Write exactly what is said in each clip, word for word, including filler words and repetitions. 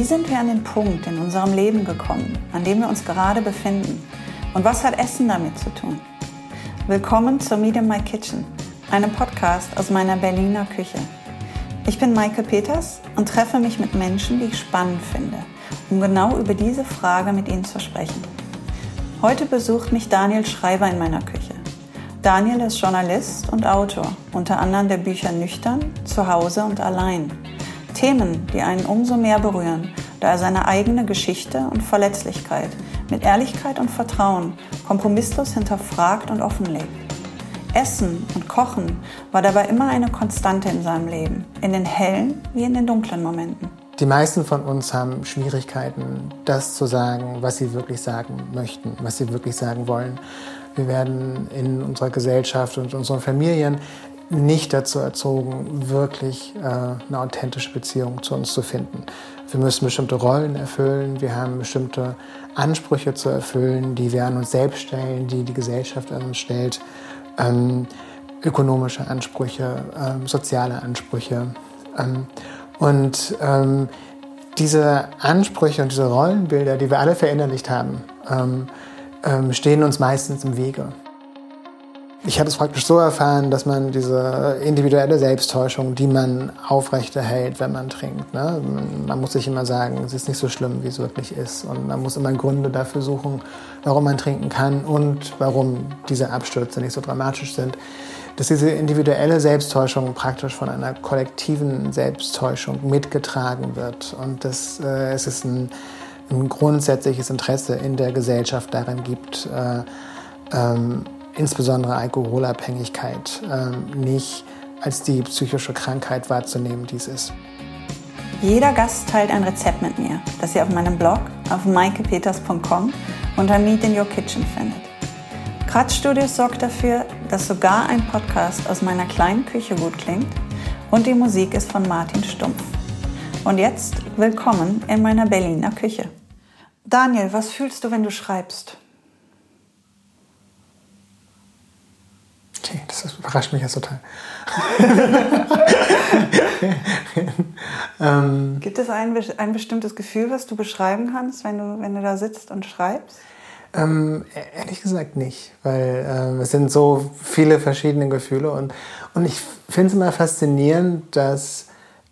sind wir an den Punkt in unserem Leben gekommen, an dem wir uns gerade befinden? Und was hat Essen damit zu tun? Willkommen zur Meet in My Kitchen, einem Podcast aus meiner Berliner Küche. Ich bin Maike Peters und treffe mich mit Menschen, die ich spannend finde, um genau über diese Frage mit ihnen zu sprechen. Heute besucht mich Daniel Schreiber in meiner Küche. Daniel ist Journalist und Autor, unter anderem der Bücher Nüchtern, Zuhause und Allein. Themen, die einen umso mehr berühren, da er seine eigene Geschichte und Verletzlichkeit mit Ehrlichkeit und Vertrauen kompromisslos hinterfragt und offenlegt. Essen und Kochen war dabei immer eine Konstante in seinem Leben, in den hellen wie in den dunklen Momenten. Die meisten von uns haben Schwierigkeiten, das zu sagen, was sie wirklich sagen möchten, was sie wirklich sagen wollen. Wir werden in unserer Gesellschaft und unseren Familien nicht dazu erzogen, wirklich äh, eine authentische Beziehung zu uns zu finden. Wir müssen bestimmte Rollen erfüllen, wir haben bestimmte Ansprüche zu erfüllen, die wir an uns selbst stellen, die die Gesellschaft an uns stellt. Ähm, ökonomische Ansprüche, ähm, soziale Ansprüche. Ähm, und ähm, diese Ansprüche und diese Rollenbilder, die wir alle verinnerlicht haben, ähm, ähm, stehen uns meistens im Wege. Ich habe es praktisch so erfahren, dass man diese individuelle Selbsttäuschung, die man aufrechterhält, wenn man trinkt. Ne? Man muss sich immer sagen, es ist nicht so schlimm, wie es wirklich ist. Und man muss immer Gründe dafür suchen, warum man trinken kann und warum diese Abstürze nicht so dramatisch sind. Dass diese individuelle Selbsttäuschung praktisch von einer kollektiven Selbsttäuschung mitgetragen wird. Und dass äh, es ist ein, ein grundsätzliches Interesse in der Gesellschaft daran gibt, äh, ähm, insbesondere Alkoholabhängigkeit ähm, nicht als die psychische Krankheit wahrzunehmen, die es ist. Jeder Gast teilt ein Rezept mit mir, das ihr auf meinem Blog auf maike peters punkt com unter Meet in Your Kitchen findet. Kratzstudios sorgt dafür, dass sogar ein Podcast aus meiner kleinen Küche gut klingt und die Musik ist von Martin Stumpf. Und jetzt willkommen in meiner Berliner Küche. Daniel, was fühlst du, wenn du schreibst? Okay, das überrascht mich jetzt total. ähm, Gibt es ein, ein bestimmtes Gefühl, was du beschreiben kannst, wenn du, wenn du da sitzt und schreibst? Ähm, ehrlich gesagt nicht, weil ähm, es sind so viele verschiedene Gefühle und, und ich finde es immer faszinierend, dass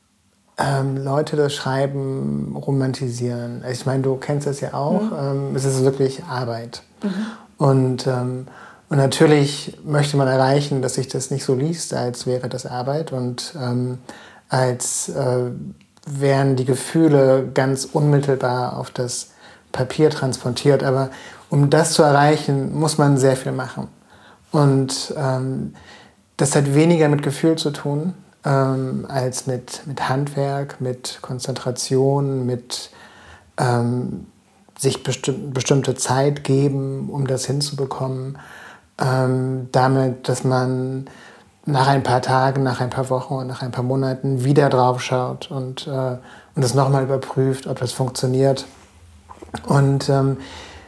ähm, Leute das Schreiben romantisieren. Ich meine, du kennst das ja auch, mhm. ähm, es ist wirklich Arbeit. Mhm. Und ähm, Und natürlich möchte man erreichen, dass sich das nicht so liest, als wäre das Arbeit und ähm, als äh, wären die Gefühle ganz unmittelbar auf das Papier transportiert. Aber um das zu erreichen, muss man sehr viel machen. Und ähm, das hat weniger mit Gefühl zu tun, ähm, als mit, mit Handwerk, mit Konzentration, mit ähm, sich besti- bestimmte Zeit geben, um das hinzubekommen. Ähm, damit, dass man nach ein paar Tagen, nach ein paar Wochen und nach ein paar Monaten wieder drauf schaut und, äh, und das nochmal überprüft, ob das funktioniert. Und ähm,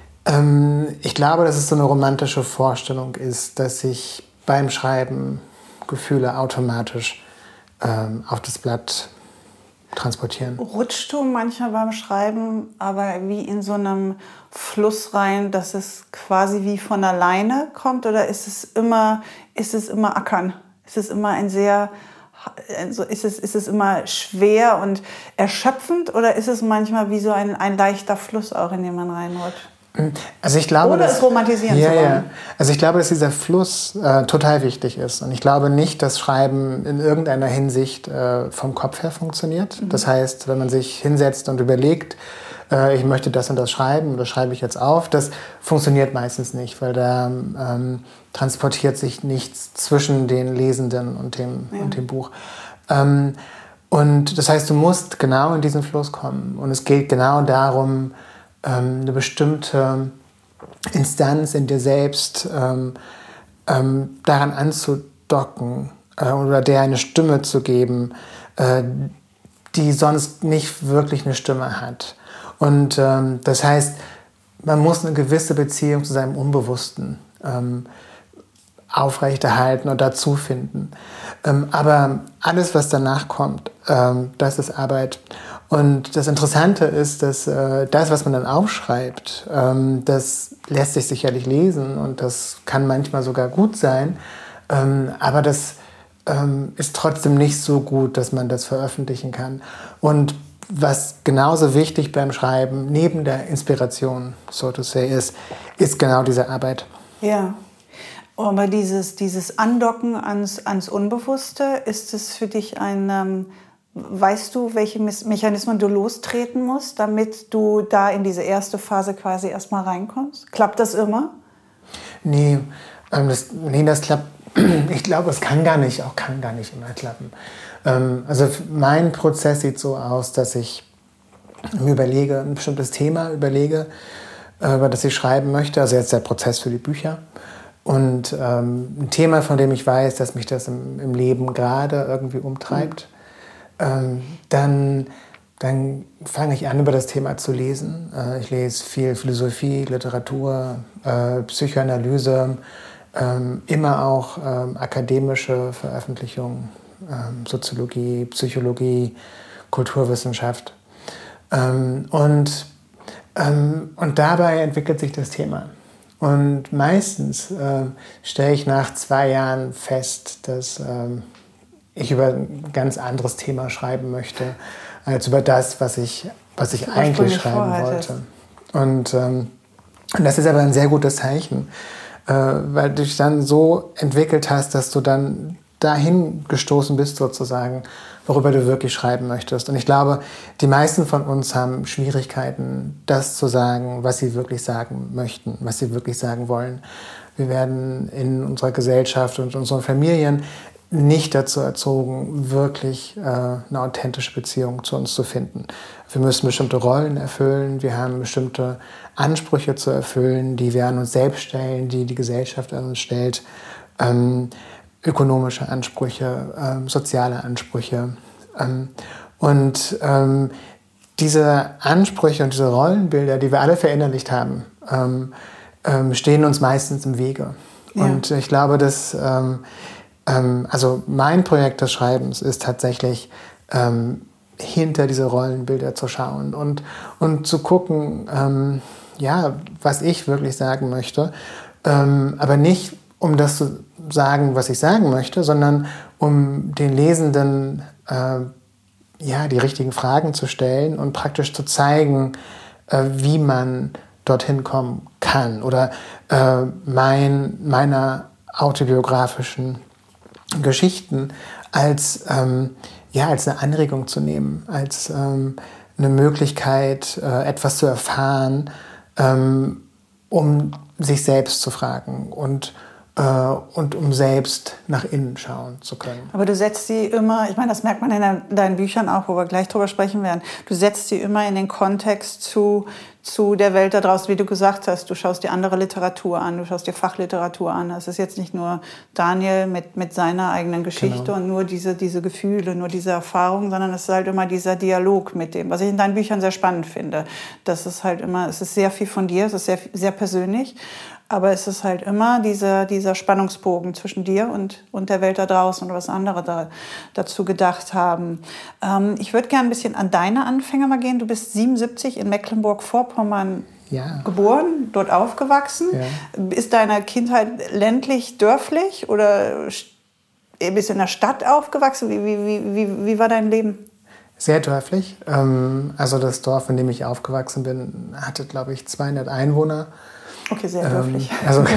ähm, ich glaube, dass es so eine romantische Vorstellung ist, dass sich beim Schreiben Gefühle automatisch ähm, auf das Blatt transportieren. Rutschst du manchmal beim Schreiben aber wie in so einem Fluss rein, dass es quasi wie von alleine kommt, oder ist es immer, ist es immer Ackern? Ist es immer ein sehr, also ist es, ist es immer schwer und erschöpfend, oder ist es manchmal wie so ein, ein leichter Fluss auch, in den man reinrutscht? Also ich glaube, Oder dass, es romantisieren ja, zu wollen. Ja. Also ich glaube, dass dieser Fluss äh, total wichtig ist. Und ich glaube nicht, dass Schreiben in irgendeiner Hinsicht äh, vom Kopf her funktioniert. Mhm. Das heißt, wenn man sich hinsetzt und überlegt, äh, ich möchte das und das schreiben, das schreibe ich jetzt auf, das funktioniert meistens nicht, weil da ähm, transportiert sich nichts zwischen den Lesenden und dem, ja. und dem Buch. Ähm, und das heißt, du musst genau in diesen Fluss kommen. Und es geht genau darum, eine bestimmte Instanz in dir selbst ähm, ähm, daran anzudocken äh, oder der eine Stimme zu geben, äh, die sonst nicht wirklich eine Stimme hat. Und ähm, das heißt, man muss eine gewisse Beziehung zu seinem Unbewussten ähm, aufrechterhalten und dazu finden. Ähm, aber alles, was danach kommt, ähm, das ist Arbeit. Und das Interessante ist, dass äh, das, was man dann aufschreibt, ähm, das lässt sich sicherlich lesen und das kann manchmal sogar gut sein, ähm, aber das ähm, ist trotzdem nicht so gut, dass man das veröffentlichen kann. Und was genauso wichtig beim Schreiben, neben der Inspiration, so to say, ist, ist genau diese Arbeit. Ja, aber dieses, dieses Andocken ans, ans Unbewusste, ist es für dich ein... Ähm Weißt du, welche Mechanismen du lostreten musst, damit du da in diese erste Phase quasi erstmal reinkommst? Klappt das immer? Nee, ähm, das, nee, das klappt. Ich glaube, es kann gar nicht, auch kann gar nicht immer klappen. Ähm, also mein Prozess sieht so aus, dass ich mir überlege, ein bestimmtes Thema überlege, äh, über das ich schreiben möchte. Also jetzt der Prozess für die Bücher. Und ähm, ein Thema, von dem ich weiß, dass mich das im, im Leben gerade irgendwie umtreibt. Mhm. Ähm, dann, dann fange ich an, über das Thema zu lesen. Äh, ich lese viel Philosophie, Literatur, äh, Psychoanalyse, ähm, immer auch ähm, akademische Veröffentlichungen, ähm, Soziologie, Psychologie, Kulturwissenschaft. Ähm, und, ähm, und dabei entwickelt sich das Thema. Und meistens äh, stelle ich nach zwei Jahren fest, dass ähm, ich über ein ganz anderes Thema schreiben möchte, als über das, was ich, was ich eigentlich schreiben wollte. Und, ähm, und das ist aber ein sehr gutes Zeichen, äh, weil du dich dann so entwickelt hast, dass du dann dahin gestoßen bist sozusagen, worüber du wirklich schreiben möchtest. Und ich glaube, die meisten von uns haben Schwierigkeiten, das zu sagen, was sie wirklich sagen möchten, was sie wirklich sagen wollen. Wir werden in unserer Gesellschaft und unseren Familien nicht dazu erzogen, wirklich äh, eine authentische Beziehung zu uns zu finden. Wir müssen bestimmte Rollen erfüllen, wir haben bestimmte Ansprüche zu erfüllen, die wir an uns selbst stellen, die die Gesellschaft an uns stellt, ähm, ökonomische Ansprüche, ähm, soziale Ansprüche. Ähm, und ähm, diese Ansprüche und diese Rollenbilder, die wir alle verinnerlicht haben, ähm, ähm, stehen uns meistens im Wege. Ja. Und ich glaube, dass ähm, Also mein Projekt des Schreibens ist tatsächlich, ähm, hinter diese Rollenbilder zu schauen und, und zu gucken, ähm, ja, was ich wirklich sagen möchte. Ähm, aber nicht, um das zu sagen, was ich sagen möchte, sondern um den Lesenden äh, ja, die richtigen Fragen zu stellen und praktisch zu zeigen, äh, wie man dorthin kommen kann. Oder äh, mein, meiner autobiografischen Geschichten als, ähm, ja, als eine Anregung zu nehmen, als ähm, eine Möglichkeit, äh, etwas zu erfahren, ähm, um sich selbst zu fragen und, äh, und um selbst nach innen schauen zu können. Aber du setzt sie immer, ich meine, das merkt man in deinen Büchern auch, wo wir gleich drüber sprechen werden, du setzt sie immer in den Kontext zu, zu der Welt da draußen, wie du gesagt hast. Du schaust dir andere Literatur an, du schaust dir Fachliteratur an. Es ist jetzt nicht nur Daniel mit, mit seiner eigenen Geschichte genau. und nur diese, diese Gefühle, nur diese Erfahrungen, sondern es ist halt immer dieser Dialog mit dem, was ich in deinen Büchern sehr spannend finde. Das ist halt immer, es ist sehr viel von dir, es ist sehr, sehr persönlich. Aber es ist halt immer dieser, dieser Spannungsbogen zwischen dir und, und der Welt da draußen und was andere da, dazu gedacht haben. Ähm, ich würde gerne ein bisschen an deine Anfänge mal gehen. Du bist siebenundsiebzig in Mecklenburg-Vorpommern ja. geboren, dort aufgewachsen. Ja. Ist deine Kindheit ländlich, dörflich oder bist du in der Stadt aufgewachsen? Wie, wie, wie, wie war dein Leben? Sehr dörflich. Also das Dorf, in dem ich aufgewachsen bin, hatte, glaube ich, zweihundert Einwohner. Okay, sehr dörflich. Ähm, also,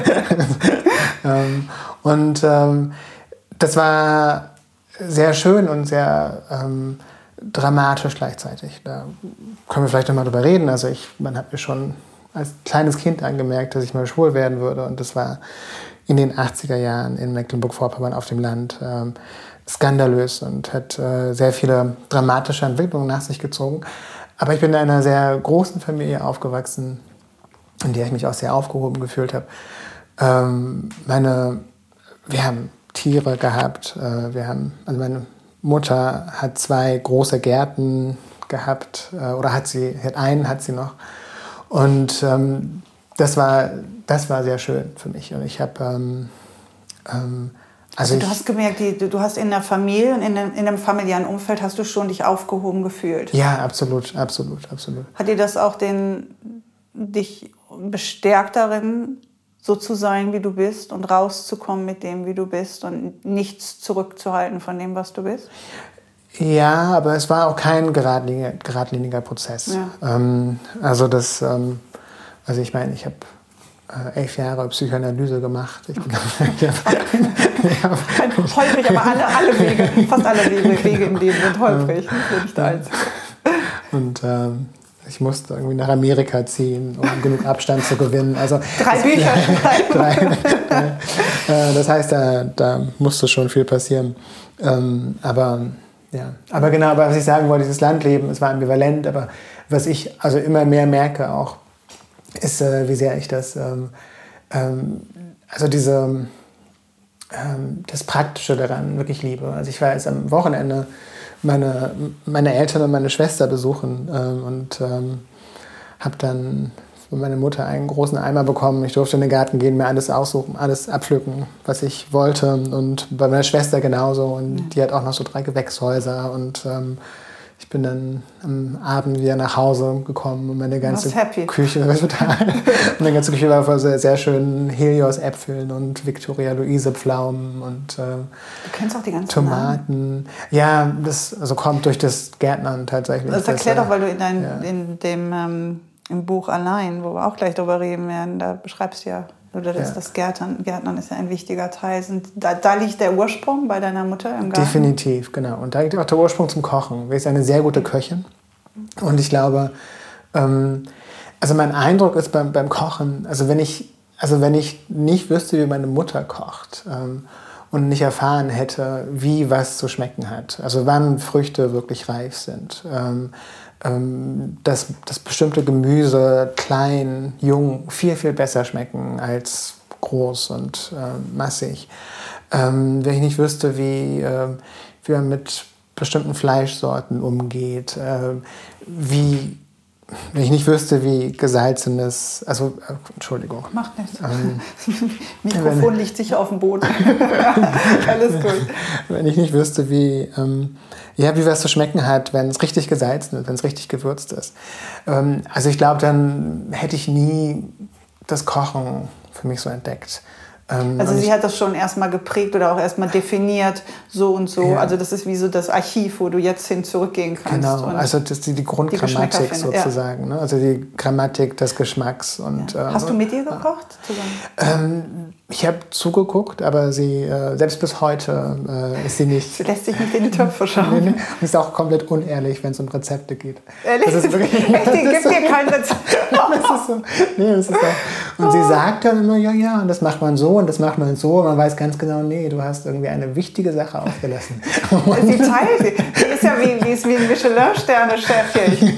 ähm, und ähm, das war sehr schön und sehr ähm, dramatisch gleichzeitig. Da können wir vielleicht noch mal drüber reden. Also ich, man hat mir schon als kleines Kind angemerkt, dass ich mal schwul werden würde. Und das war in den achtziger Jahren in Mecklenburg-Vorpommern auf dem Land ähm, skandalös und hat äh, sehr viele dramatische Entwicklungen nach sich gezogen. Aber ich bin in einer sehr großen Familie aufgewachsen, in der ich mich auch sehr aufgehoben gefühlt habe. Ähm, meine, wir haben Tiere gehabt. Äh, wir haben, also meine Mutter hat zwei große Gärten gehabt, äh, oder hat sie, hat einen hat sie noch. Und ähm, das war, das war sehr schön für mich. Und ich habe ähm, ähm, Also, also du hast gemerkt, die, du hast in der Familie und in dem, in dem familiären Umfeld hast du schon dich aufgehoben gefühlt. Ja, absolut, absolut, absolut. Hat dir das auch den, dich bestärkt darin, so zu sein, wie du bist und rauszukommen mit dem, wie du bist und nichts zurückzuhalten von dem, was du bist? Ja, aber es war auch kein geradliniger, geradliniger Prozess. Ja. Ähm, also das, ähm, also ich meine, ich habe äh, elf Jahre Psychoanalyse gemacht. Ich bin ja, holprig, aber alle, alle Wege, fast alle Wege, Wege im Leben sind holprig. Nicht der Einzige. Und ähm, ich musste irgendwie nach Amerika ziehen, um genug Abstand zu gewinnen. Also, drei das, Bücher schreiben. Drei, äh, das heißt, da, da musste schon viel passieren. Ähm, aber ja, aber genau, aber was ich sagen wollte, dieses Landleben, es war ambivalent, aber was ich also immer mehr merke auch, ist, äh, wie sehr ich das, ähm, ähm, also diese, ähm, das Praktische daran wirklich liebe. Also ich war jetzt am Wochenende meine, meine Eltern und meine Schwester besuchen ähm, und ähm, habe dann von meiner Mutter einen großen Eimer bekommen. Ich durfte in den Garten gehen, mir alles aussuchen, alles abpflücken, was ich wollte. Und bei meiner Schwester genauso. Und ja. Die hat auch noch so drei Gewächshäuser. Und ähm, ich bin dann am Abend wieder nach Hause gekommen und meine ganze Küche war total. Meine ganze Küche war voll sehr, sehr schön Helios-Äpfeln und Victoria-Luise-Pflaumen und äh, du kennst auch die ganzen Tomaten. Namen. Ja, das also kommt durch das Gärtnern tatsächlich. Das erklär doch, weil du in, dein, ja. in dem ähm, im Buch Allein, wo wir auch gleich drüber reden werden, da beschreibst du ja, oder das, ja. das Gärtnern, Gärtnern ist ja ein wichtiger Teil. Sind, da, da liegt der Ursprung bei deiner Mutter im Garten? Definitiv, genau. Und da liegt auch der Ursprung zum Kochen. Sie ist eine sehr gute Köchin. Und ich glaube, ähm, also mein Eindruck ist beim, beim Kochen, also wenn ich, also wenn ich nicht wüsste, wie meine Mutter kocht ähm, und nicht erfahren hätte, wie was zu schmecken hat, also wann Früchte wirklich reif sind, ähm, Dass, dass bestimmte Gemüse klein, jung viel, viel besser schmecken als groß und äh, massig. Ähm, wenn ich nicht wüsste, wie, äh, wie man mit bestimmten Fleischsorten umgeht, äh, wie, wenn ich nicht wüsste, wie gesalzenes, also, äh, Entschuldigung. Macht nichts. Ähm, Mikrofon wenn, liegt sicher auf dem Boden. Alles gut. Wenn ich nicht wüsste, wie... Ähm, Ja, wie was zu schmecken hat, wenn es richtig gesalzen ist, wenn es richtig gewürzt ist. Ähm, also ich glaube, dann hätte ich nie das Kochen für mich so entdeckt. Ähm, also sie ich, hat das schon erstmal geprägt oder auch erstmal definiert, so und so. Ja. Also das ist wie so das Archiv, wo du jetzt hin zurückgehen kannst. Genau, und also das ist die, die Grundgrammatik die sozusagen. Ja. Ne? Also die Grammatik des Geschmacks. Und, ja. Hast ähm, du mit ihr gekocht zusammen? Ähm, ich habe zugeguckt, aber sie, äh, selbst bis heute äh, ist sie nicht... Sie lässt sich nicht in die Töpfe schauen. Nee, nee. Und ist auch komplett unehrlich, wenn es um Rezepte geht. Ehrlich? Das ist wirklich, Echt, das gibt dir kein Rezept. Das ist so. Nee, das ist so. Und oh. sie sagt dann immer, ja, ja, und das macht man so und das macht man so. Und man weiß ganz genau, nee, du hast irgendwie eine wichtige Sache ausgelassen. Sie teilt sie. Die ist ja wie, wie, ist wie ein Michelin-Sterne-Chef hier.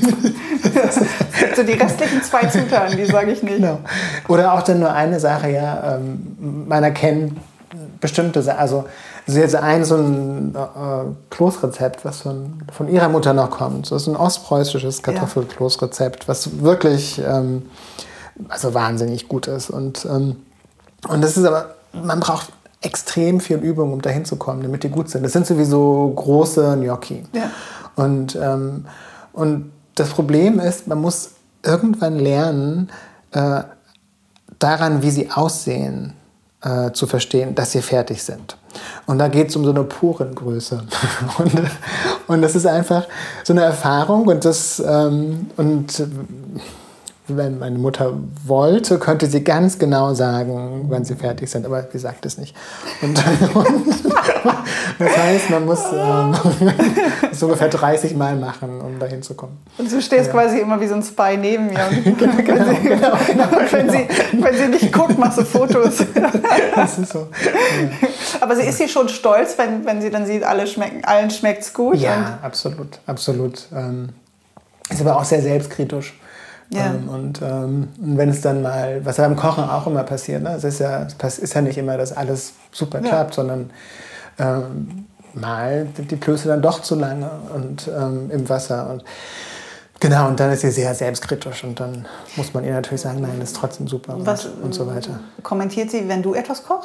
So die restlichen zwei Zutaten, die sage ich nicht. Genau. Oder auch dann nur eine Sache, ja, ähm, man erkennt bestimmte Sachen, also das ist jetzt ein so ein äh, Kloßrezept, was von, von ihrer Mutter noch kommt. Das ist ein ostpreußisches Kartoffelkloßrezept, was wirklich ähm, also wahnsinnig gut ist. Und, ähm, und das ist aber, man braucht extrem viel Übung, um dahin zu kommen, damit die gut sind. Das sind sowieso große Gnocchi. Ja. Und, ähm, und das Problem ist, man muss irgendwann lernen, äh, daran, wie sie aussehen, äh, zu verstehen, dass sie fertig sind. Und da geht es um so eine Porengröße. und, und das ist einfach so eine Erfahrung. Und, das, ähm, und wenn meine Mutter wollte, könnte sie ganz genau sagen, wann sie fertig sind. Aber sie sagt es nicht. Und, und das heißt, man muss ähm, das ungefähr dreißig Mal machen, um dahin zu kommen. Und du stehst ja. quasi immer wie so ein Spy neben mir. Und genau, genau, sie, genau, genau, und wenn, genau. Sie, wenn sie nicht guckt, machst du Fotos. Das ist so. Ja. Aber sie ist sie schon stolz, wenn, wenn sie dann sieht, alle schmecken, allen schmeckt es gut? Ja, und absolut. absolut. Ähm, ist aber auch sehr selbstkritisch. Ja. Ähm, und ähm, wenn es dann mal, was ja beim Kochen auch immer passiert, ne? Es ist ja, es ist ja nicht immer, dass alles super ja. klappt, sondern ähm, mal sind die Klöße dann doch zu lange und ähm, im Wasser. Und genau, und dann ist sie sehr selbstkritisch und dann muss man ihr natürlich sagen, nein, das ist trotzdem super was, und, und so weiter. Kommentiert sie, wenn du etwas kochst?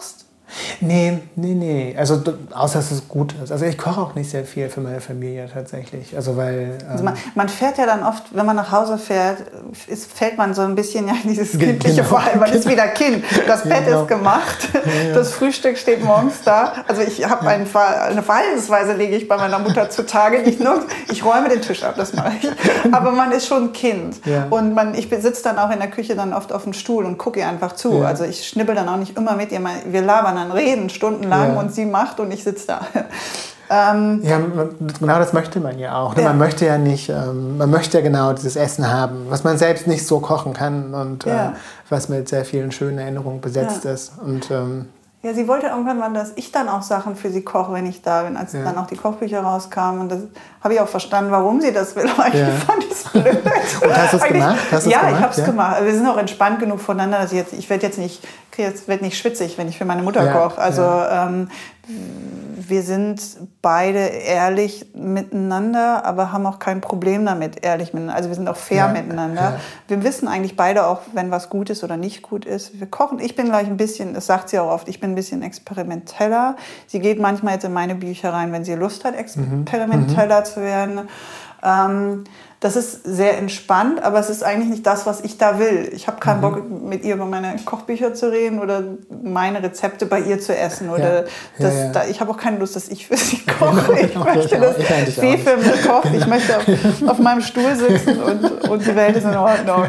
Nee, nee, nee. Also außer dass es gut ist. Also ich koche auch nicht sehr viel für meine Familie tatsächlich. Also weil ähm also man, man fährt ja dann oft, wenn man nach Hause fährt, ist, fällt man so ein bisschen ja in dieses kindliche genau. Verhalten. Man ist wieder Kind. Das Bett genau. ist gemacht. Ja, ja. Das Frühstück steht morgens da. Also ich habe ein Ver- eine Verhaltensweise, lege ich bei meiner Mutter zutage. Nicht nur, ich räume den Tisch ab, das mache ich. Aber man ist schon ein Kind. Ja. Und man, ich sitze dann auch in der Küche dann oft auf dem Stuhl und gucke ihr einfach zu. Ja. Also ich schnibbel dann auch nicht immer mit ihr. Wir labern dann, reden stundenlang ja. und sie macht und ich sitze da. ähm, ja, genau das möchte man ja auch. Ne? Ja. Man möchte ja nicht, ähm, man möchte ja genau dieses Essen haben, was man selbst nicht so kochen kann und Ja. äh, was mit sehr vielen schönen Erinnerungen besetzt Ja. ist. Und ähm, ja, sie wollte irgendwann mal, dass ich dann auch Sachen für sie koche, wenn ich da bin, als Ja. dann auch die Kochbücher rauskamen. Und das habe ich auch verstanden, warum sie das will. Aber eigentlich Ja. fand ich es blöd. Und hast du es Eigentlich- gemacht? Hast du's ja, gemacht? ich habe es Ja. gemacht. Wir sind auch entspannt genug voneinander, dass ich jetzt, ich werde jetzt nicht, kriege jetzt werd nicht schwitzig, wenn ich für meine Mutter Ja, koche. Also ja. ähm, wir sind beide ehrlich miteinander, aber haben auch kein Problem damit, ehrlich miteinander. Also wir sind auch fair Ja, miteinander. ja. Wir wissen eigentlich beide auch, wenn was gut ist oder nicht gut ist. Wir kochen. Ich bin gleich ein bisschen, das sagt sie auch oft, ich bin ein bisschen experimenteller. Sie geht manchmal jetzt in meine Bücher rein, wenn sie Lust hat, experimenteller mhm. zu werden. Ähm, das ist sehr entspannt, aber es ist eigentlich nicht das, was ich da will. Ich habe keinen mhm. Bock, mit ihr über meine Kochbücher zu reden oder meine Rezepte bei ihr zu essen. Oder Ja. das, Ja, ja. Da, ich habe auch keine Lust, dass ich für sie koche. Ich Genau, möchte, ich dass auch. Ich eigentlich sie auch. für mich kocht. Ich möchte auf, auf meinem Stuhl sitzen und, und die Welt ist in Ordnung.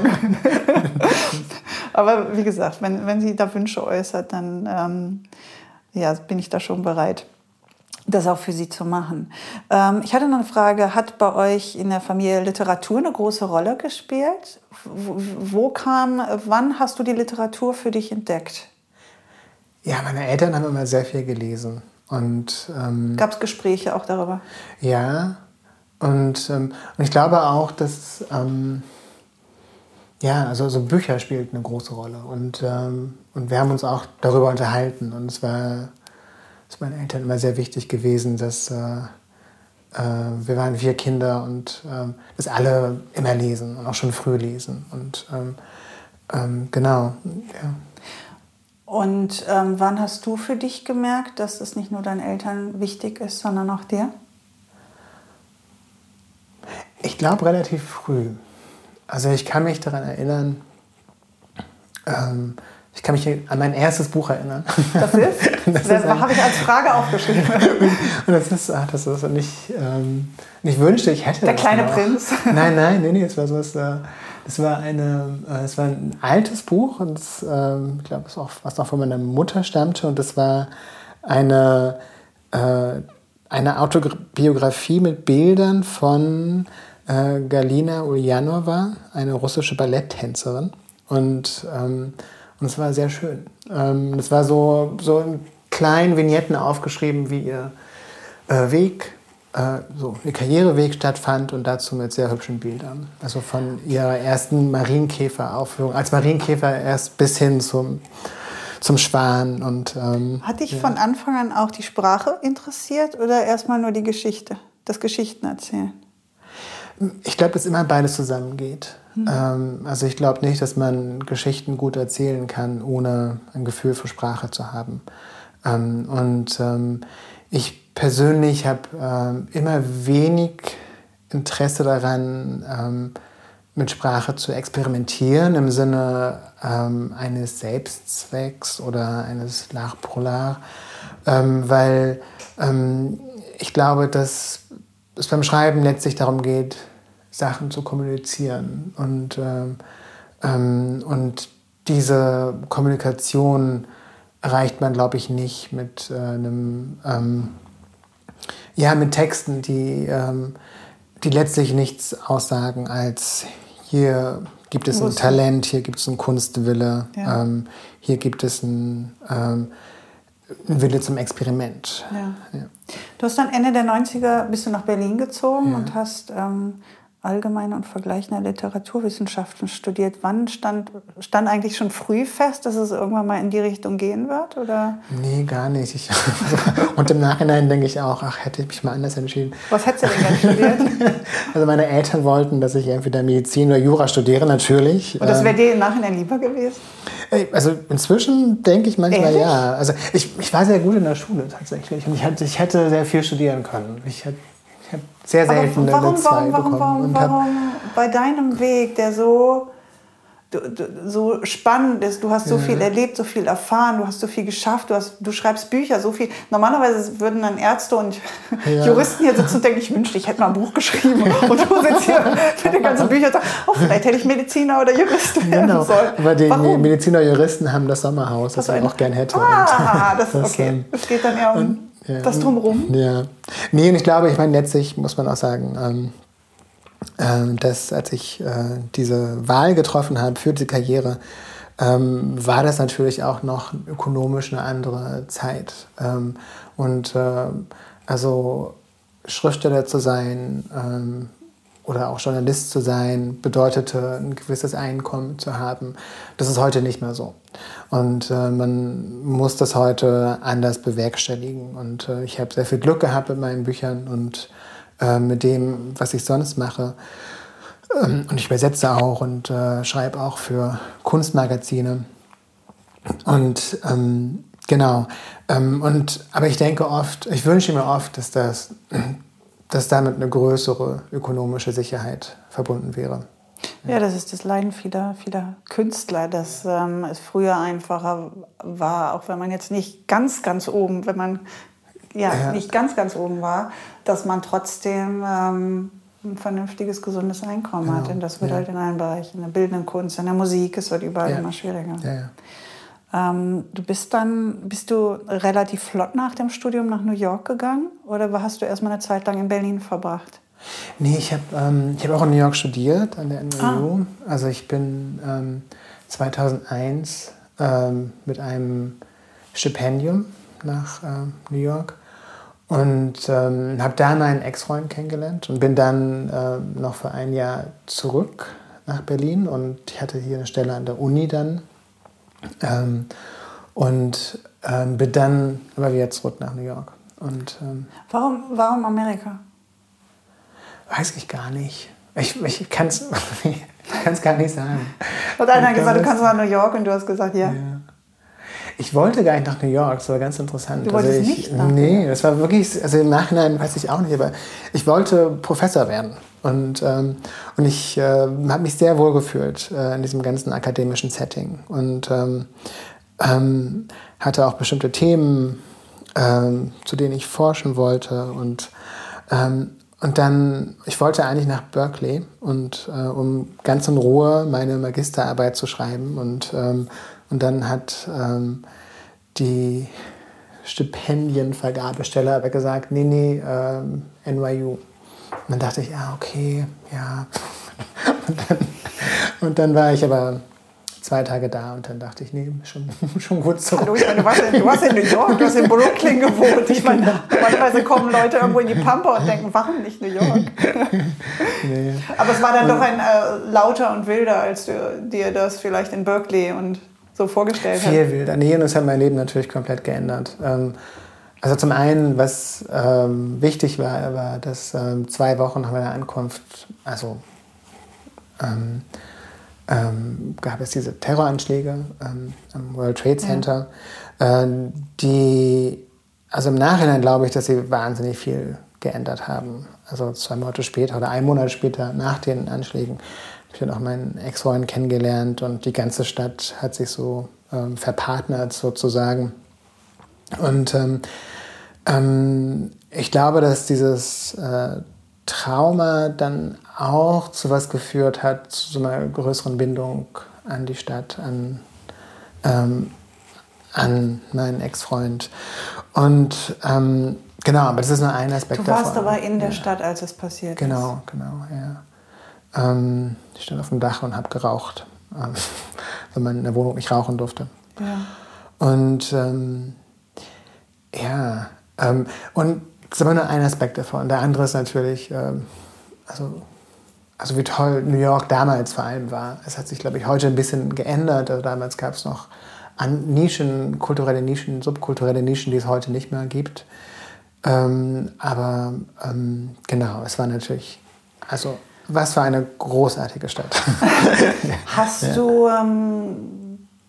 Aber wie gesagt, wenn, wenn sie da Wünsche äußert, dann ähm, ja, bin ich da schon bereit, das auch für sie zu machen. Ähm, ich hatte noch eine Frage, hat bei euch in der Familie Literatur eine große Rolle gespielt? Wo, wo kam, wann hast du die Literatur für dich entdeckt? Ja, meine Eltern haben immer sehr viel gelesen. Und ähm, gab es Gespräche auch darüber? Ja, und, ähm, und ich glaube auch, dass ähm, ja, also so Bücher spielten eine große Rolle. Und, ähm, und wir haben uns auch darüber unterhalten. Und es war ist meinen Eltern immer sehr wichtig gewesen, dass äh, äh, wir waren vier Kinder und ähm, dass alle immer lesen und auch schon früh lesen. Und ähm, ähm, genau, ja. Und ähm, wann hast du für dich gemerkt, dass es nicht nur deinen Eltern wichtig ist, sondern auch dir? Ich glaube relativ früh. Also ich kann mich daran erinnern, ähm, ich kann mich an mein erstes Buch erinnern. Das ist? Das, das habe ich als Frage aufgeschrieben. Und das ist, ach, das ist nicht, ähm, ich wünschte, ich hätte Der das kleine noch. Prinz. Nein, nein, nee, nee, es war sowas, äh, das war eine, äh, es war ein altes Buch und das, ähm, ich glaube, es auch, was noch von meiner Mutter stammte und das war eine, äh, eine Autobiografie mit Bildern von äh, Galina Ulyanova, eine russische Balletttänzerin und ähm, Und es war sehr schön. Ähm, es war so, so in kleinen Vignetten aufgeschrieben, wie ihr äh, Weg, äh, so ihr Karriereweg stattfand und dazu mit sehr hübschen Bildern. Also von ihrer ersten Marienkäferaufführung, als Marienkäfer erst bis hin zum, zum Schwan. Und, ähm, Hat dich ja. von Anfang an auch die Sprache interessiert oder erstmal nur die Geschichte, das Geschichtenerzählen? Ich glaube, dass immer beides zusammengeht. Mhm. Ähm, also ich glaube nicht, dass man Geschichten gut erzählen kann, ohne ein Gefühl für Sprache zu haben. Ähm, und ähm, ich persönlich habe ähm, immer wenig Interesse daran, ähm, mit Sprache zu experimentieren im Sinne ähm, eines Selbstzwecks oder eines L'art pour l'art, ähm, weil ähm, ich glaube, dass es beim Schreiben letztlich darum geht, Sachen zu kommunizieren. Und, ähm, ähm, und diese Kommunikation erreicht man, glaube ich, nicht mit äh, einem, ähm, ja, mit Texten, die, ähm, die letztlich nichts aussagen als hier gibt es ein Talent, hier gibt es einen Kunstwille, ja. ähm, hier gibt es einen, ähm, einen Wille zum Experiment. Ja. Ja. Du hast dann Ende der neunziger bist du nach Berlin gezogen, ja, und hast ähm, allgemeine und vergleichende Literaturwissenschaften studiert. Wann stand, stand eigentlich schon früh fest, dass es irgendwann mal in die Richtung gehen wird? Oder? Nee, gar nicht. Ich, und im Nachhinein denke ich auch, ach, hätte ich mich mal anders entschieden. Was hättest du denn dann studiert? Also meine Eltern wollten, dass ich entweder Medizin oder Jura studiere, natürlich. Und das wäre dir im Nachhinein lieber gewesen? Also inzwischen denke ich manchmal Ehrlich? ja. Also ich, ich war sehr gut in der Schule tatsächlich und ich, hatte, ich hätte sehr viel studieren können. Ich hätte ich hab sehr selten Aber warum, eine zwei warum, warum, bekommen. warum, und warum bei deinem Weg, der so, du, du, so spannend ist, du hast so Ja. viel erlebt, so viel erfahren, du hast so viel geschafft, du, hast, du schreibst Bücher, so viel. Normalerweise würden dann Ärzte und Ja. Juristen hier sitzen und denken, ich wünschte, ich hätte mal ein Buch geschrieben. Und du sitzt hier mit den ganzen Büchern und sagst, oh, vielleicht hätte ich Mediziner oder Jurist werden Genau, sollen. aber die Warum? Mediziner und Juristen haben das Sommerhaus, das ich auch gern hätte. Ah, Und das, das, okay. ähm, Es geht dann eher um und, ja, das Drumherum. Ja. Nee, und ich glaube, ich meine, letztlich muss man auch sagen, ähm, ähm, dass als ich äh, diese Wahl getroffen habe für die Karriere, ähm, war das natürlich auch noch ökonomisch eine andere Zeit. Ähm, und äh, also Schriftsteller zu sein, ähm, oder auch Journalist zu sein, bedeutete, ein gewisses Einkommen zu haben. Das ist heute nicht mehr so. Und äh, man muss das heute anders bewerkstelligen. Und äh, ich habe sehr viel Glück gehabt mit meinen Büchern und äh, mit dem, was ich sonst mache. Ähm, und ich übersetze auch und äh, schreibe auch für Kunstmagazine. Und ähm, genau. Ähm, und, aber ich denke oft, ich wünsche mir oft, dass das... dass damit eine größere ökonomische Sicherheit verbunden wäre. Ja, das ist das Leiden vieler, vieler Künstler, dass ähm, es früher einfacher war, auch wenn man jetzt nicht ganz, ganz oben, wenn man ja, Ja. nicht ganz, ganz oben war, dass man trotzdem ähm, ein vernünftiges, gesundes Einkommen Genau. hat. Und das wird Ja. halt in allen Bereichen, in der bildenden Kunst, in der Musik, es wird überall Ja. immer schwieriger. Ja, ja. Ähm, du bist dann, bist du relativ flott nach dem Studium nach New York gegangen oder hast du erstmal eine Zeit lang in Berlin verbracht? Nee, ich habe ähm, ich hab auch in New York studiert, an der N Y U. Ah. Also ich bin ähm, zweitausendeins ähm, mit einem Stipendium nach ähm, New York und ähm, habe da meinen Ex-Freund kennengelernt und bin dann ähm, noch für ein Jahr zurück nach Berlin und ich hatte hier eine Stelle an der Uni dann. Ähm, und ähm, bin dann aber wieder zurück nach New York. Und, ähm, Warum, warum Amerika? weiß ich gar nicht. Ich, ich kann es gar nicht sagen. Und einer hat Ich gesagt, du glaub, kannst nach New York und du hast gesagt, ja. Ja. Ich wollte gar nicht nach New York, das war ganz interessant. Du wolltest also ich, nicht nach New Nee, das war wirklich, also im Nachhinein weiß ich auch nicht, aber ich wollte Professor werden. Und, ähm, und ich äh, habe mich sehr wohl gefühlt äh, in diesem ganzen akademischen Setting. Und ähm, ähm, hatte auch bestimmte Themen, ähm, zu denen ich forschen wollte. Und, ähm, und dann, ich wollte eigentlich nach Berkeley, und, äh, um ganz in Ruhe meine Magisterarbeit zu schreiben. Und, ähm, und dann hat ähm, die Stipendienvergabestelle aber gesagt, nee, nee, ähm, N Y U. Und dann dachte ich, ja, okay, ja. Und dann, und dann war ich aber zwei Tage da und dann dachte ich, nee, schon, schon gut so. Hallo, ich meine, du warst, in, du warst in New York, du hast in Brooklyn gewohnt. Ich meine, normalerweise kommen Leute irgendwo in die Pampa und denken, warum nicht New York? Nee. Aber es war dann doch ein äh, lauter und wilder, als du dir das vielleicht in Berkeley und so vorgestellt hast. Viel wilder. Nee, und das hat mein Leben natürlich komplett geändert. Ähm, Also zum einen, was ähm, wichtig war, war, dass ähm, zwei Wochen nach meiner Ankunft, also ähm, ähm, gab es diese Terroranschläge ähm, am World Trade Center, ja. äh, die, also im Nachhinein glaube ich, dass sie wahnsinnig viel geändert haben. Also zwei Monate später oder ein Monat später nach den Anschlägen habe ich dann auch meinen Ex-Freund kennengelernt und die ganze Stadt hat sich so ähm, verpartnert sozusagen. Und ähm, ähm, ich glaube, dass dieses äh, Trauma dann auch zu was geführt hat, zu so einer größeren Bindung an die Stadt, an, ähm, an meinen Ex-Freund. Und ähm, genau, aber das ist nur ein Aspekt davon. Du warst aber in der ja. Stadt, als es passiert genau, ist. Genau, genau, ja. Ähm, ich stand auf dem Dach und habe geraucht, ähm, weil man in der Wohnung nicht rauchen durfte. Ja. Und ähm, ja, ähm, und das ist aber nur ein Aspekt davon. Der andere ist natürlich, ähm, also, also wie toll New York damals vor allem war. Es hat sich, glaube ich, heute ein bisschen geändert. Also damals gab es noch an Nischen, kulturelle Nischen, subkulturelle Nischen, die es heute nicht mehr gibt. Ähm, aber ähm, genau, es war natürlich, also was für eine großartige Stadt. Hast ja. du ähm,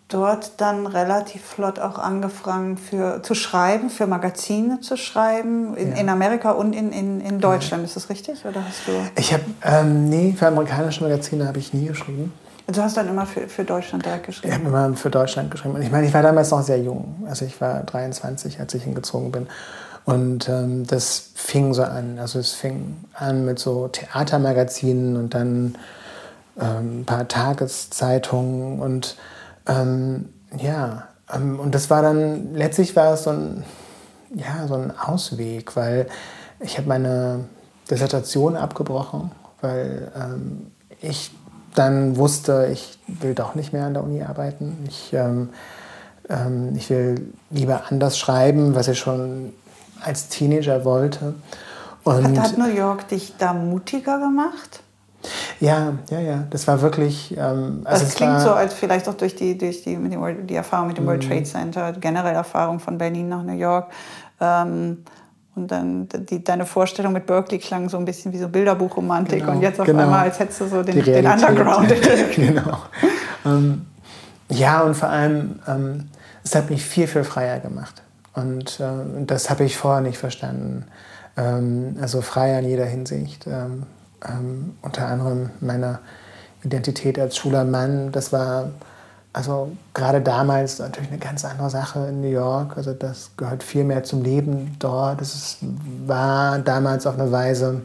dort dann relativ flott auch angefangen für, zu schreiben, für Magazine zu schreiben, in, ja. in Amerika und in, in, in Deutschland. Ja. Ist das richtig? Oder hast du ich habe, ähm, nee, für amerikanische Magazine habe ich nie geschrieben. Du hast dann immer für, für Deutschland direkt geschrieben? Ich habe immer für Deutschland geschrieben. Und ich meine, ich war damals noch sehr jung. Also ich war dreiundzwanzig, als ich hingezogen bin. Und ähm, das fing so an. Also es fing an mit so Theatermagazinen und dann ähm, ein paar Tageszeitungen. Und ähm, ja, ähm, und das war dann, letztlich war es so ein, ja, so ein Ausweg, weil ich habe meine Dissertation abgebrochen, weil ähm, ich dann wusste, ich will doch nicht mehr an der Uni arbeiten. Ich, ähm, ähm, ich will lieber anders schreiben, was ich schon als Teenager wollte. Und hat, hat New York dich da mutiger gemacht? Ja, ja, ja. Das war wirklich... Ähm, also das klingt war, so, als vielleicht auch durch die, durch die, mit dem World, die Erfahrung mit dem World Trade Center, generell Erfahrung von Berlin nach New York. Ähm, Und dann die, deine Vorstellung mit Berkeley klang so ein bisschen wie so Bilderbuchromantik. Genau, und jetzt auf genau. einmal, als hättest du so den, den Underground. Genau. ähm, ja, und vor allem, ähm, es hat mich viel, viel freier gemacht. Und äh, das habe ich vorher nicht verstanden. Ähm, also frei in jeder Hinsicht. Ähm, ähm, unter anderem meiner Identität als schwuler Mann. Das war... Also gerade damals natürlich eine ganz andere Sache in New York. Also das gehört viel mehr zum Leben dort. Es ist, war damals auf eine Weise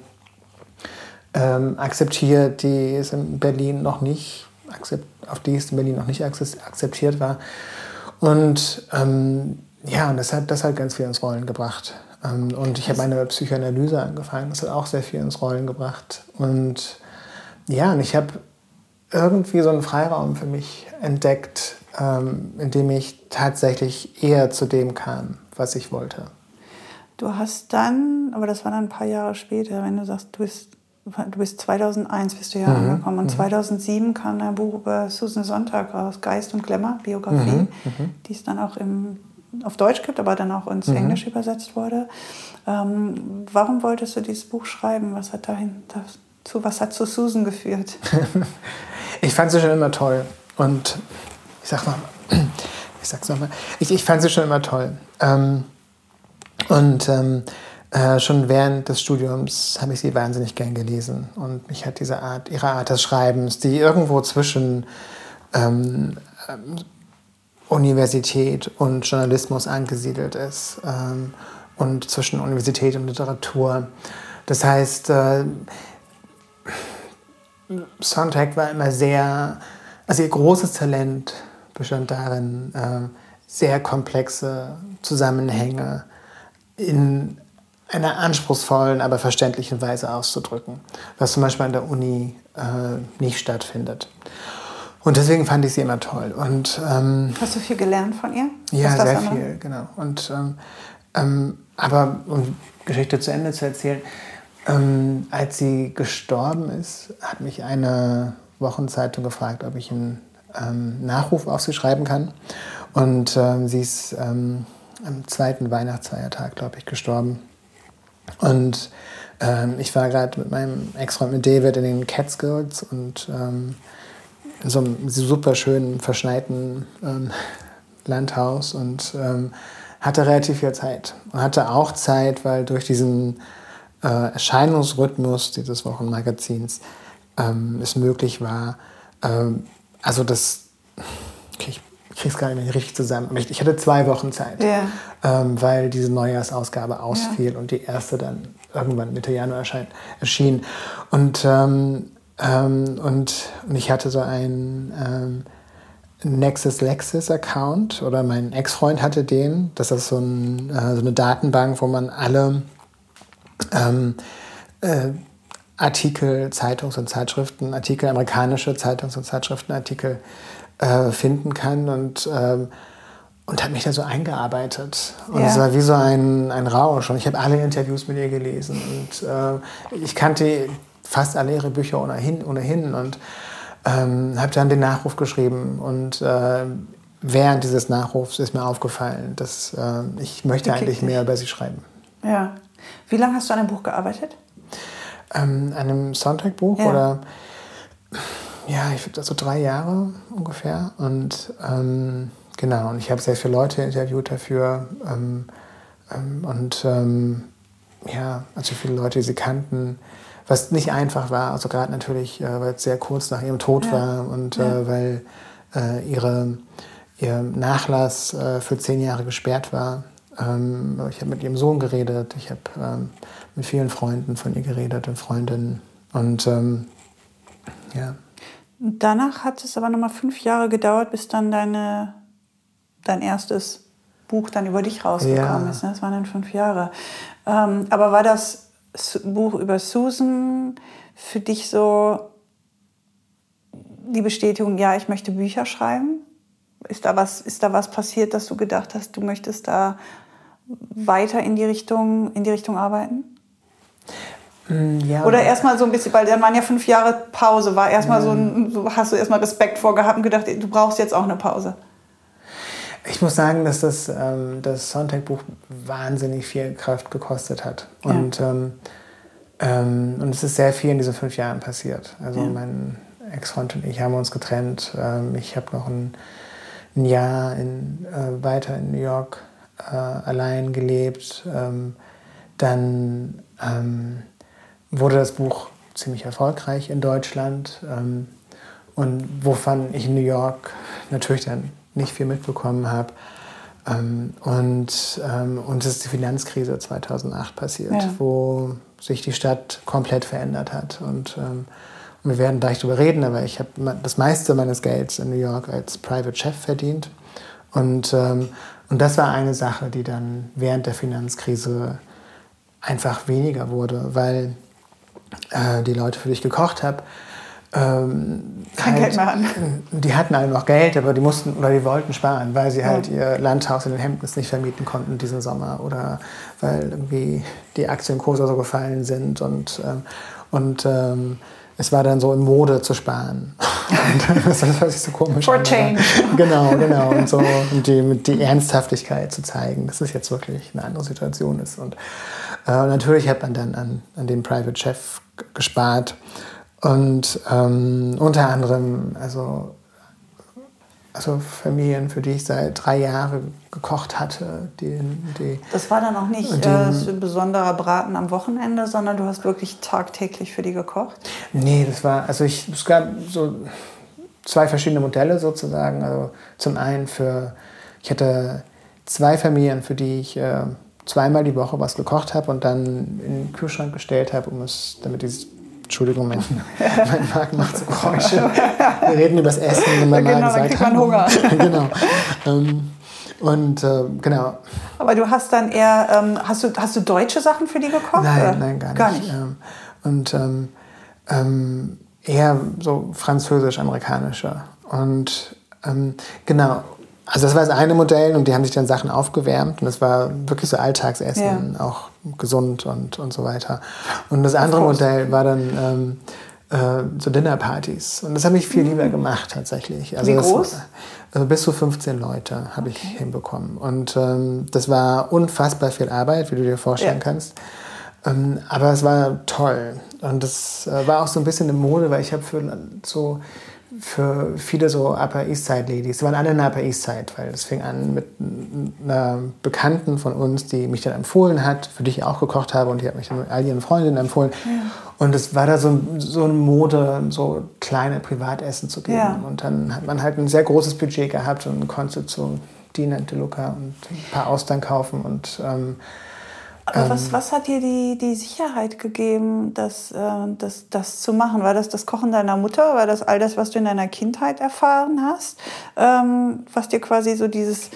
ähm, akzeptiert, die es in Berlin noch nicht, auf die es in Berlin noch nicht akzeptiert war. Und ähm, ja, und das hat, das hat ganz viel ins Rollen gebracht. Ähm, und ich habe meine Psychoanalyse angefangen. Das hat auch sehr viel ins Rollen gebracht. Und ja, und ich habe irgendwie so einen Freiraum für mich entdeckt, ähm, in dem ich tatsächlich eher zu dem kam, was ich wollte. Du hast dann, aber das war dann ein paar Jahre später, wenn du sagst, du bist, du bist zweitausendeins bist du ja mhm. angekommen und mhm. zweitausendsieben kam dein Buch über Susan Sontag raus, Geist und Glamour, Biografie, mhm. Mhm. die es dann auch im, auf Deutsch gibt, aber dann auch ins mhm. Englisch übersetzt wurde. Ähm, warum wolltest du dieses Buch schreiben? Was hat dahin, dazu, was hat zu Susan geführt? Ich fand sie schon immer toll. Und ich sag noch mal, ich sag's noch mal, ich, ich fand sie schon immer toll. Ähm, und ähm, äh, schon während des Studiums habe ich sie wahnsinnig gern gelesen. Und mich hat diese Art, ihre Art des Schreibens, die irgendwo zwischen ähm, ähm, Universität und Journalismus angesiedelt ist. Ähm, und zwischen Universität und Literatur. Das heißt, äh, Sontag war immer sehr, also ihr großes Talent bestand darin, äh, sehr komplexe Zusammenhänge in einer anspruchsvollen, aber verständlichen Weise auszudrücken, was zum Beispiel an der Uni äh, nicht stattfindet. Und deswegen fand ich sie immer toll. Und, ähm, hast du viel gelernt von ihr? Ja, sehr viel, genau. Und, ähm, ähm, aber um Geschichte zu Ende zu erzählen, Ähm, als sie gestorben ist, hat mich eine Wochenzeitung gefragt, ob ich einen ähm, Nachruf auf sie schreiben kann. Und ähm, sie ist ähm, am zweiten Weihnachtsfeiertag, glaube ich, gestorben. Und ähm, ich war gerade mit meinem Ex-Freund, mit David, in den Catskills und ähm, in so einem super schönen, verschneiten ähm, Landhaus und ähm, hatte relativ viel Zeit. Und hatte auch Zeit, weil durch diesen Äh, Erscheinungsrhythmus dieses Wochenmagazins ähm, es möglich war, ähm, also das, okay, ich kriege es gar nicht mehr richtig zusammen, aber ich, ich hatte zwei Wochen Zeit, yeah. ähm, weil diese Neujahrsausgabe ausfiel yeah. und die erste dann irgendwann Mitte Januar erschein, erschien. Und, ähm, ähm, und, und ich hatte so einen ähm, Nexus Lexis Account, oder mein Ex-Freund hatte den. Das ist so, ein, äh, so eine Datenbank, wo man alle Ähm, äh, Artikel, Zeitungs- und Zeitschriftenartikel, amerikanische Zeitungs- und Zeitschriftenartikel äh, finden kann und, ähm, und habe mich da so eingearbeitet. Und es ja. war wie so ein, ein Rausch. Und ich habe alle Interviews mit ihr gelesen. Und äh, ich kannte fast alle ihre Bücher ohnehin, ohnehin und ähm, habe dann den Nachruf geschrieben. Und äh, während dieses Nachrufs ist mir aufgefallen, dass äh, ich möchte okay, eigentlich mehr über sie schreiben. Ja. Wie lange hast du an dem Buch gearbeitet? Ähm, an einem Sontag-Buch? Ja. Oder? ja, ich würde so drei Jahre ungefähr. Und ähm, genau, und ich habe sehr viele Leute interviewt dafür. Ähm, ähm, und ähm, ja, also viele Leute, die sie kannten. Was nicht einfach war, also gerade natürlich, äh, weil es sehr kurz nach ihrem Tod ja. war und ja. äh, weil äh, ihre, ihr Nachlass äh, für zehn Jahre gesperrt war. Ähm, ich habe mit ihrem Sohn geredet, ich habe ähm, mit vielen Freunden von ihr geredet und Freundinnen. Und ähm, ja. Danach hat es aber nochmal fünf Jahre gedauert, bis dann deine, dein erstes Buch dann über dich rausgekommen ja. ist. Ne? Das waren dann fünf Jahre. Ähm, aber war das Buch über Susan für dich so die Bestätigung, ja, ich möchte Bücher schreiben? Ist da was, ist da was passiert, dass du gedacht hast, du möchtest da weiter in die Richtung, in die Richtung arbeiten? Ja. Oder erstmal so ein bisschen, weil dann waren ja fünf Jahre Pause, war erstmal so ein, hast du erstmal Respekt vor gehabt und gedacht, du brauchst jetzt auch eine Pause? Ich muss sagen, dass das, ähm, das Sontag-Buch wahnsinnig viel Kraft gekostet hat. Und, ja. ähm, ähm, und es ist sehr viel in diesen fünf Jahren passiert. Also ja. mein Ex-Freund und ich haben uns getrennt. Ähm, ich habe noch ein, ein Jahr in, äh, weiter in New York äh, allein gelebt. Ähm, dann ähm, wurde das Buch ziemlich erfolgreich in Deutschland. Ähm, und wovon ich in New York natürlich dann nicht viel mitbekommen habe. Ähm, und, ähm, und es ist die Finanzkrise zweitausendacht passiert, ja. wo sich die Stadt komplett verändert hat. Und, ähm, und wir werden gleich darüber reden, aber ich habe das meiste meines Gelds in New York als Private Chef verdient. Und, ähm, und das war eine Sache, die dann während der Finanzkrise einfach weniger wurde, weil äh, die Leute, für die ich gekocht habe, Ähm, Kein halt, Geld mehr an. Die hatten alle noch Geld, aber die mussten oder die wollten sparen, weil sie halt ja. ihr Landhaus in den Hamptons nicht vermieten konnten diesen Sommer oder weil irgendwie die Aktienkurse so gefallen sind und, ähm, und ähm, es war dann so in Mode zu sparen. Und das war sich so komisch. For change. Genau, genau. Und so und die, die Ernsthaftigkeit zu zeigen, dass es jetzt wirklich eine andere Situation ist. Und äh, natürlich hat man dann an, an den Private Chef gespart. Und ähm, unter anderem, also, also Familien, für die ich seit drei Jahren gekocht hatte. Die, die, das war dann auch nicht die, äh, so ein besonderer Braten am Wochenende, sondern du hast wirklich tagtäglich für die gekocht? Nee, das war, also ich, es gab so zwei verschiedene Modelle sozusagen. Also zum einen für, ich hatte zwei Familien, für die ich äh, zweimal die Woche was gekocht habe und dann in den Kühlschrank gestellt habe, um es, damit dieses Entschuldigung, mein, mein Magen macht so Geräusche. Wir reden über das Essen und mein Magen genau, sagt, dann kriegt man Hunger. Genau. Ähm, und äh, genau. Aber du hast dann eher, ähm, hast du, hast du deutsche Sachen für die gekocht? Nein, oder? nein, gar nicht. Gar nicht. Ähm, und ähm, ähm, eher so französisch-amerikanische. Und ähm, genau. Also das war das eine Modell und die haben sich dann Sachen aufgewärmt und das war wirklich so Alltagsessen, ja. auch gesund und, und so weiter. Und das andere Modell war dann ähm, äh, so Dinnerpartys und das habe ich viel mhm. lieber gemacht tatsächlich. Also Wie groß? Das, also bis zu fünfzehn Leute habe okay. ich hinbekommen und ähm, das war unfassbar viel Arbeit, wie du dir vorstellen ja. kannst. Ähm, aber es war toll und das äh, war auch so ein bisschen eine Mode, weil ich habe für so für viele so Upper East Side Ladies. Die waren alle in der Upper East Side, weil das fing an mit einer Bekannten von uns, die mich dann empfohlen hat, für die ich auch gekocht habe und die hat mich dann mit all ihren Freundinnen empfohlen. Ja. Und es war da so, so eine Mode, so kleine Privatessen zu geben. Ja. Und dann hat man halt ein sehr großes Budget gehabt und konnte zu Dina und DeLuca und ein paar Austern kaufen und ähm, Aber was, was hat dir die, die Sicherheit gegeben, das, äh, das, das zu machen? War das das Kochen deiner Mutter? War das all das, was du in deiner Kindheit erfahren hast? Ähm, was dir quasi so dieses...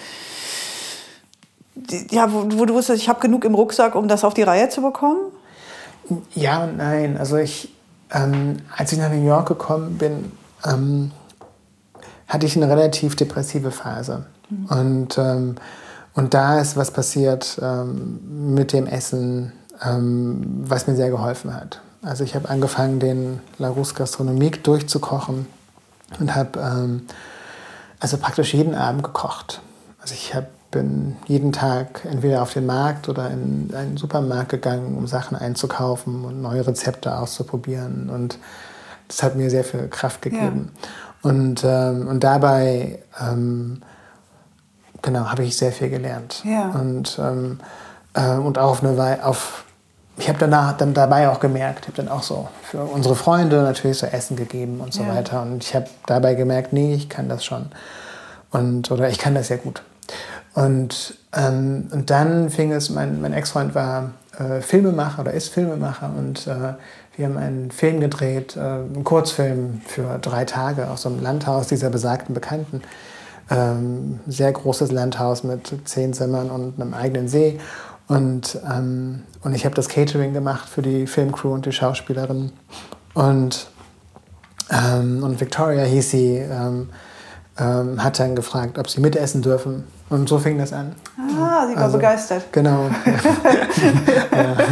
Die, ja, wo, wo du wusstest, ich habe genug im Rucksack, um das auf die Reihe zu bekommen? Ja und nein. Also ich, ähm, als ich nach New York gekommen bin, ähm, hatte ich eine relativ depressive Phase. Mhm. Und... Ähm, Und da ist was passiert ähm, mit dem Essen, ähm, was mir sehr geholfen hat. Also ich habe angefangen, den La Rousse Gastronomique durchzukochen und habe ähm, also praktisch jeden Abend gekocht. Also ich hab, bin jeden Tag entweder auf den Markt oder in einen Supermarkt gegangen, um Sachen einzukaufen und neue Rezepte auszuprobieren. Und das hat mir sehr viel Kraft gegeben. Ja. Und, ähm, und dabei ähm, genau, habe ich sehr viel gelernt. Ja. Und, ähm, äh, und auch auf eine Weise, auf ich habe danach dann dabei auch gemerkt, ich habe dann auch so für unsere Freunde natürlich so Essen gegeben und so ja. weiter. Und ich habe dabei gemerkt, nee, ich kann das schon. Und, oder ich kann das ja gut. Und, ähm, und dann fing es, mein, mein Ex-Freund war äh, Filmemacher oder ist Filmemacher. Und äh, wir haben einen Film gedreht, äh, einen Kurzfilm für drei Tage aus so einem Landhaus dieser besagten Bekannten. Ähm, sehr großes Landhaus mit zehn Zimmern und einem eigenen See. Und, ähm, und ich habe das Catering gemacht für die Filmcrew und die Schauspielerin. Und, ähm, und Victoria hieß sie, ähm, ähm, hat dann gefragt, ob sie mitessen dürfen. Und so fing das an. Ah, sie war also, begeistert. Genau. Ja. Ja.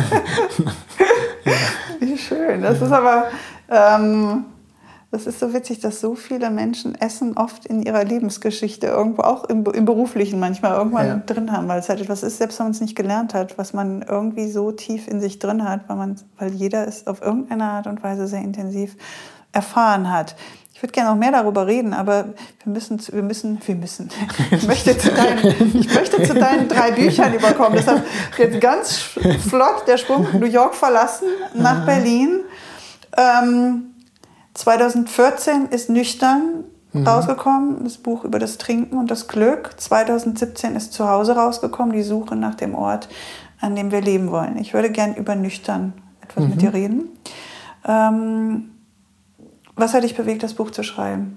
Wie schön. Das ist aber... Ähm Das ist so witzig, dass so viele Menschen Essen oft in ihrer Lebensgeschichte irgendwo, auch im, im Beruflichen manchmal, irgendwann ja. drin haben, weil es halt etwas ist, selbst wenn man es nicht gelernt hat, was man irgendwie so tief in sich drin hat, weil, man, weil jeder es auf irgendeine Art und Weise sehr intensiv erfahren hat. Ich würde gerne noch mehr darüber reden, aber wir müssen, wir müssen, wir müssen. Ich möchte zu deinen, ich möchte zu deinen drei Büchern überkommen. Deshalb jetzt ganz flott der Sprung New York verlassen, nach Berlin. Ähm, zwanzig vierzehn ist Nüchtern mhm. rausgekommen, das Buch über das Trinken und das Glück. zwanzig siebzehn ist Zuhause rausgekommen, die Suche nach dem Ort, an dem wir leben wollen. Ich würde gern über Nüchtern etwas mhm. mit dir reden. Ähm, was hat dich bewegt, das Buch zu schreiben?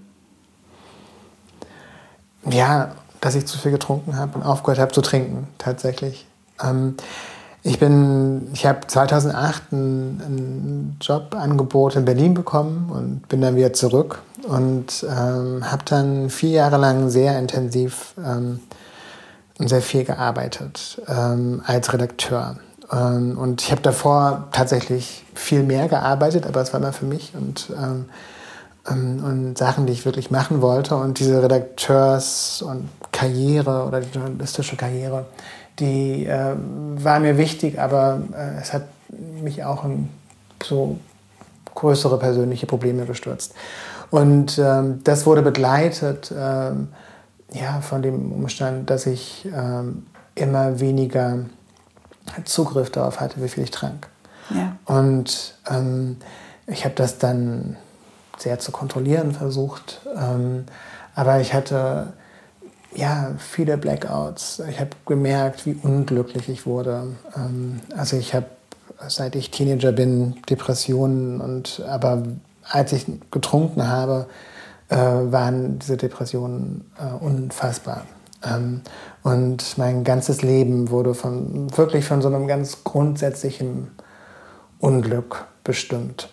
Ja, dass ich zu viel getrunken habe und aufgehört habe zu trinken, tatsächlich. Ähm, Ich bin, ich habe zweitausendacht ein, ein Jobangebot in Berlin bekommen und bin dann wieder zurück und ähm, habe dann vier Jahre lang sehr intensiv ähm, und sehr viel gearbeitet ähm, als Redakteur. Ähm, und ich habe davor tatsächlich viel mehr gearbeitet, aber es war immer für mich und, ähm, ähm, und Sachen, die ich wirklich machen wollte. Und diese Redakteurs- und Karriere oder die journalistische Karriere, die äh, war mir wichtig, aber äh, es hat mich auch in so größere persönliche Probleme gestürzt. Und ähm, das wurde begleitet ähm, ja, von dem Umstand, dass ich ähm, immer weniger Zugriff darauf hatte, wie viel ich trank. Ja. Und ähm, ich habe das dann sehr zu kontrollieren versucht, ähm, aber ich hatte ja, viele Blackouts. Ich habe gemerkt, wie unglücklich ich wurde. Ähm, also ich habe, seit ich Teenager bin, Depressionen. Und, aber als ich getrunken habe, äh, waren diese Depressionen äh, unfassbar. Ähm, und mein ganzes Leben wurde von, wirklich von so einem ganz grundsätzlichen Unglück bestimmt.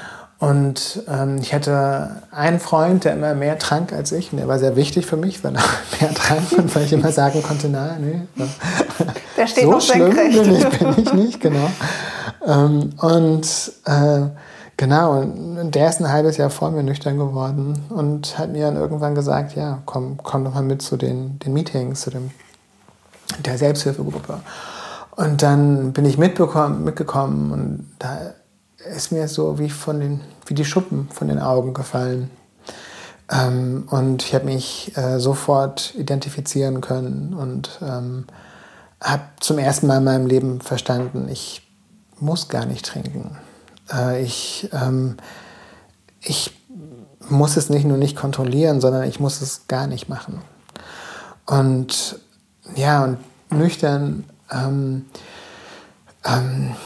Und ähm, ich hatte einen Freund, der immer mehr trank als ich. Und der war sehr wichtig für mich, weil er mehr trank und weil ich immer sagen konnte, nein, nee. Der steht so noch schlimm senkrecht. bin ich, bin ich nicht, genau. Ähm, und äh, genau, und der ist ein halbes Jahr vor mir nüchtern geworden und hat mir dann irgendwann gesagt, ja, komm, komm doch mal mit zu den, den Meetings, zu dem, der Selbsthilfegruppe. Und dann bin ich mitgekommen und da ist mir so wie, von den, wie die Schuppen von den Augen gefallen. Ähm, und ich habe mich äh, sofort identifizieren können und ähm, habe zum ersten Mal in meinem Leben verstanden, ich muss gar nicht trinken. Äh, ich, ähm, ich muss es nicht nur nicht kontrollieren, sondern ich muss es gar nicht machen. Und ja, und nüchtern ähm, ähm,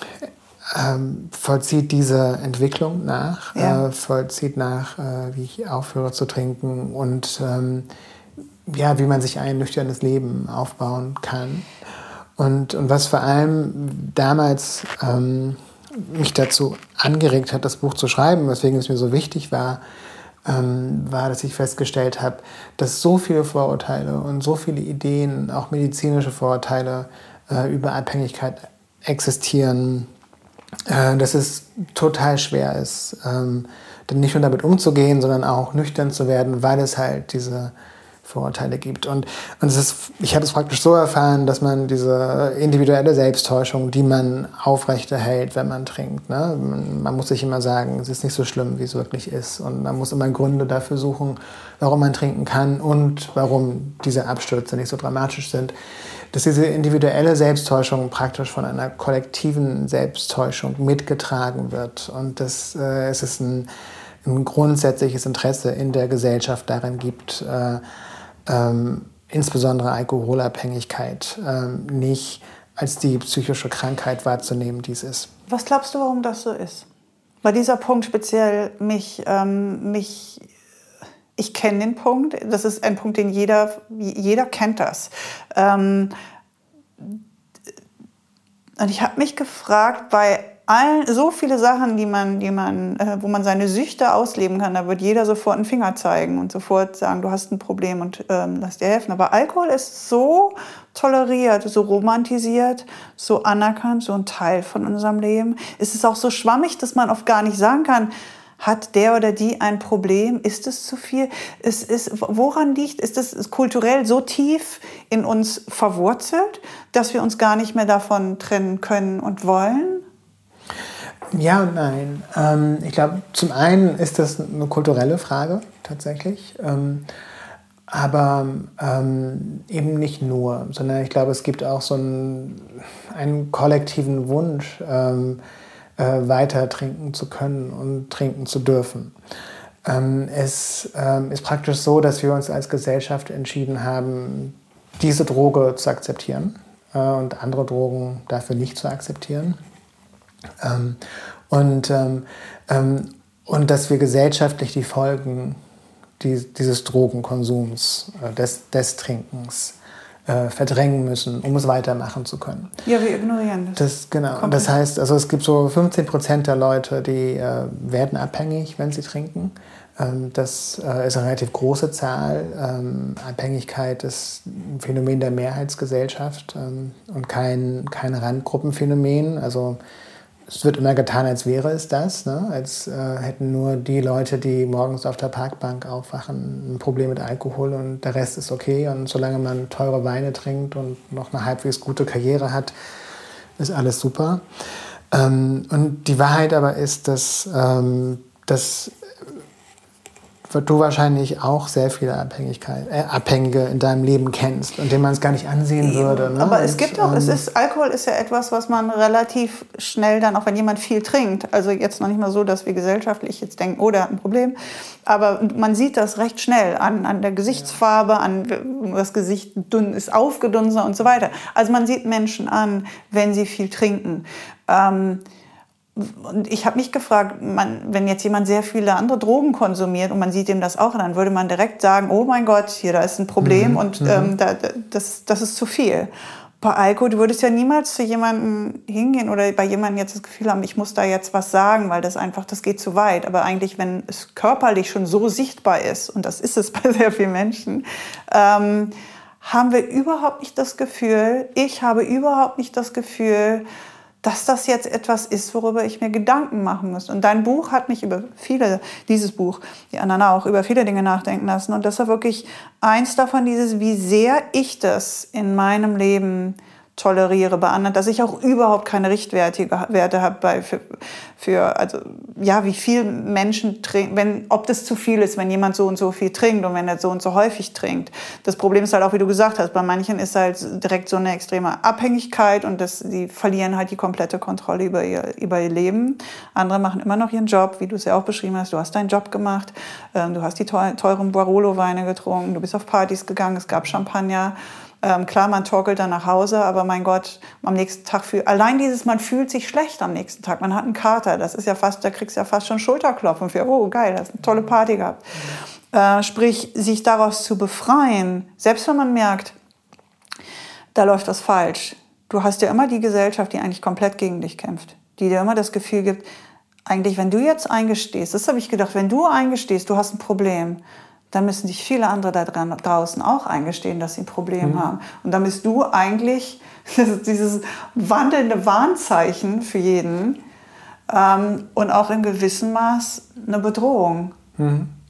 Ähm, vollzieht diese Entwicklung nach, ja. äh, vollzieht nach, äh, wie ich aufhöre zu trinken und ähm, ja, wie man sich ein nüchternes Leben aufbauen kann. Und, und was vor allem damals ähm, mich dazu angeregt hat, das Buch zu schreiben, weswegen es mir so wichtig war, ähm, war, dass ich festgestellt habe, dass so viele Vorurteile und so viele Ideen, auch medizinische Vorurteile äh, über Abhängigkeit existieren, dass es total schwer ist, ähm, nicht nur damit umzugehen, sondern auch nüchtern zu werden, weil es halt diese Vorurteile gibt. Und, und es ist, ich habe es praktisch so erfahren, dass man diese individuelle Selbsttäuschung, die man aufrechterhält, wenn man trinkt. Ne? Man, man muss sich immer sagen, es ist nicht so schlimm, wie es wirklich ist. Und man muss immer Gründe dafür suchen, warum man trinken kann und warum diese Abstürze nicht so dramatisch sind. Dass diese individuelle Selbsttäuschung praktisch von einer kollektiven Selbsttäuschung mitgetragen wird. Und dass äh, es ist ein, ein grundsätzliches Interesse in der Gesellschaft darin gibt, äh, ähm, insbesondere Alkoholabhängigkeit ähm, nicht als die psychische Krankheit wahrzunehmen, die es ist. Was glaubst du, warum das so ist? Weil dieser Punkt speziell mich, ähm, mich ich kenne den Punkt, das ist ein Punkt, den jeder, jeder kennt das. Ähm, und ich habe mich gefragt, bei allen, so viele Sachen, die man, die man, äh, wo man seine Süchte ausleben kann, da wird jeder sofort einen Finger zeigen und sofort sagen, du hast ein Problem und ähm, lass dir helfen. Aber Alkohol ist so toleriert, so romantisiert, so anerkannt, so ein Teil von unserem Leben. Es ist auch so schwammig, dass man oft gar nicht sagen kann, hat der oder die ein Problem? Ist es zu viel? Es ist, woran liegt? Ist es kulturell so tief in uns verwurzelt, dass wir uns gar nicht mehr davon trennen können und wollen? Ja und nein. Ähm, ich glaube, zum einen ist das eine kulturelle Frage tatsächlich, ähm, aber ähm, eben nicht nur, sondern ich glaube, es gibt auch so einen, einen kollektiven Wunsch, ähm, äh, weiter trinken zu können und trinken zu dürfen. Ähm, es ähm, ist praktisch so, dass wir uns als Gesellschaft entschieden haben, diese Droge zu akzeptieren äh, und andere Drogen dafür nicht zu akzeptieren. Ähm, und, ähm, ähm, und dass wir gesellschaftlich die Folgen die, dieses Drogenkonsums, äh, des, des Trinkens äh, verdrängen müssen, um es weitermachen zu können. Ja, wir ignorieren das. das genau. Komplett. Das heißt, also es gibt so fünfzehn Prozent der Leute, die äh, werden abhängig, wenn sie trinken. Ähm, das äh, ist eine relativ große Zahl. Ähm, Abhängigkeit ist ein Phänomen der Mehrheitsgesellschaft ähm, und kein, kein Randgruppenphänomen. Also es wird immer getan, als wäre es das, ne? Als äh, hätten nur die Leute, die morgens auf der Parkbank aufwachen, ein Problem mit Alkohol und der Rest ist okay. Und solange man teure Weine trinkt und noch eine halbwegs gute Karriere hat, ist alles super. Ähm, und die Wahrheit aber ist, dass, ähm, dass du wahrscheinlich auch sehr viele Abhängigkeit, äh, Abhängige in deinem Leben kennst und denen man es gar nicht ansehen würde. Ne? Aber es und, gibt auch, ähm, es ist, Alkohol ist ja etwas, was man relativ schnell dann, auch wenn jemand viel trinkt, also jetzt noch nicht mal so, dass wir gesellschaftlich jetzt denken, oh, der hat ein Problem, aber man sieht das recht schnell an, an der Gesichtsfarbe, an das Gesicht dünn ist aufgedunsen und so weiter. Also man sieht Menschen an, wenn sie viel trinken. Ähm, Und ich habe mich gefragt, man, wenn jetzt jemand sehr viele andere Drogen konsumiert und man sieht ihm das auch, dann würde man direkt sagen, oh mein Gott, hier, da ist ein Problem mhm. und ähm, da, das, das ist zu viel. Bei Alkohol, du würdest ja niemals zu jemandem hingehen oder bei jemandem jetzt das Gefühl haben, ich muss da jetzt was sagen, weil das einfach, das geht zu weit. Aber eigentlich, wenn es körperlich schon so sichtbar ist, und das ist es bei sehr vielen Menschen, ähm, haben wir überhaupt nicht das Gefühl, ich habe überhaupt nicht das Gefühl, dass das jetzt etwas ist, worüber ich mir Gedanken machen muss. Und dein Buch hat mich über viele, dieses Buch, die anderen auch, über viele Dinge nachdenken lassen. Und das war wirklich eins davon, dieses, wie sehr ich das in meinem Leben toleriere bei anderen, dass ich auch überhaupt keine Richtwerte Werte habe bei, für, für, also, ja, wie viel Menschen trinken, wenn, ob das zu viel ist, wenn jemand so und so viel trinkt und wenn er so und so häufig trinkt. Das Problem ist halt auch, wie du gesagt hast, bei manchen ist halt direkt so eine extreme Abhängigkeit und das, die verlieren halt die komplette Kontrolle über ihr, über ihr Leben. Andere machen immer noch ihren Job, wie du es ja auch beschrieben hast. Du hast deinen Job gemacht, ähm, du hast die teuren Barolo-Weine getrunken, du bist auf Partys gegangen, es gab Champagner. Ähm, klar, man torkelt dann nach Hause, aber mein Gott, am nächsten Tag fühlt, allein dieses, man fühlt sich schlecht am nächsten Tag. Man hat einen Kater, das ist ja fast, da kriegst du ja fast schon Schulterklopfen für, oh geil, das ist eine tolle Party gehabt. Mhm. Äh, sprich, sich daraus zu befreien, selbst wenn man merkt, da läuft was falsch. Du hast ja immer die Gesellschaft, die eigentlich komplett gegen dich kämpft, die dir immer das Gefühl gibt, eigentlich, wenn du jetzt eingestehst, das habe ich gedacht, wenn du eingestehst, du hast ein Problem, dann müssen sich viele andere da draußen auch eingestehen, dass sie ein Problem mhm. haben. Und dann bist du eigentlich dieses wandelnde Warnzeichen für jeden ähm, und auch in gewissem Maß eine Bedrohung. Mhm.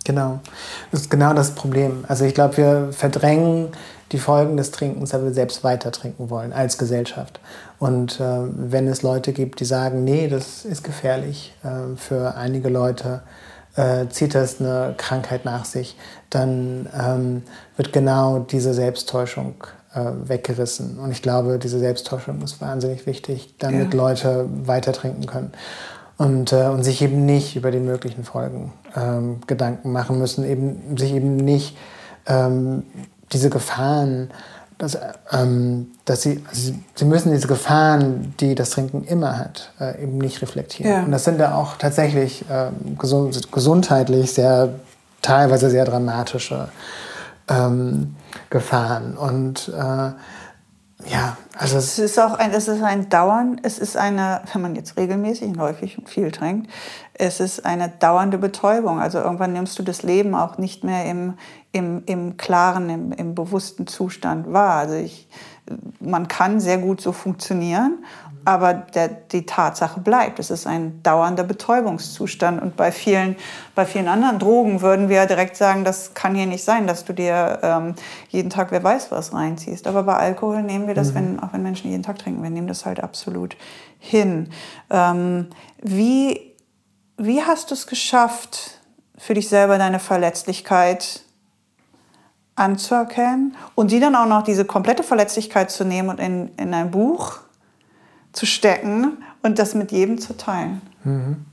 Genau. Das ist genau das Problem. Also ich glaube, wir verdrängen die Folgen des Trinkens, weil wir selbst weiter trinken wollen als Gesellschaft. Und äh, wenn es Leute gibt, die sagen, nee, das ist gefährlich, äh, für einige Leute äh, zieht das eine Krankheit nach sich, dann ähm, wird genau diese Selbsttäuschung äh, weggerissen. Und ich glaube, diese Selbsttäuschung ist wahnsinnig wichtig, damit ja. Leute weiter trinken können. Und, äh, und sich eben nicht über die möglichen Folgen ähm, Gedanken machen müssen, eben, sich eben nicht ähm, diese Gefahren, dass, ähm, dass sie, also sie müssen diese Gefahren, die das Trinken immer hat, äh, eben nicht reflektieren. Ja. Und das sind ja auch tatsächlich äh, gesund, gesundheitlich sehr, teilweise sehr dramatische ähm, Gefahren. Und äh, ja, also es ist auch ein, es ist ein Dauern, es ist eine, wenn man jetzt regelmäßig und häufig und viel trinkt, es ist eine dauernde Betäubung. Also irgendwann nimmst du das Leben auch nicht mehr im, im, im klaren, im, im bewussten Zustand wahr. Also ich, man kann sehr gut so funktionieren, aber der, die Tatsache bleibt. Es ist ein dauernder Betäubungszustand. Und bei vielen, bei vielen anderen Drogen würden wir direkt sagen, das kann hier nicht sein, dass du dir ähm, jeden Tag wer weiß was reinziehst. Aber bei Alkohol nehmen wir das, mhm. wenn, auch wenn Menschen jeden Tag trinken, wir nehmen das halt absolut hin. Ähm, wie, wie hast du es geschafft, für dich selber deine Verletzlichkeit anzuerkennen und die dann auch noch diese komplette Verletzlichkeit zu nehmen und in, in ein Buch zu stecken und das mit jedem zu teilen? Mhm.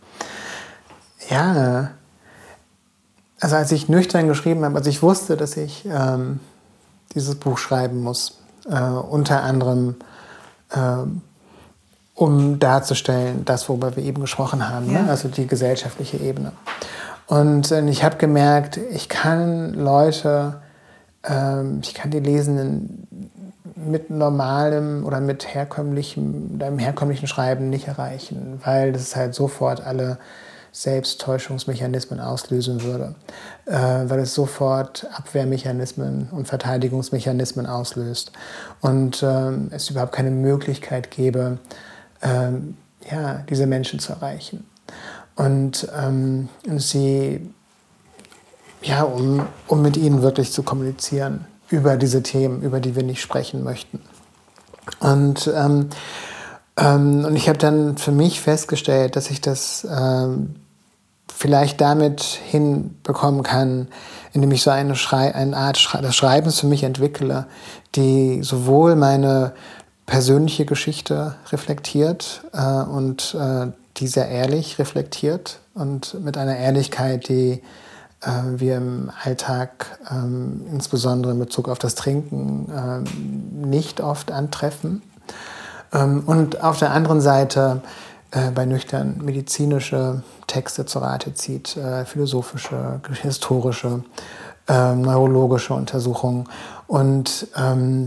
Ja, also als ich nüchtern geschrieben habe, also ich wusste, dass ich ähm, dieses Buch schreiben muss, äh, unter anderem äh, um darzustellen, das, worüber wir eben gesprochen haben, ja. ne? Also die gesellschaftliche Ebene. Und äh, ich habe gemerkt, ich kann Leute, ähm, ich kann die Lesenden mit normalem oder mit herkömmlichem, einem herkömmlichen Schreiben nicht erreichen, weil das halt sofort alle Selbsttäuschungsmechanismen auslösen würde, äh, weil es sofort Abwehrmechanismen und Verteidigungsmechanismen auslöst und ähm, es überhaupt keine Möglichkeit gäbe, ähm, ja, diese Menschen zu erreichen. Und ähm, sie, ja, um, um mit ihnen wirklich zu kommunizieren über diese Themen, über die wir nicht sprechen möchten. Und, ähm, ähm, und ich habe dann für mich festgestellt, dass ich das ähm, vielleicht damit hinbekommen kann, indem ich so eine, Schrei- eine Art Schrei- des Schreibens für mich entwickle, die sowohl meine persönliche Geschichte reflektiert äh, und äh, die sehr ehrlich reflektiert und mit einer Ehrlichkeit, die äh, wir im Alltag, ähm, insbesondere in Bezug auf das Trinken, ähm, nicht oft antreffen. Ähm, und auf der anderen Seite äh, bei Nüchtern medizinische Texte zu Rate zieht, äh, philosophische, historische, äh, neurologische Untersuchungen. Und ähm,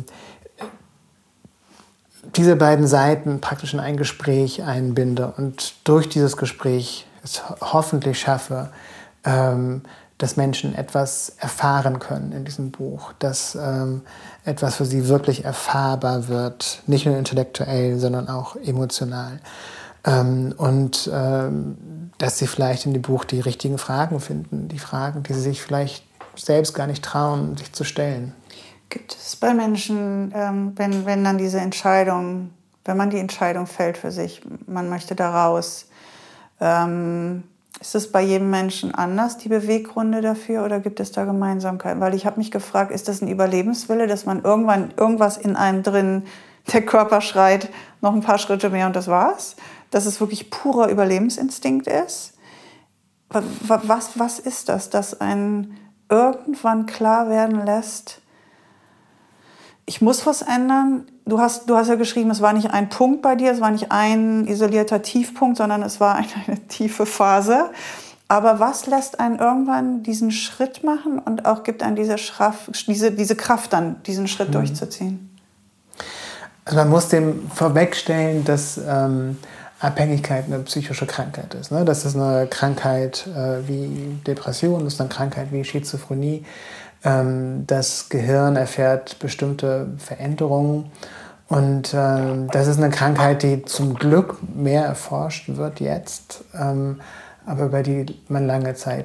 diese beiden Seiten praktisch in ein Gespräch einbinde und durch dieses Gespräch es hoffentlich schaffe, ähm, dass Menschen etwas erfahren können in diesem Buch, dass ähm, etwas für sie wirklich erfahrbar wird, nicht nur intellektuell, sondern auch emotional. Ähm, und ähm, dass sie vielleicht in dem Buch die richtigen Fragen finden, die Fragen, die sie sich vielleicht selbst gar nicht trauen, sich zu stellen. Gibt es bei Menschen, ähm, wenn, wenn dann diese Entscheidung, wenn man die Entscheidung fällt für sich, man möchte da raus, ähm, ist es bei jedem Menschen anders, die Beweggründe dafür, oder gibt es da Gemeinsamkeiten? Weil ich habe mich gefragt, ist das ein Überlebenswille, dass man irgendwann irgendwas in einem drin, der Körper schreit, noch ein paar Schritte mehr und das war's? Dass es wirklich purer Überlebensinstinkt ist? Was, was ist das, dass einen irgendwann klar werden lässt, ich muss was ändern? Du hast, du hast ja geschrieben, es war nicht ein Punkt bei dir, es war nicht ein isolierter Tiefpunkt, sondern es war eine, eine tiefe Phase. Aber was lässt einen irgendwann diesen Schritt machen und auch gibt einen diese, Schraff, diese, diese Kraft dann, diesen Schritt mhm. durchzuziehen? Also man muss dem vorwegstellen, dass ähm, Abhängigkeit eine psychische Krankheit ist. Ne? Das ist eine Krankheit äh, wie Depression, das ist eine Krankheit wie Schizophrenie. Das Gehirn erfährt bestimmte Veränderungen und ähm, das ist eine Krankheit, die zum Glück mehr erforscht wird jetzt, ähm, aber über die man lange Zeit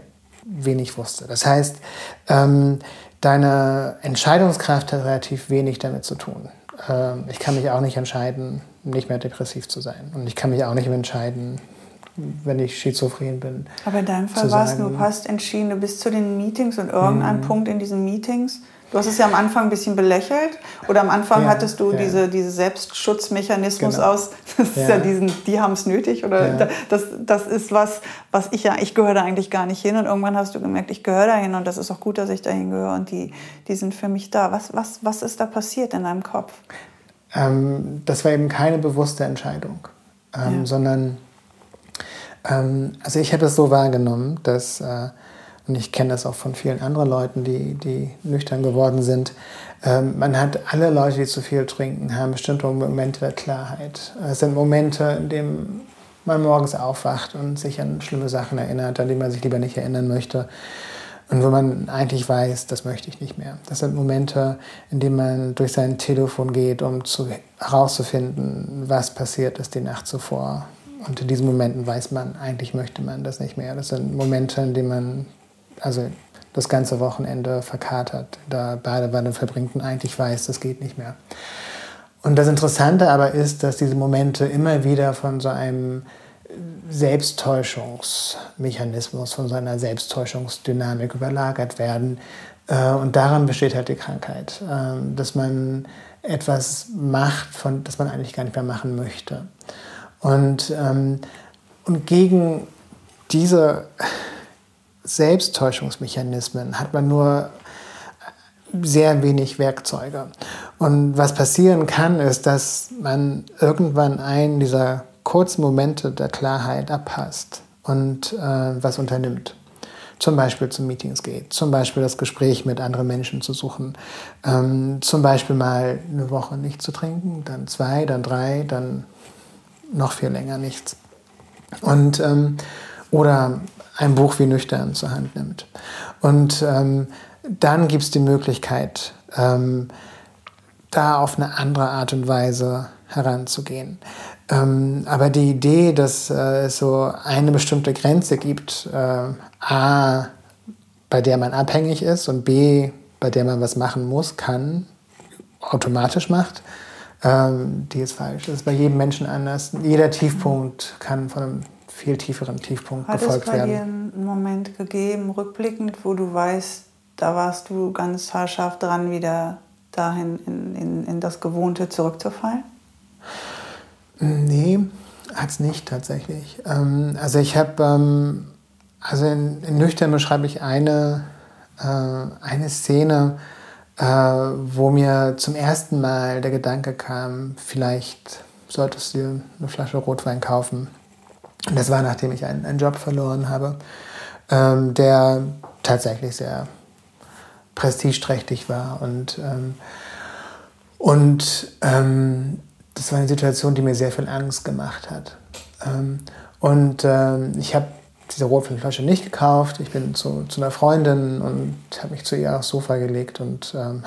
wenig wusste. Das heißt, ähm, deine Entscheidungskraft hat relativ wenig damit zu tun. Ähm, ich kann mich auch nicht entscheiden, nicht mehr depressiv zu sein. Und ich kann mich auch nicht mehr entscheiden, wenn ich schizophren bin. Aber in deinem Fall war es, du hast entschieden, du bist zu den Meetings und irgendein mhm. Punkt in diesen Meetings, du hast es ja am Anfang ein bisschen belächelt oder am Anfang ja, hattest du ja. diese, diese Selbstschutzmechanismus genau. aus, das ist ja, ja diesen, die haben es nötig oder ja. das, das ist was, was ich ja, ich gehöre da eigentlich gar nicht hin und irgendwann hast du gemerkt, ich gehöre da hin und das ist auch gut, dass ich dahin gehöre und die, die sind für mich da. Was, was, was ist da passiert in deinem Kopf? Ähm, das war eben keine bewusste Entscheidung, ähm, ja. sondern ähm, also ich habe es so wahrgenommen, dass äh, und ich kenne das auch von vielen anderen Leuten, die, die nüchtern geworden sind. Ähm, man hat alle Leute, die zu viel trinken, haben bestimmte Momente der Klarheit. Es sind Momente, in denen man morgens aufwacht und sich an schlimme Sachen erinnert, an die man sich lieber nicht erinnern möchte. Und wo man eigentlich weiß, das möchte ich nicht mehr. Das sind Momente, in denen man durch sein Telefon geht, um zu, herauszufinden, was passiert ist die Nacht zuvor. Und in diesen Momenten weiß man, eigentlich möchte man das nicht mehr. Das sind Momente, in denen man also das ganze Wochenende verkatert, da Badewanne verbringt und eigentlich weiß, das geht nicht mehr. Und das Interessante aber ist, dass diese Momente immer wieder von so einem Selbsttäuschungsmechanismus, von so einer Selbsttäuschungsdynamik überlagert werden. Und daran besteht halt die Krankheit, dass man etwas macht, von, das man eigentlich gar nicht mehr machen möchte. Und, und gegen diese Selbsttäuschungsmechanismen hat man nur sehr wenig Werkzeuge. Und was passieren kann, ist, dass man irgendwann einen dieser kurzen Momente der Klarheit abpasst und äh, was unternimmt. Zum Beispiel zu Meetings geht, zum Beispiel das Gespräch mit anderen Menschen zu suchen, ähm, zum Beispiel mal eine Woche nicht zu trinken, dann zwei, dann drei, dann noch viel länger nichts. Und, ähm, oder ein Buch wie Nüchtern zur Hand nimmt. Und ähm, dann gibt es die Möglichkeit, ähm, da auf eine andere Art und Weise heranzugehen. Ähm, aber die Idee, dass äh, es so eine bestimmte Grenze gibt, äh, A, bei der man abhängig ist und B, bei der man was machen muss, kann, automatisch macht, ähm, die ist falsch. Das ist bei jedem Menschen anders. Jeder Tiefpunkt kann von einem viel tieferen Tiefpunkt Hat gefolgt werden. Hat es bei dir einen Moment gegeben, rückblickend, wo du weißt, da warst du ganz haarscharf dran, wieder dahin in, in, in das Gewohnte zurückzufallen? Nee, hat es nicht tatsächlich. Ähm, also ich habe, ähm, also in, in Nüchtern beschreibe ich eine, äh, eine Szene, äh, wo mir zum ersten Mal der Gedanke kam, vielleicht solltest du dir eine Flasche Rotwein kaufen. Und das war, nachdem ich einen, einen Job verloren habe, ähm, der tatsächlich sehr prestigeträchtig war. Und, ähm, und ähm, das war eine Situation, die mir sehr viel Angst gemacht hat. Ähm, und ähm, ich habe diese Rotweinflasche nicht gekauft. Ich bin zu, zu einer Freundin und habe mich zu ihr aufs Sofa gelegt und ähm,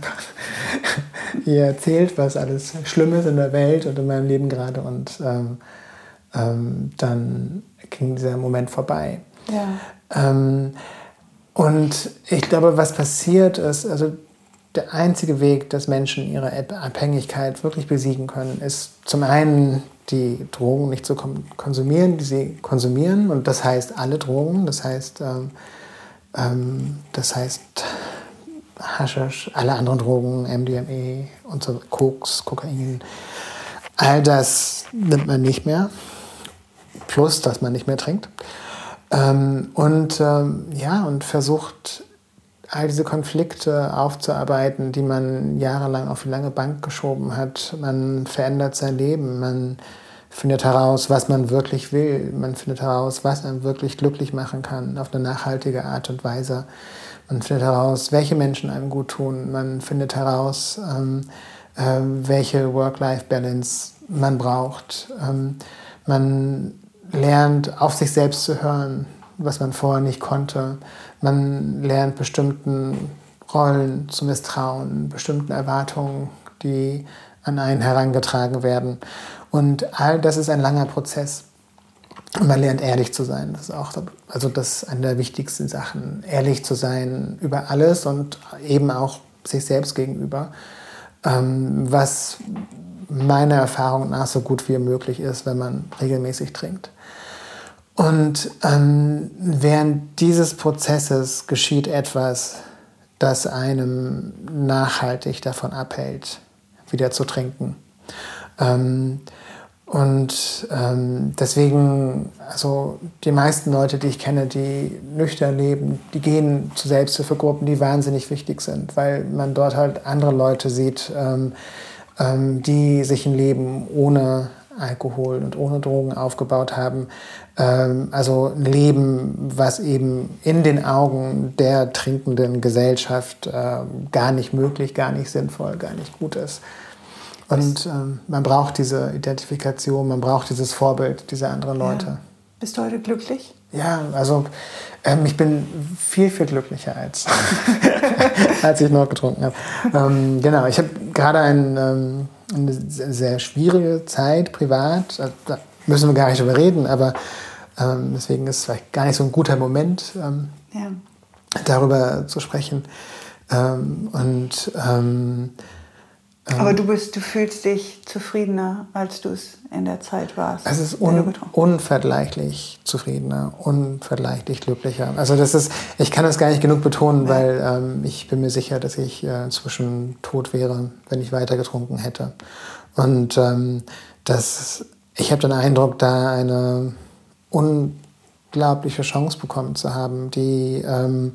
ihr erzählt, was alles schlimm ist in der Welt und in meinem Leben gerade. Und ähm, ähm, dann ging dieser Moment vorbei. Ja. Ähm, und ich glaube, was passiert ist, also der einzige Weg, dass Menschen ihre Abhängigkeit wirklich besiegen können, ist zum einen die Drogen nicht zu konsumieren, die sie konsumieren. Und das heißt alle Drogen, das heißt, ähm, ähm, das heißt Haschisch, alle anderen Drogen, M D M A und so, Koks, Kokain. All das nimmt man nicht mehr. Plus, dass man nicht mehr trinkt. Ähm, und, ähm, ja, und versucht, all diese Konflikte aufzuarbeiten, die man jahrelang auf die lange Bank geschoben hat. Man verändert sein Leben, man findet heraus, was man wirklich will. Man findet heraus, was einen wirklich glücklich machen kann, auf eine nachhaltige Art und Weise. Man findet heraus, welche Menschen einem gut tun. Man findet heraus, ähm, äh, welche Work-Life-Balance man braucht. Ähm, man lernt, auf sich selbst zu hören, was man vorher nicht konnte. Man lernt bestimmten Rollen zu misstrauen, bestimmten Erwartungen, die an einen herangetragen werden. Und all das ist ein langer Prozess. Und man lernt ehrlich zu sein. Das ist auch, also das ist eine der wichtigsten Sachen. Ehrlich zu sein über alles und eben auch sich selbst gegenüber. Ähm, was meiner Erfahrung nach so gut wie möglich ist, wenn man regelmäßig trinkt. Und ähm, während dieses Prozesses geschieht etwas, das einem nachhaltig davon abhält, wieder zu trinken. Ähm, und ähm, deswegen, also die meisten Leute, die ich kenne, die nüchtern leben, die gehen zu Selbsthilfegruppen, die wahnsinnig wichtig sind, weil man dort halt andere Leute sieht, ähm, ähm, die sich ein Leben ohne Alkohol und ohne Drogen aufgebaut haben. Ähm, also ein Leben, was eben in den Augen der trinkenden Gesellschaft äh, gar nicht möglich, gar nicht sinnvoll, gar nicht gut ist. Und ähm, man braucht diese Identifikation, man braucht dieses Vorbild dieser anderen Leute. Ja. Bist du heute glücklich? Ja, also ähm, ich bin viel, viel glücklicher als, als ich noch getrunken habe. Ähm, genau, ich habe gerade ein, ähm, eine sehr schwierige Zeit privat, also, da müssen wir gar nicht drüber reden, aber ähm, deswegen ist es vielleicht gar nicht so ein guter Moment, ähm, ja. darüber zu sprechen. Ähm, und ähm, Aber du bist, du fühlst dich zufriedener, als du es in der Zeit warst. Es ist un, unvergleichlich zufriedener, unvergleichlich glücklicher. Also das ist, ich kann das gar nicht genug betonen, ja. weil ähm, ich bin mir sicher, dass ich äh, inzwischen tot wäre, wenn ich weiter getrunken hätte. Und ähm, das, ich habe den Eindruck, da eine unglaubliche Chance bekommen zu haben, die ähm,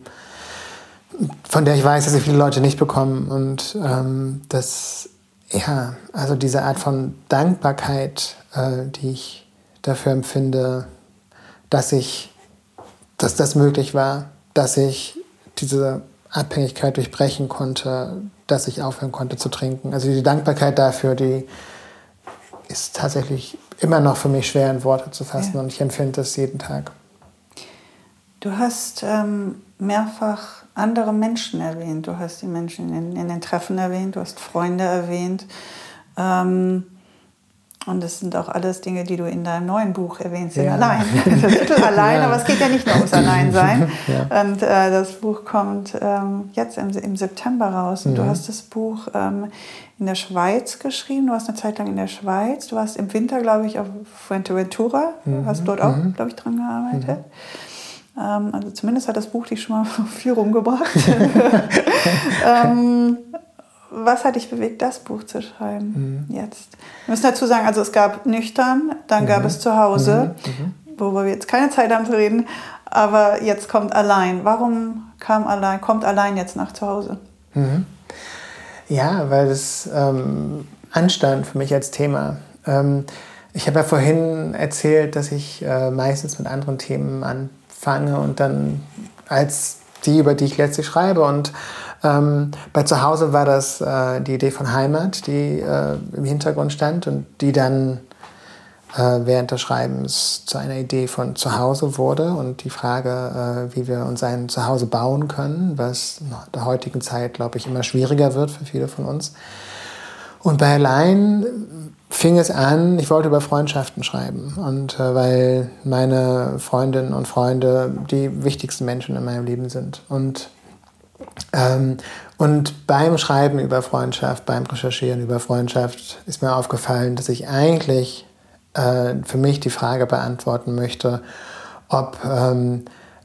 von der ich weiß, dass sie viele Leute nicht bekommen. Und ähm, das, ja, also diese Art von Dankbarkeit, äh, die ich dafür empfinde, dass ich, dass das möglich war, dass ich diese Abhängigkeit durchbrechen konnte, dass ich aufhören konnte zu trinken. Also die Dankbarkeit dafür, die ist tatsächlich immer noch für mich schwer in Worte zu fassen, ja. Und ich empfinde das jeden Tag. Du hast ähm, mehrfach andere Menschen erwähnt. Du hast die Menschen in, in den Treffen erwähnt, du hast Freunde erwähnt. Ähm, und das sind auch alles Dinge, die du in deinem neuen Buch erwähnst, ja. in Allein. Das Titel Allein, ja. Aber es geht ja nicht nur ums Alleinsein. Ja. Und äh, das Buch kommt ähm, jetzt im, im September raus. Und mhm. du hast das Buch ähm, in der Schweiz geschrieben. Du warst eine Zeit lang in der Schweiz. Du warst im Winter, glaube ich, auf Fuerteventura. Mhm. Hast dort auch, mhm. glaube ich, dran gearbeitet. Mhm. Also zumindest hat das Buch dich schon mal viel rumgebracht. ähm, was hat dich bewegt, das Buch zu schreiben mhm. jetzt? Wir müssen dazu sagen, also es gab Nüchtern, dann mhm. gab es Zuhause, mhm. wo wir jetzt keine Zeit haben zu reden, aber jetzt kommt Allein. Warum kam Allein, kommt Allein jetzt nach Zuhause? Mhm. Ja, weil es ähm, anstand für mich als Thema. Ähm, ich habe ja vorhin erzählt, dass ich äh, meistens mit anderen Themen an fange und dann als die, über die ich letztlich schreibe. Und ähm, bei Zuhause war das äh, die Idee von Heimat, die äh, im Hintergrund stand und die dann äh, während des Schreibens zu einer Idee von Zuhause wurde und die Frage, äh, wie wir uns ein Zuhause bauen können, was in der heutigen Zeit, glaube ich, immer schwieriger wird für viele von uns. Und bei Allein fing es an, ich wollte über Freundschaften schreiben. Und äh, weil meine Freundinnen und Freunde die wichtigsten Menschen in meinem Leben sind. Und, ähm, und beim Schreiben über Freundschaft, beim Recherchieren über Freundschaft ist mir aufgefallen, dass ich eigentlich äh, für mich die Frage beantworten möchte, ob ähm,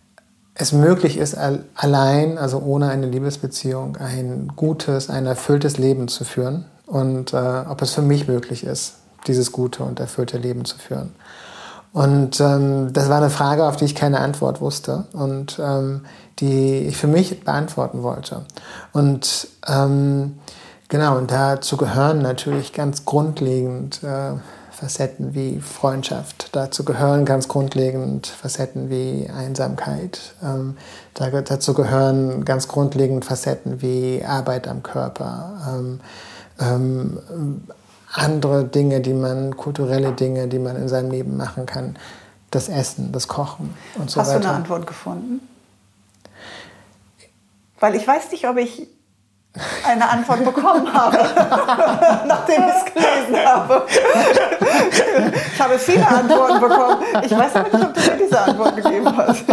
es möglich ist, allein, also ohne eine Liebesbeziehung, ein gutes, ein erfülltes Leben zu führen. Und äh, ob es für mich möglich ist, dieses gute und erfüllte Leben zu führen. Und ähm, das war eine Frage, auf die ich keine Antwort wusste und ähm, die ich für mich beantworten wollte. Und ähm, genau, und dazu gehören natürlich ganz grundlegend äh, Facetten wie Freundschaft. Dazu gehören ganz grundlegend Facetten wie Einsamkeit. Ähm, da, dazu gehören ganz grundlegend Facetten wie Arbeit am Körper. Ähm, Ähm, andere Dinge, die man, kulturelle Dinge, die man in seinem Leben machen kann. Das Essen, das Kochen und so weiter. Hast du eine Antwort gefunden? Weil ich weiß nicht, ob ich eine Antwort bekommen habe, nachdem ich es gelesen habe. Ich habe viele Antworten bekommen. Ich weiß aber nicht, ob du mir diese Antwort gegeben hast.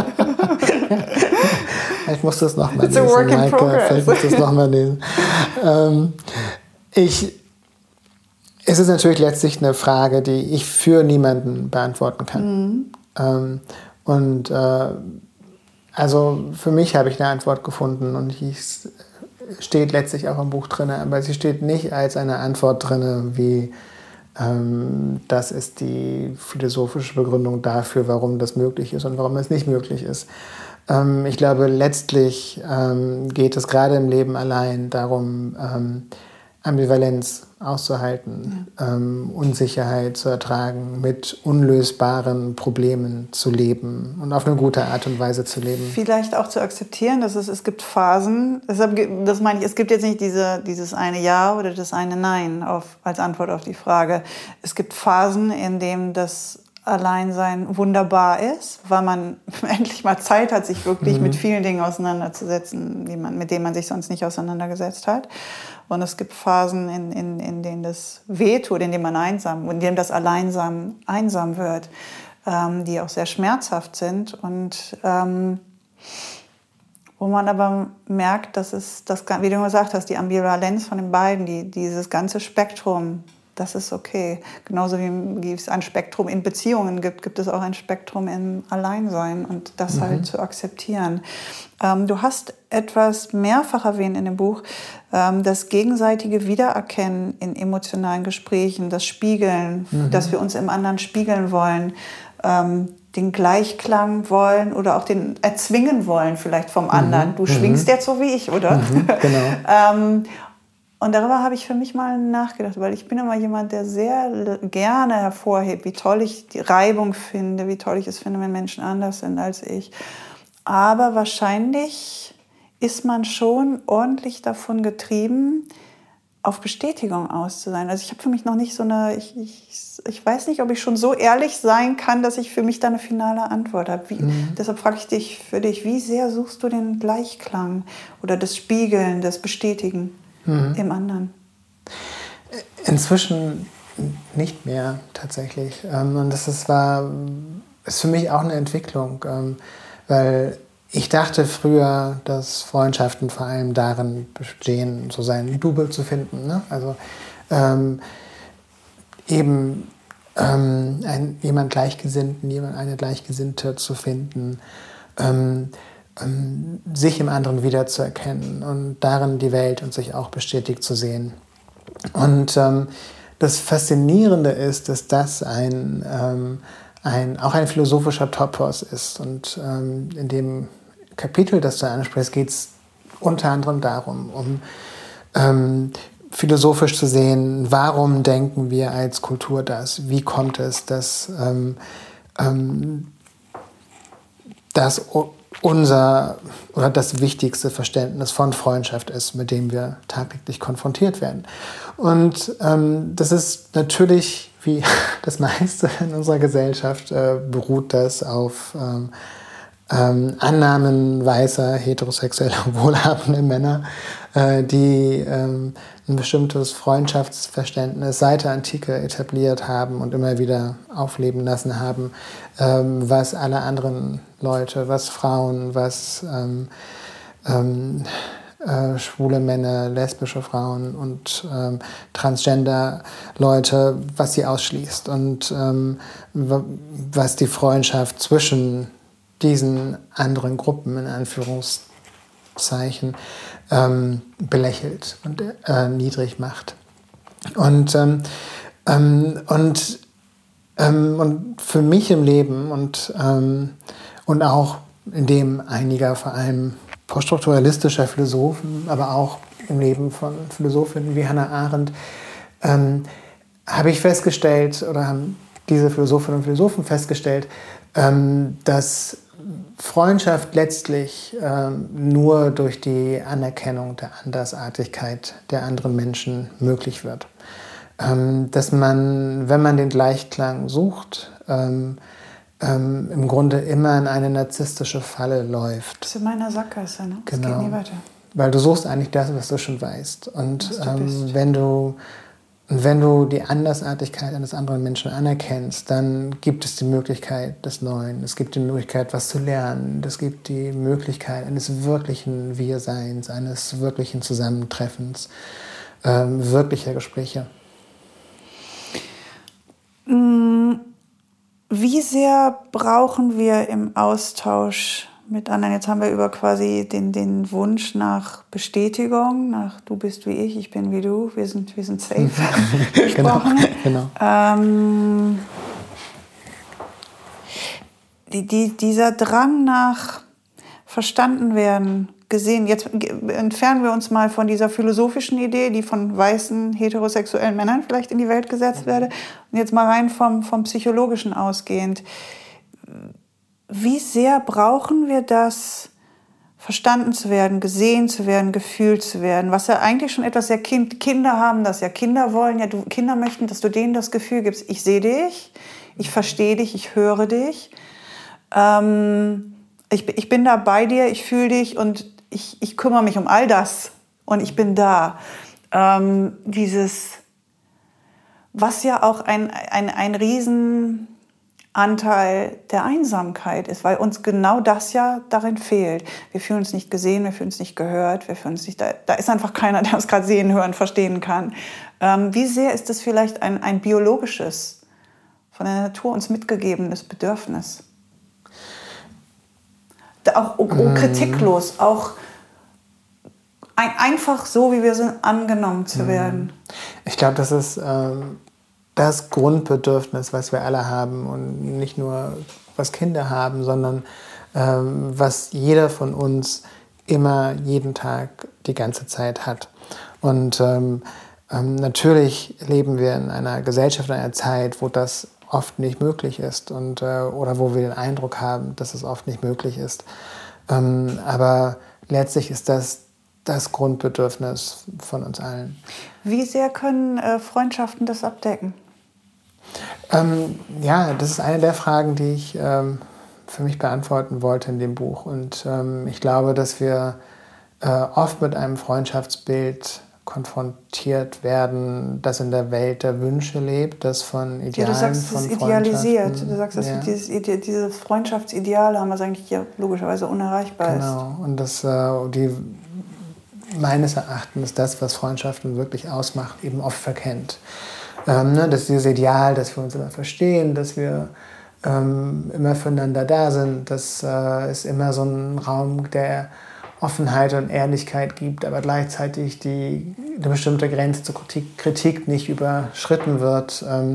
Ich muss das nochmal lesen. It's a work in Maike, progress. vielleicht muss ich das nochmal lesen. Ähm, ich, es ist natürlich letztlich eine Frage, die ich für niemanden beantworten kann. Mhm. Ähm, und äh, also für mich habe ich eine Antwort gefunden und die steht letztlich auch im Buch drin, aber sie steht nicht als eine Antwort drin, wie ähm, das ist die philosophische Begründung dafür, warum das möglich ist und warum es nicht möglich ist. Ähm, ich glaube, letztlich ähm, geht es gerade im Leben allein darum, ähm, Ambivalenz auszuhalten, ja. ähm, Unsicherheit zu ertragen, mit unlösbaren Problemen zu leben und auf eine gute Art und Weise zu leben. Vielleicht auch zu akzeptieren, dass es, es gibt Phasen, deshalb, das meine ich, es gibt jetzt nicht diese, dieses eine Ja oder das eine Nein auf, als Antwort auf die Frage. Es gibt Phasen, in denen das Alleinsein wunderbar ist, weil man endlich mal Zeit hat, sich wirklich mhm. mit vielen Dingen auseinanderzusetzen, die man, mit denen man sich sonst nicht auseinandergesetzt hat. Und es gibt Phasen, in, in, in denen das wehtut, in denen man einsam, in denen das Alleinsam einsam wird, ähm, die auch sehr schmerzhaft sind und ähm, wo man aber merkt, dass es, das, wie du gesagt hast, die Ambivalenz von den beiden, die, dieses ganze Spektrum, das ist okay. Genauso wie es ein Spektrum in Beziehungen gibt, gibt es auch ein Spektrum im Alleinsein und das mhm. halt zu akzeptieren. Ähm, du hast etwas mehrfach erwähnt in dem Buch, ähm, das gegenseitige Wiedererkennen in emotionalen Gesprächen, das Spiegeln, mhm. dass wir uns im anderen spiegeln wollen, ähm, den Gleichklang wollen oder auch den erzwingen wollen vielleicht vom anderen. Mhm. Du schwingst mhm. jetzt so wie ich, oder? Mhm, genau. ähm, Und darüber habe ich für mich mal nachgedacht, weil ich bin immer jemand, der sehr gerne hervorhebt, wie toll ich die Reibung finde, wie toll ich es finde, wenn Menschen anders sind als ich. Aber wahrscheinlich ist man schon ordentlich davon getrieben, auf Bestätigung aus zu sein. Also ich habe für mich noch nicht so eine, ich, ich, ich weiß nicht, ob ich schon so ehrlich sein kann, dass ich für mich da eine finale Antwort habe. Wie, mhm. Deshalb frage ich dich für dich, wie sehr suchst du den Gleichklang oder das Spiegeln, das Bestätigen? Mhm. Im anderen? Inzwischen nicht mehr tatsächlich. Und das ist, war, ist für mich auch eine Entwicklung, weil ich dachte früher, dass Freundschaften vor allem darin bestehen, so seinen Double zu finden. Ne? Also ähm, eben ähm, ein, jemand Gleichgesinnten, jemand eine Gleichgesinnte zu finden, ähm, sich im anderen wiederzuerkennen und darin die Welt und sich auch bestätigt zu sehen. Und ähm, das Faszinierende ist, dass das ein, ähm, ein, auch ein philosophischer Topos ist. Und ähm, in dem Kapitel, das du ansprichst, geht es unter anderem darum, um ähm, philosophisch zu sehen, warum denken wir als Kultur das? Wie kommt es, dass ähm, ähm, das unser oder das wichtigste Verständnis von Freundschaft ist, mit dem wir tagtäglich konfrontiert werden. Und ähm, das ist natürlich, wie das meiste in unserer Gesellschaft, äh, beruht das auf ähm, ähm, Annahmen weißer, heterosexueller, wohlhabender Männer, äh, die ähm, ein bestimmtes Freundschaftsverständnis seit der Antike etabliert haben und immer wieder aufleben lassen haben, ähm, was alle anderen Leute, was Frauen, was ähm, ähm, äh, schwule Männer, lesbische Frauen und ähm, Transgender-Leute, was sie ausschließt und ähm, was die Freundschaft zwischen diesen anderen Gruppen in Anführungszeichen ähm, belächelt und äh, niedrig macht. Und, ähm, ähm, und, ähm, und für mich im Leben und, ähm, und auch in dem einiger vor allem poststrukturalistischer Philosophen, aber auch im Leben von Philosophinnen wie Hannah Arendt, ähm, habe ich festgestellt, oder haben diese Philosophinnen und Philosophen festgestellt, ähm, dass Freundschaft letztlich ähm, nur durch die Anerkennung der Andersartigkeit der anderen Menschen möglich wird. Ähm, dass man, wenn man den Gleichklang sucht, ähm, ähm, im Grunde immer in eine narzisstische Falle läuft. Das ist in meiner Sackgasse, ne? Das genau. geht nie weiter. weil du suchst eigentlich das, was du schon weißt. Und du ähm, wenn du wenn du die Andersartigkeit eines anderen Menschen anerkennst, dann gibt es die Möglichkeit des Neuen. Es gibt die Möglichkeit, was zu lernen. Es gibt die Möglichkeit eines wirklichen Wir-Seins, eines wirklichen Zusammentreffens, ähm, wirklicher Gespräche. Wie sehr brauchen wir im Austausch mit anderen? Jetzt haben wir über quasi den, den Wunsch nach Bestätigung, nach du bist wie ich, ich bin wie du, wir sind, wir sind safe gesprochen. Genau, genau. Ähm, die, die, dieser Drang nach verstanden werden, gesehen, jetzt entfernen wir uns mal von dieser philosophischen Idee, die von weißen, heterosexuellen Männern vielleicht in die Welt gesetzt werde, und jetzt mal rein vom, vom Psychologischen ausgehend. Wie sehr brauchen wir das, verstanden zu werden, gesehen zu werden, gefühlt zu werden, was ja eigentlich schon etwas sehr kind, Kinder haben das ja, Kinder wollen ja, du, Kinder möchten, dass du denen das Gefühl gibst, ich sehe dich, ich verstehe dich, ich höre dich, ähm, ich, ich bin da bei dir, ich fühle dich und ich, ich kümmere mich um all das und ich bin da. Ähm, dieses, was ja auch ein, ein, ein Riesenanteil der Einsamkeit ist, weil uns genau das ja darin fehlt. Wir fühlen uns nicht gesehen, wir fühlen uns nicht gehört, wir fühlen uns nicht, da, da ist einfach keiner, der uns gerade sehen, hören, verstehen kann. Ähm, wie sehr ist das vielleicht ein, ein biologisches, von der Natur uns mitgegebenes Bedürfnis? Auch oh, oh, kritiklos, auch ein, einfach so, wie wir sind, angenommen zu werden. Ich glaube, das ist ähm, das Grundbedürfnis, was wir alle haben und nicht nur, was Kinder haben, sondern ähm, was jeder von uns immer, jeden Tag, die ganze Zeit hat. Und ähm, ähm, natürlich leben wir in einer Gesellschaft, in einer Zeit, wo das oft nicht möglich ist und, äh, oder wo wir den Eindruck haben, dass es oft nicht möglich ist. Ähm, aber letztlich ist das das Grundbedürfnis von uns allen. Wie sehr können äh, Freundschaften das abdecken? Ähm, ja, das ist eine der Fragen, die ich ähm, für mich beantworten wollte in dem Buch. Und ähm, ich glaube, dass wir äh, oft mit einem Freundschaftsbild konfrontiert werden, das in der Welt der Wünsche lebt, das von Idealen, ja, du sagst, von es ist idealisiert. Du sagst, dass ja. wir dieses, diese Freundschaftsideale haben, was eigentlich ja logischerweise unerreichbar ist. Genau, und das, äh, die, meines Erachtens das, was Freundschaften wirklich ausmacht, eben oft verkennt. Ähm, ne, das ist dieses Ideal, dass wir uns immer verstehen, dass wir ähm, immer füreinander da sind, dass äh, es immer so einen Raum der Offenheit und Ehrlichkeit gibt, aber gleichzeitig die, eine bestimmte Grenze zur Kritik, Kritik nicht überschritten wird, ähm,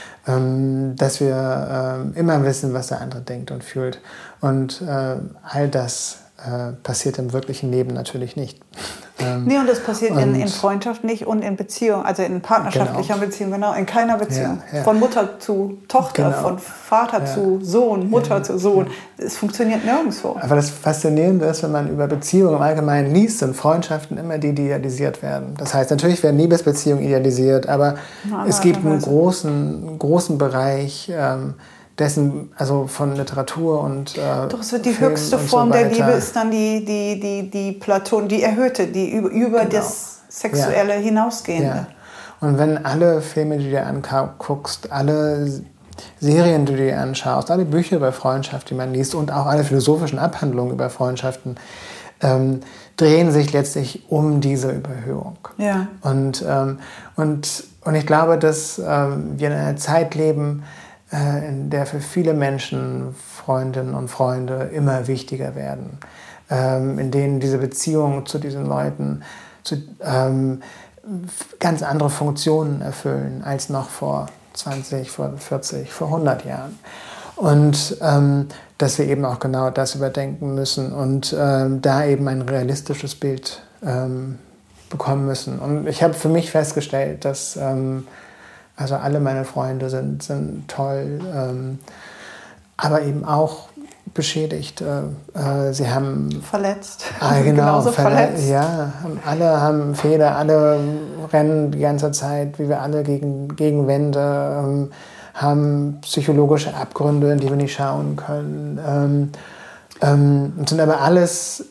ähm, dass wir ähm, immer wissen, was der andere denkt und fühlt. Und äh, all das äh, passiert im wirklichen Leben natürlich nicht. Ähm, nee, und das passiert und in, in Freundschaft nicht und in Beziehung, also in partnerschaftlicher genau. Beziehung, genau, in keiner Beziehung. Ja, ja. Von Mutter zu Tochter, genau. von Vater ja. zu Sohn, Mutter ja, zu Sohn. Ja. Es funktioniert nirgendwo. Aber das Faszinierende ist, wenn man über Beziehungen im Allgemeinen liest, sind Freundschaften immer die, die idealisiert werden. Das heißt, natürlich werden Liebesbeziehungen idealisiert, aber Na, es gibt einen großen, großen Bereich, ähm, dessen, also von Literatur und äh, Doch, es wird die Film höchste Form so der Liebe ist dann die, die, die, die Platon, die erhöhte, die über, über genau. das Sexuelle ja. hinausgehende. Ja. Und wenn alle Filme, die du dir anguckst, alle Serien, die du dir anschaust, alle Bücher über Freundschaft, die man liest und auch alle philosophischen Abhandlungen über Freundschaften, ähm, drehen sich letztlich um diese Überhöhung. Ja. Und, ähm, und, und ich glaube, dass ähm, wir in einer Zeit leben, in der für viele Menschen Freundinnen und Freunde immer wichtiger werden, ähm, in denen diese Beziehungen zu diesen Leuten zu, ähm, ganz andere Funktionen erfüllen als noch vor zwanzig, vor vierzig, vor hundert Jahren. Und ähm, dass wir eben auch genau das überdenken müssen und ähm, da eben ein realistisches Bild ähm, bekommen müssen. Und ich habe für mich festgestellt, dass ähm, Also alle meine Freunde sind, sind toll, ähm, aber eben auch beschädigt. Äh, äh, sie haben verletzt. Ah, genau, genauso verle verletzt. Ja, alle haben Fehler, alle rennen die ganze Zeit, wie wir alle, gegen, gegen Wände, ähm, haben psychologische Abgründe, in die wir nicht schauen können. Ähm, ähm, sind aber alles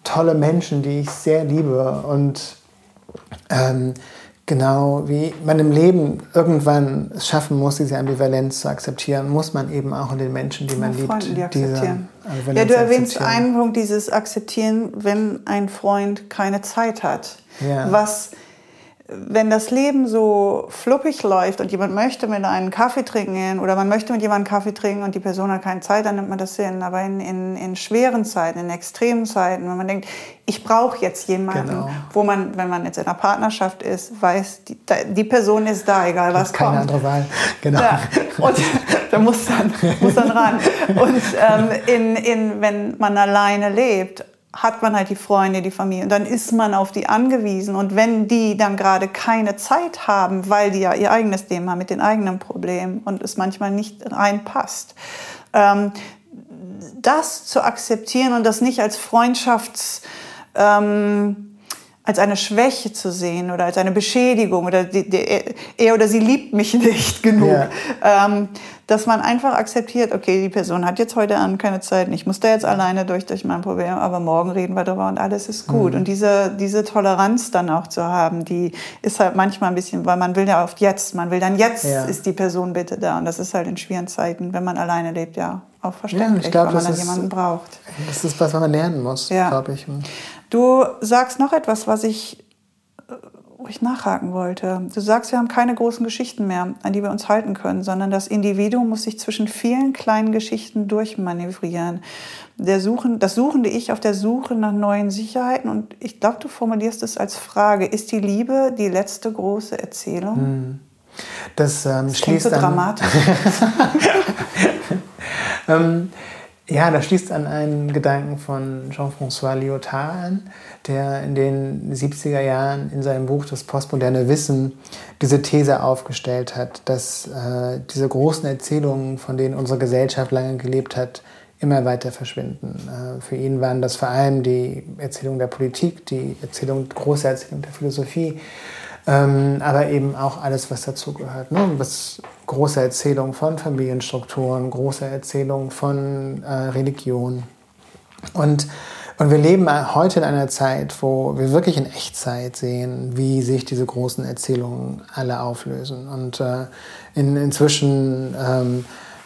tolle Menschen, die ich sehr liebe. Und ähm, genau wie man im Leben irgendwann es schaffen muss, diese Ambivalenz zu akzeptieren, muss man eben auch in den Menschen, die man liebt, Freunden, die akzeptieren. Diese ja, du erwähnst einen Punkt, dieses Akzeptieren, wenn ein Freund keine Zeit hat. Ja. Was, wenn das Leben so fluppig läuft und jemand möchte mit einem Kaffee trinken oder man möchte mit jemandem Kaffee trinken und die Person hat keine Zeit, dann nimmt man das hin. Aber in, in, in schweren Zeiten, in extremen Zeiten, wenn man denkt, ich brauche jetzt jemanden, genau. wo man, wenn man jetzt in einer Partnerschaft ist, weiß, die, die Person ist da, egal was kommt. Keine andere Wahl, genau. Ja, und da muss dann, muss dann ran. Und ähm, in, in, wenn man alleine lebt, hat man halt die Freunde, die Familie. Und dann ist man auf die angewiesen. Und wenn die dann gerade keine Zeit haben, weil die ja ihr eigenes Leben haben mit den eigenen Problemen und es manchmal nicht reinpasst, ähm, das zu akzeptieren und das nicht als Freundschafts... Ähm, als eine Schwäche zu sehen oder als eine Beschädigung oder die, die, er oder sie liebt mich nicht genug. Ja. Ähm, dass man einfach akzeptiert, okay, die Person hat jetzt heute Abend keine Zeit, ich muss da jetzt alleine durch, durch mein Problem, aber morgen reden wir darüber und alles ist gut. Mhm. Und diese, diese Toleranz dann auch zu haben, die ist halt manchmal ein bisschen, weil man will ja oft jetzt, man will dann jetzt ja. ist die Person bitte da. Und das ist halt in schweren Zeiten, wenn man alleine lebt, ja, auch verständlich, ja, ich glaub, weil man dann ist, jemanden braucht. Das ist was, was man lernen muss, ja. glaube ich. Du sagst noch etwas, was ich, wo ich nachhaken wollte. Du sagst, wir haben keine großen Geschichten mehr, an die wir uns halten können, sondern das Individuum muss sich zwischen vielen kleinen Geschichten durchmanövrieren. Der Suchen, das suchende Ich auf der Suche nach neuen Sicherheiten. Und ich glaube, du formulierst es als Frage, ist die Liebe die letzte große Erzählung? Hm. Das, ähm, das klingt so an, dramatisch. ähm, Ja, das schließt an einen Gedanken von Jean-François Lyotard an, der in den siebziger Jahren in seinem Buch Das postmoderne Wissen diese These aufgestellt hat, dass äh, diese großen Erzählungen, von denen unsere Gesellschaft lange gelebt hat, immer weiter verschwinden. Äh, für ihn waren das vor allem die Erzählung der Politik, die Erzählung, große Erzählung der Philosophie, ähm, aber eben auch alles, was dazugehört. Ne? Was große Erzählung von Familienstrukturen, große Erzählung von äh, Religion. Und, und wir leben heute in einer Zeit, wo wir wirklich in Echtzeit sehen, wie sich diese großen Erzählungen alle auflösen. Und äh, in, inzwischen ähm,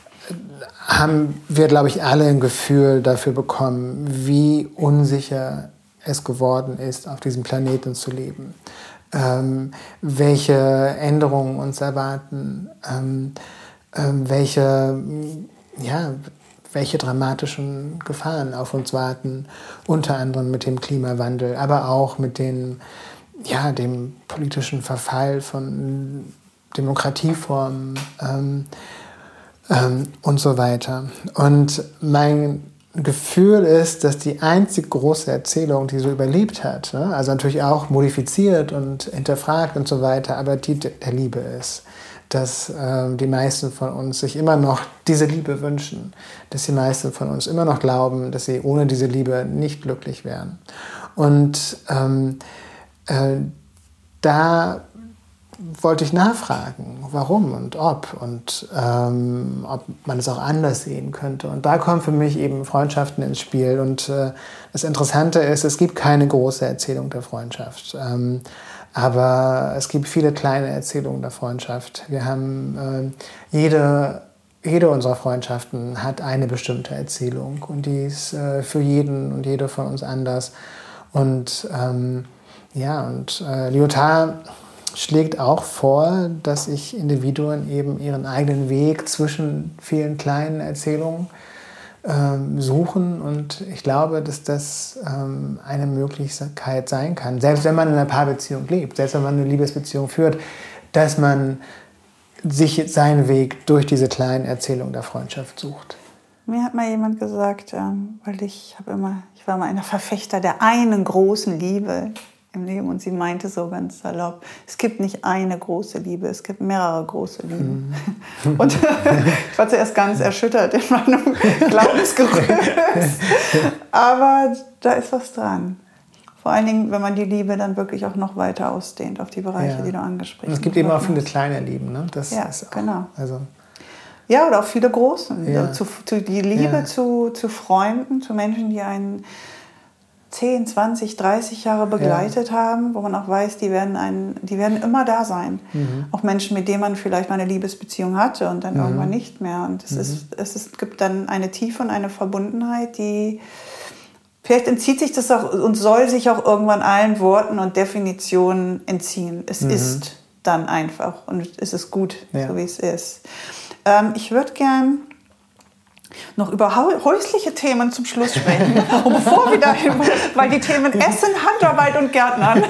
haben wir, glaube ich, alle ein Gefühl dafür bekommen, wie unsicher es geworden ist, auf diesem Planeten zu leben. Ähm, welche Änderungen uns erwarten, ähm, ähm, welche, ja, welche dramatischen Gefahren auf uns warten, unter anderem mit dem Klimawandel, aber auch mit den, ja, dem politischen Verfall von Demokratieformen ähm, ähm, und so weiter. Und mein Gefühl ist, dass die einzige große Erzählung, die so überlebt hat, ne, also natürlich auch modifiziert und hinterfragt und so weiter, aber die der Liebe ist. Dass äh, die meisten von uns sich immer noch diese Liebe wünschen, dass die meisten von uns immer noch glauben, dass sie ohne diese Liebe nicht glücklich wären. Und ähm, äh, da wollte ich nachfragen, warum und ob und ähm, ob man es auch anders sehen könnte. Und da kommen für mich eben Freundschaften ins Spiel. Und äh, das Interessante ist, es gibt keine große Erzählung der Freundschaft. Ähm, aber es gibt viele kleine Erzählungen der Freundschaft. Wir haben äh, jede, jede unserer Freundschaften hat eine bestimmte Erzählung. Und die ist äh, für jeden und jede von uns anders. Und ähm, ja, und äh, Lyotard schlägt auch vor, dass sich Individuen eben ihren eigenen Weg zwischen vielen kleinen Erzählungen ähm, suchen. Und ich glaube, dass das ähm, eine Möglichkeit sein kann, selbst wenn man in einer Paarbeziehung lebt, selbst wenn man eine Liebesbeziehung führt, dass man sich seinen Weg durch diese kleinen Erzählungen der Freundschaft sucht. Mir hat mal jemand gesagt, ähm, weil ich habe immer, ich war mal ein Verfechter der einen großen Liebe im Leben, und sie meinte so ganz salopp, es gibt nicht eine große Liebe, es gibt mehrere große Lieben. Mhm. Und ich war zuerst ganz erschüttert in meinem Glaubensgerüst, aber da ist was dran. Vor allen Dingen, wenn man die Liebe dann wirklich auch noch weiter ausdehnt auf die Bereiche, ja, die du angesprochen hast. Es gibt eben auch viele kleine Lieben, ne? Das ja, ist auch, genau. Also ja, oder auch viele große. Ja. Zu, zu, die Liebe ja. zu, zu Freunden, zu Menschen, die einen zehn, zwanzig, dreißig Jahre begleitet ja. haben, wo man auch weiß, die werden, einen, die werden immer da sein. Mhm. Auch Menschen, mit denen man vielleicht mal eine Liebesbeziehung hatte und dann mhm. irgendwann nicht mehr. Und es, mhm. ist, es ist, gibt dann eine Tiefe und eine Verbundenheit, die vielleicht entzieht sich das auch und soll sich auch irgendwann allen Worten und Definitionen entziehen. Es mhm. ist dann einfach und es ist gut, ja. so wie es ist. Ähm, ich würde gern noch über häusliche Themen zum Schluss sprechen. Und bevor wir dahin, weil die Themen Essen, Handarbeit und Gärtnern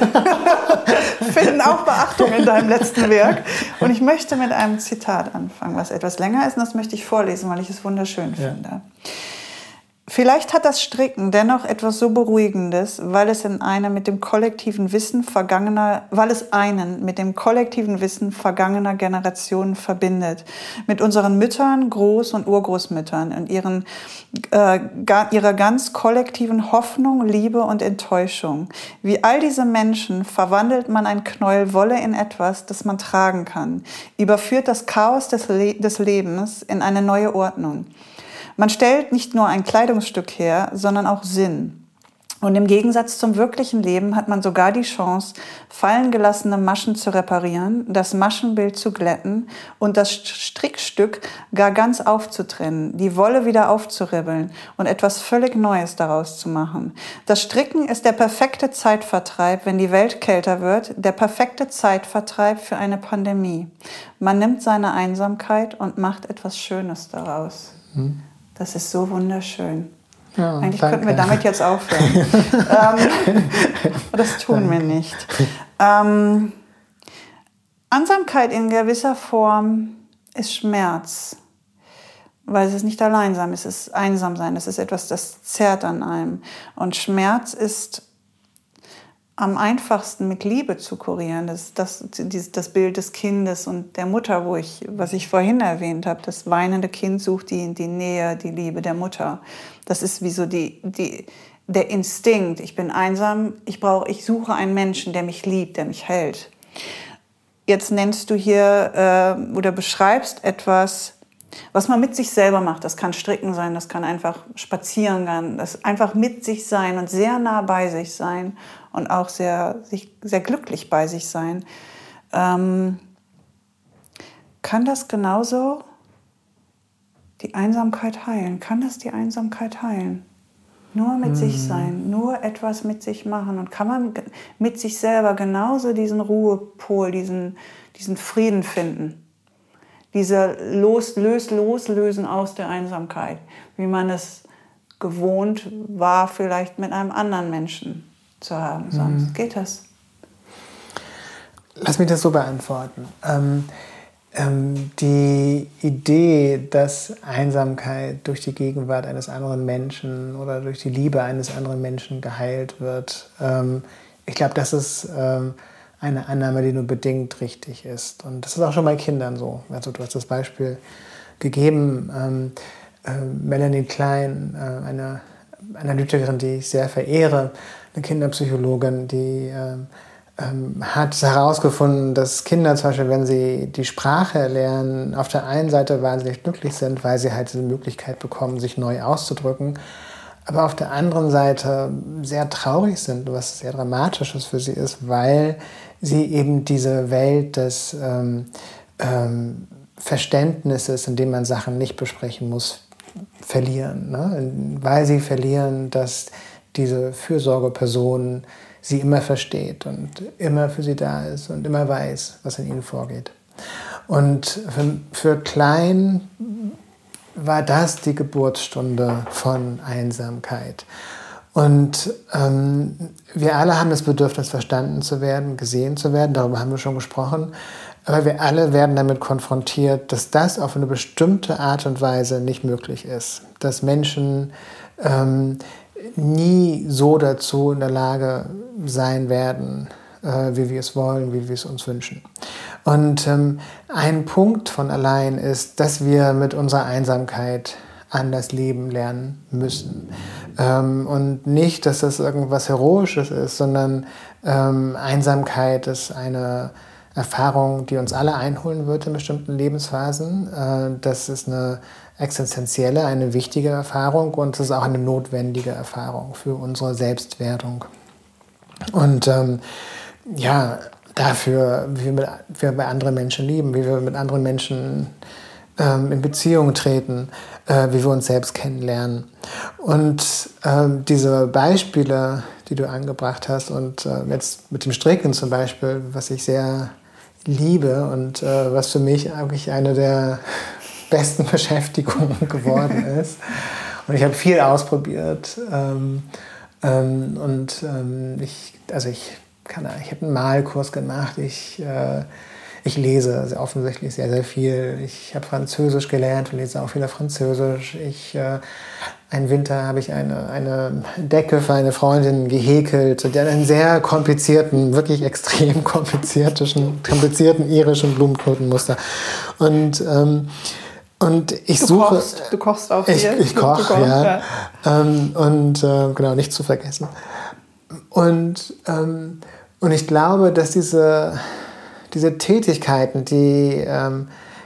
finden auch Beachtung in deinem letzten Werk. Und ich möchte mit einem Zitat anfangen, was etwas länger ist, und das möchte ich vorlesen, weil ich es wunderschön ja. finde. Vielleicht hat das Stricken dennoch etwas so Beruhigendes, weil es in einer mit dem kollektiven Wissen vergangener, weil es einen mit dem kollektiven Wissen vergangener Generationen verbindet. Mit unseren Müttern, Groß- und Urgroßmüttern und ihren, äh, ga, ihrer ganz kollektiven Hoffnung, Liebe und Enttäuschung. Wie all diese Menschen verwandelt man ein Knäuel Wolle in etwas, das man tragen kann, überführt das Chaos des, Le- des Lebens in eine neue Ordnung. Man stellt nicht nur ein Kleidungsstück her, sondern auch Sinn. Und im Gegensatz zum wirklichen Leben hat man sogar die Chance, fallen gelassene Maschen zu reparieren, das Maschenbild zu glätten und das Strickstück gar ganz aufzutrennen, die Wolle wieder aufzuribbeln und etwas völlig Neues daraus zu machen. Das Stricken ist der perfekte Zeitvertreib, wenn die Welt kälter wird, der perfekte Zeitvertreib für eine Pandemie. Man nimmt seine Einsamkeit und macht etwas Schönes daraus. Hm. Das ist so wunderschön. Ja, Eigentlich danke. Könnten wir damit jetzt aufhören. ähm, das tun danke. wir nicht. Ähm, Einsamkeit in gewisser Form ist Schmerz, weil es ist nicht Alleinsein, es ist Einsamsein, es ist etwas, das zerrt an einem. Und Schmerz ist am einfachsten mit Liebe zu kurieren. Das, das, das Bild des Kindes und der Mutter, wo ich, was ich vorhin erwähnt habe, das weinende Kind sucht die, die Nähe, die Liebe der Mutter. Das ist wie so die, die, der Instinkt. Ich bin einsam, ich, brauche, ich suche einen Menschen, der mich liebt, der mich hält. Jetzt nennst du hier äh, oder beschreibst etwas, was man mit sich selber macht. Das kann Stricken sein, das kann einfach spazieren gehen, das einfach mit sich sein und sehr nah bei sich sein und auch sehr, sehr glücklich bei sich sein. Ähm, kann das genauso die Einsamkeit heilen? Kann das die Einsamkeit heilen? Nur mit hm. sich sein, nur etwas mit sich machen. Und kann man mit sich selber genauso diesen Ruhepol, diesen, diesen Frieden finden? Diese Los, Lös, Loslösen aus der Einsamkeit, wie man es gewohnt war, vielleicht mit einem anderen Menschen zu haben. Sonst mhm. geht das. Lass mich das so beantworten. Ähm, ähm, die Idee, dass Einsamkeit durch die Gegenwart eines anderen Menschen oder durch die Liebe eines anderen Menschen geheilt wird, ähm, ich glaube, das ist ähm, eine Annahme, die nur bedingt richtig ist. Und das ist auch schon bei Kindern so. Also du hast das Beispiel gegeben, ähm, äh, Melanie Klein, äh, eine Analytikerin, die ich sehr verehre, eine Kinderpsychologin, die äh, ähm, hat herausgefunden, dass Kinder zum Beispiel, wenn sie die Sprache lernen, auf der einen Seite wahnsinnig glücklich sind, weil sie halt diese Möglichkeit bekommen, sich neu auszudrücken, aber auf der anderen Seite sehr traurig sind, was sehr Dramatisches für sie ist, weil sie eben diese Welt des ähm, ähm, Verständnisses, in dem man Sachen nicht besprechen muss, verlieren. Ne? Weil sie verlieren, dass diese Fürsorgeperson sie immer versteht und immer für sie da ist und immer weiß, was in ihnen vorgeht. Und für, für Klein war das die Geburtsstunde von Einsamkeit. Und ähm, wir alle haben das Bedürfnis, verstanden zu werden, gesehen zu werden, darüber haben wir schon gesprochen, aber wir alle werden damit konfrontiert, dass das auf eine bestimmte Art und Weise nicht möglich ist. Dass Menschen ähm, nie so dazu in der Lage sein werden, äh, wie wir es wollen, wie wir es uns wünschen. Und ähm, ein Punkt von allein ist, dass wir mit unserer Einsamkeit an das Leben lernen müssen. Ähm, und nicht, dass das irgendwas Heroisches ist, sondern ähm, Einsamkeit ist eine, Erfahrung, die uns alle einholen wird in bestimmten Lebensphasen. Äh, das ist eine existenzielle, eine wichtige Erfahrung und es ist auch eine notwendige Erfahrung für unsere Selbstwertung. Und ähm, ja, dafür, wie wir, mit, wie wir bei anderen Menschen lieben, wie wir mit anderen Menschen ähm, in Beziehung treten, äh, wie wir uns selbst kennenlernen. Und ähm, diese Beispiele, die du angebracht hast und äh, jetzt mit dem Stricken zum Beispiel, was ich sehr liebe und äh, was für mich eigentlich eine der besten Beschäftigungen geworden ist. Und ich habe viel ausprobiert ähm, ähm, und ähm, ich, also ich kann, ich habe einen Malkurs gemacht, ich, äh, ich lese sehr offensichtlich sehr, sehr viel. Ich habe Französisch gelernt und lese auch viel auf Französisch. Ich, äh, einen Winter habe ich eine, eine Decke für eine Freundin gehäkelt, die hat einen sehr komplizierten, wirklich extrem komplizierten, komplizierten irischen Blumenknotenmuster. Und, ähm, und ich du suche... Kochst, du kochst auch ich, viel. Ich koche, ja. ja. Ähm, und äh, genau, nicht zu vergessen. Und, ähm, und ich glaube, dass diese, diese Tätigkeiten, die ähm,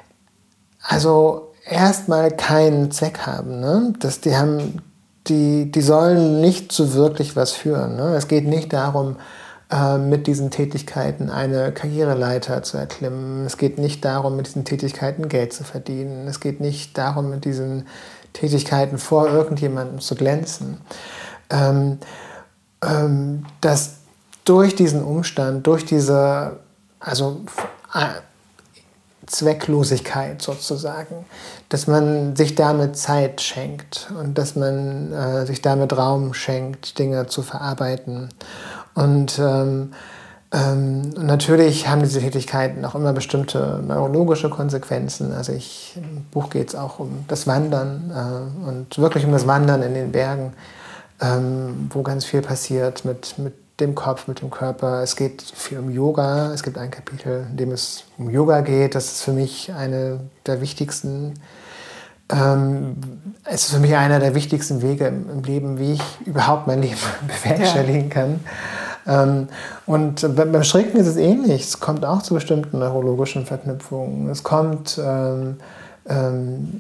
also erstmal keinen Zweck haben, ne? Dass die, haben die, die sollen nicht zu wirklich was führen. Ne? Es geht nicht darum, äh, mit diesen Tätigkeiten eine Karriereleiter zu erklimmen. Es geht nicht darum, mit diesen Tätigkeiten Geld zu verdienen. Es geht nicht darum, mit diesen Tätigkeiten vor irgendjemandem zu glänzen. Ähm, ähm, dass durch diesen Umstand, durch diese also äh, Zwecklosigkeit sozusagen, dass man sich damit Zeit schenkt und dass man äh, sich damit Raum schenkt, Dinge zu verarbeiten. Und ähm, ähm, natürlich haben diese Tätigkeiten auch immer bestimmte neurologische Konsequenzen. Also ich, im Buch geht es auch um das Wandern äh, und wirklich um das Wandern in den Bergen, ähm, wo ganz viel passiert mit, mit dem Kopf, mit dem Körper. Es geht viel um Yoga. Es gibt ein Kapitel, in dem es um Yoga geht. Das ist für mich eine der wichtigsten, ähm, es ist für mich einer der wichtigsten Wege im, im Leben, wie ich überhaupt mein Leben bewerkstelligen kann. Ähm, und beim Stricken ist es ähnlich. Es kommt auch zu bestimmten neurologischen Verknüpfungen. Es kommt, ähm, ähm,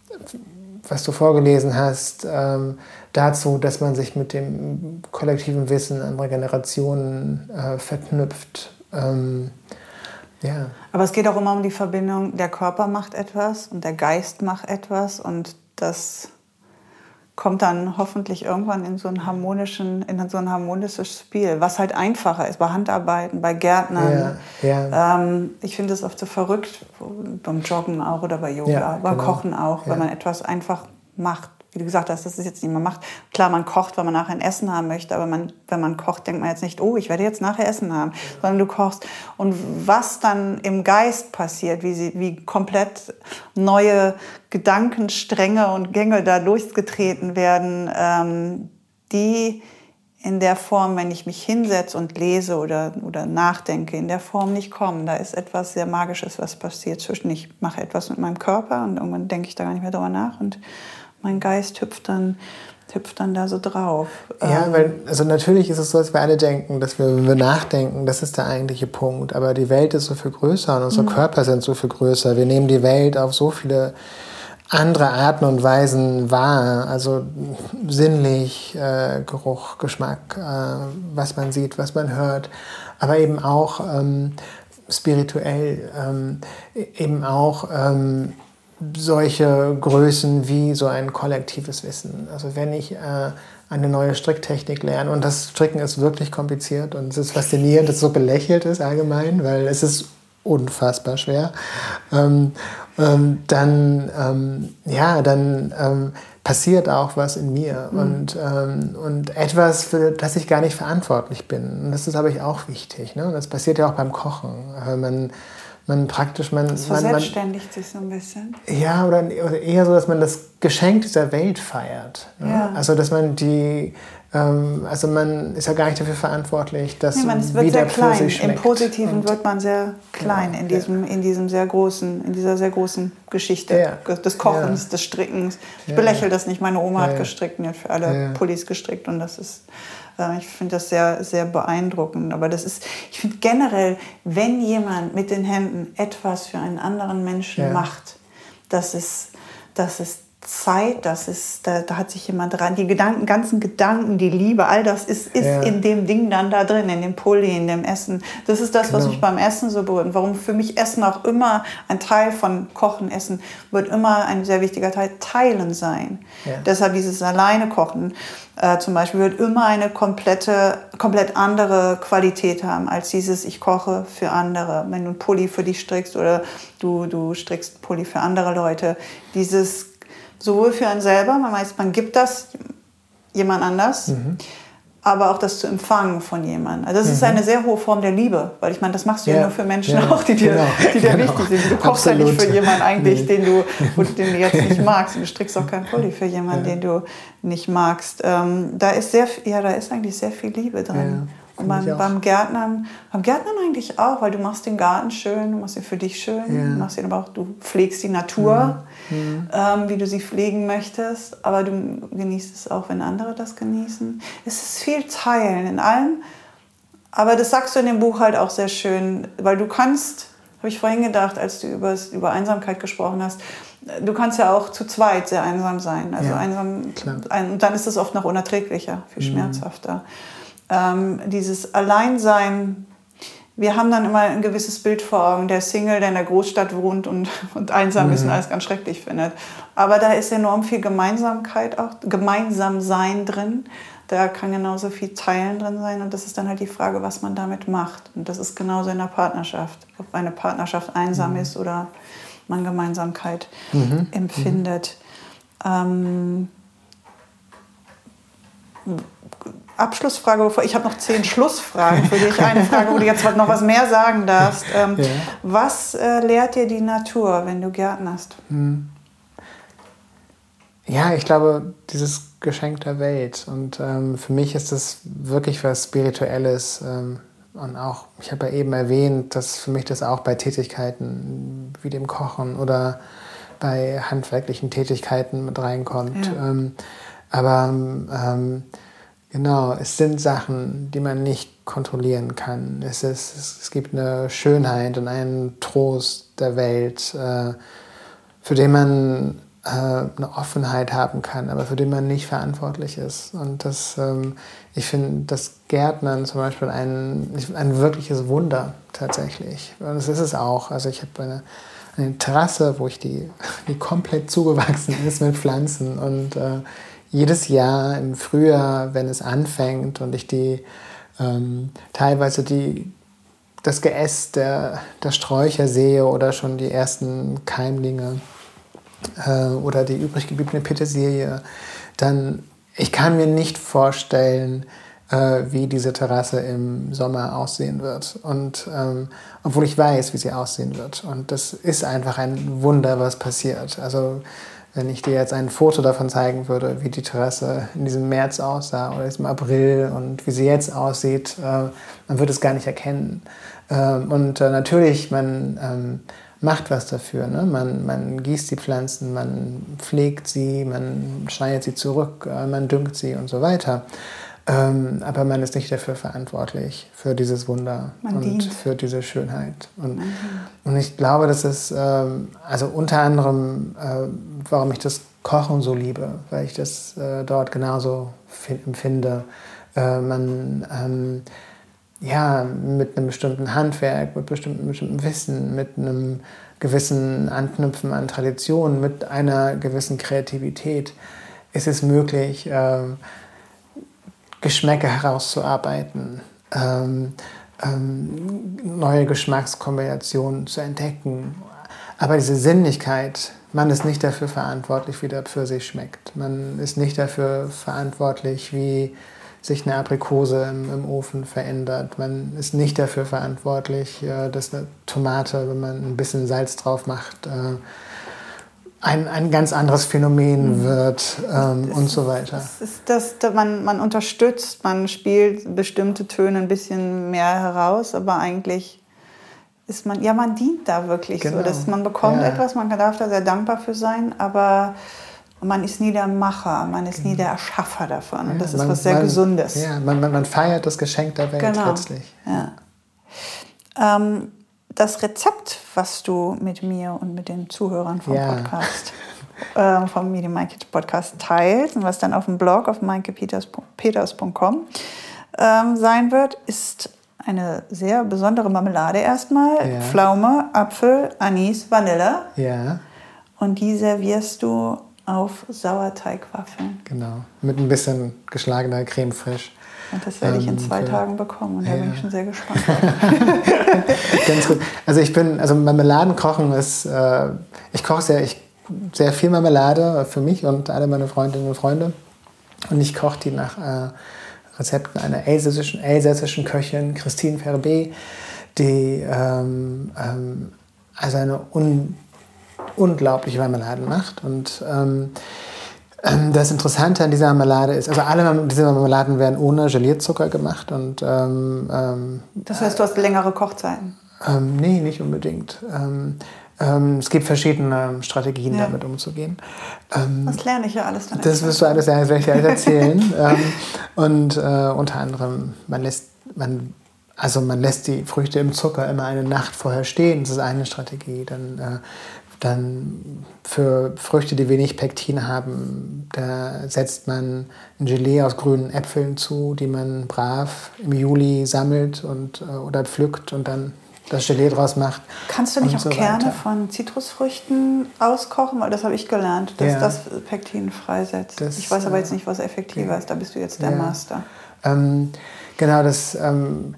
was du vorgelesen hast, ähm, dazu, dass man sich mit dem kollektiven Wissen anderer Generationen äh, verknüpft. Ähm, ja. Aber es geht auch immer um die Verbindung, der Körper macht etwas und der Geist macht etwas und das kommt dann hoffentlich irgendwann in so einen harmonischen, in so ein harmonisches Spiel, was halt einfacher ist, bei Handarbeiten, bei Gärtnern. Ja, ja. Ähm, ich finde es oft so verrückt, beim Joggen auch oder bei Yoga, ja, beim genau. Kochen auch, ja. wenn man etwas einfach macht. Wie du gesagt hast, dass es jetzt nicht mehr macht. Klar, man kocht, weil man nachher ein Essen haben möchte, aber man, wenn man kocht, denkt man jetzt nicht, oh, ich werde jetzt nachher Essen haben, sondern du kochst. Und was dann im Geist passiert, wie, sie, wie komplett neue Gedankenstränge und Gänge da durchgetreten werden, ähm, die in der Form, wenn ich mich hinsetze und lese oder, oder nachdenke, in der Form nicht kommen. Da ist etwas sehr Magisches, was passiert zwischen, ich mache etwas mit meinem Körper und irgendwann denke ich da gar nicht mehr drüber nach und mein Geist hüpft dann, hüpft dann da so drauf. Ja, weil also natürlich ist es so, dass wir alle denken, dass wir, wenn wir nachdenken, das ist der eigentliche Punkt. Aber die Welt ist so viel größer und unsere mhm. Körper sind so viel größer. Wir nehmen die Welt auf so viele andere Arten und Weisen wahr. Also sinnlich, äh, Geruch, Geschmack, äh, was man sieht, was man hört. Aber eben auch ähm, spirituell, ähm, eben auch ähm, solche Größen wie so ein kollektives Wissen. Also wenn ich äh, eine neue Stricktechnik lerne, und das Stricken ist wirklich kompliziert und es ist faszinierend, dass es so belächelt ist allgemein, weil es ist unfassbar schwer, ähm, ähm, dann, ähm, ja, dann ähm, passiert auch was in mir mhm. und, ähm, und etwas, für das ich gar nicht verantwortlich bin. Und das ist, glaube ich, auch wichtig. Ne? Und das passiert ja auch beim Kochen. Äh, man Man praktisch, man, das man, verselbstständigt sich so ein bisschen. Ja, oder, oder eher so, dass man das Geschenk dieser Welt feiert. Ne? Ja. Also, dass man die, ähm, also man ist ja gar nicht dafür verantwortlich, dass nee, man, es wird wieder sehr klein. Pfirsich schmeckt. Im Positiven und, wird man sehr klein ja, in diesem, ja. in diesem sehr großen, in dieser sehr großen Geschichte ja. des Kochens, ja. des Strickens. Ich ja. belächle das nicht. Meine Oma ja. hat gestrickt und hat für alle ja. Pullis gestrickt und das ist Ich finde das sehr, sehr beeindruckend. Aber das ist, ich finde generell, wenn jemand mit den Händen etwas für einen anderen Menschen ja. macht, das ist, das ist Zeit, das ist, da, da hat sich jemand dran, die Gedanken, ganzen Gedanken, die Liebe, all das ist, ist ja. in dem Ding dann da drin, in dem Pulli, in dem Essen. Das ist das, genau. was mich beim Essen so berührt. Warum für mich Essen auch immer ein Teil von Kochen, Essen wird immer ein sehr wichtiger Teil, Teilen sein. Ja. Deshalb dieses alleine Kochen äh, zum Beispiel wird immer eine komplette, komplett andere Qualität haben, als dieses ich koche für andere. Wenn du einen Pulli für dich strickst oder du, du strickst einen Pulli für andere Leute, dieses sowohl für einen selber, man weiß, man gibt das jemand anders, mhm. aber auch das zu empfangen von jemandem. Also das mhm. ist eine sehr hohe Form der Liebe, weil ich meine, das machst du ja, ja nur für Menschen ja, auch, die dir, genau, die dir genau. wichtig sind. Du kochst ja nicht für jemanden eigentlich, nee. den, du, den du jetzt nicht magst. Und du strickst auch keinen Pulli für jemanden, ja. den du nicht magst. Ähm, da ist sehr, ja, da ist eigentlich sehr viel Liebe drin. Ja. Und beim, beim Gärtnern, beim Gärtnern eigentlich auch, weil du machst den Garten schön, du machst ihn für dich schön, ja. du machst ihn aber auch, du pflegst die Natur, mhm. ähm, wie du sie pflegen möchtest, aber du genießt es auch, wenn andere das genießen. Es ist viel Teilen in allem, aber das sagst du in dem Buch halt auch sehr schön, weil du kannst, habe ich vorhin gedacht, als du über, über Einsamkeit gesprochen hast, du kannst ja auch zu zweit sehr einsam sein, also ja, einsam, ein, und dann ist es oft noch unerträglicher, viel mhm. schmerzhafter. Ähm, dieses Alleinsein, wir haben dann immer ein gewisses Bild vor Augen, der Single, der in der Großstadt wohnt und, und einsam mhm. ist und alles ganz schrecklich findet. Aber da ist enorm viel Gemeinsamkeit auch, Gemeinsamsein drin. Da kann genauso viel Teilen drin sein und das ist dann halt die Frage, was man damit macht. Und das ist genauso in der Partnerschaft, ob eine Partnerschaft einsam mhm. ist oder man Gemeinsamkeit mhm. empfindet. Mhm. Ähm, Abschlussfrage, bevor ich habe noch zehn Schlussfragen für dich. Eine Frage, wo du jetzt noch was mehr sagen darfst. Ähm, ja. Was äh, lehrt dir die Natur, wenn du gärtnerst? Ja, ich glaube, dieses Geschenk der Welt. Und ähm, für mich ist das wirklich was Spirituelles. Ähm, und auch, ich habe ja eben erwähnt, dass für mich das auch bei Tätigkeiten wie dem Kochen oder bei handwerklichen Tätigkeiten mit reinkommt. Ja. Ähm, aber ähm, Genau, es sind Sachen, die man nicht kontrollieren kann. Es, ist, es, es gibt eine Schönheit und einen Trost der Welt, äh, für den man äh, eine Offenheit haben kann, aber für den man nicht verantwortlich ist. Und das, ähm, ich finde das Gärtnern zum Beispiel ein, ein wirkliches Wunder tatsächlich. Und das ist es auch. Also ich habe eine, eine Terrasse, wo ich die, die komplett zugewachsen ist mit Pflanzen und äh, jedes Jahr im Frühjahr, wenn es anfängt und ich die ähm, teilweise die, das Geäst der, der Sträucher sehe oder schon die ersten Keimlinge äh, oder die übrig gebliebene Petersilie, dann ich kann mir nicht vorstellen, äh, wie diese Terrasse im Sommer aussehen wird. Und ähm, obwohl ich weiß, wie sie aussehen wird. Und das ist einfach ein Wunder, was passiert. Also wenn ich dir jetzt ein Foto davon zeigen würde, wie die Terrasse in diesem März aussah oder im April und wie sie jetzt aussieht, äh, man würde es gar nicht erkennen. Ähm, und äh, natürlich, man ähm, macht was dafür. Ne? Man, man gießt die Pflanzen, man pflegt sie, man schneidet sie zurück, äh, man düngt sie und so weiter. Ähm, aber man ist nicht dafür verantwortlich, für dieses Wunder man und dient. Für diese Schönheit. Und, und ich glaube, das ist ähm, also unter anderem, äh, warum ich das Kochen so liebe, weil ich das äh, dort genauso empfinde. Äh, man ähm, ja, mit einem bestimmten Handwerk, mit bestimmten, bestimmten Wissen, mit einem gewissen Anknüpfen an Traditionen, mit einer gewissen Kreativität ist es möglich, äh, Geschmäcker herauszuarbeiten, ähm, ähm, neue Geschmackskombinationen zu entdecken. Aber diese Sinnlichkeit, man ist nicht dafür verantwortlich, wie der Pfirsich schmeckt. Man ist nicht dafür verantwortlich, wie sich eine Aprikose im, im Ofen verändert. Man ist nicht dafür verantwortlich, äh, dass eine Tomate, wenn man ein bisschen Salz drauf macht, äh, Ein, ein ganz anderes Phänomen wird ähm, und so weiter. Das ist das, man, man unterstützt, man spielt bestimmte Töne ein bisschen mehr heraus, aber eigentlich ist man, ja, man dient da wirklich genau. so. Dass man bekommt ja. etwas, man darf da sehr dankbar für sein, aber man ist nie der Macher, man ist nie der Erschaffer davon. Und ja, das ist man, was sehr man, Gesundes. Ja, man, man, man feiert das Geschenk der Welt genau. letztlich. Ja. Ähm, das Rezept, was du mit mir und mit den Zuhörern vom ja. Podcast, äh, vom Media My Kitchen Podcast teilst und was dann auf dem Blog auf maike peters punkt com ähm, sein wird, ist eine sehr besondere Marmelade erstmal. Ja. Pflaume, Apfel, Anis, Vanille. Ja. Und die servierst du auf Sauerteigwaffeln. Genau, mit ein bisschen geschlagener Creme fraiche. Und das werde ich in zwei ähm, Tagen bekommen. Und da ja. bin ich schon sehr gespannt. Ganz gut. Also ich bin, also Marmeladenkochen ist, äh, ich koche sehr, ich, sehr viel Marmelade für mich und alle meine Freundinnen und Freunde. Und ich koche die nach äh, Rezepten einer elsässischen, elsässischen Köchin, Christine Ferbé, die ähm, ähm, also eine un, unglaubliche Marmeladen macht. Und ähm, das Interessante an dieser Marmelade ist, also alle diese Marmeladen werden ohne Gelierzucker gemacht. Und, ähm, ähm, das heißt, du hast längere Kochzeiten? Ähm, nee, nicht unbedingt. Ähm, ähm, es gibt verschiedene Strategien, ja. damit umzugehen. Ähm, das lerne ich ja alles dann. Das wirst du alles, das werde ich dir alles erzählen. ähm, und äh, unter anderem, man lässt, man, also man lässt die Früchte im Zucker immer eine Nacht vorher stehen. Das ist eine Strategie. Dann äh, Dann für Früchte, die wenig Pektin haben, da setzt man ein Gelee aus grünen Äpfeln zu, die man brav im Juli sammelt und, oder pflückt und dann das Gelee draus macht. Kannst du nicht auch so Kerne weiter. von Zitrusfrüchten auskochen? Weil das habe ich gelernt, dass ja. das Pektin freisetzt. Das, ich weiß aber jetzt nicht, was effektiver ja. ist. Da bist du jetzt der ja. Master. Ähm, genau, das... Ähm,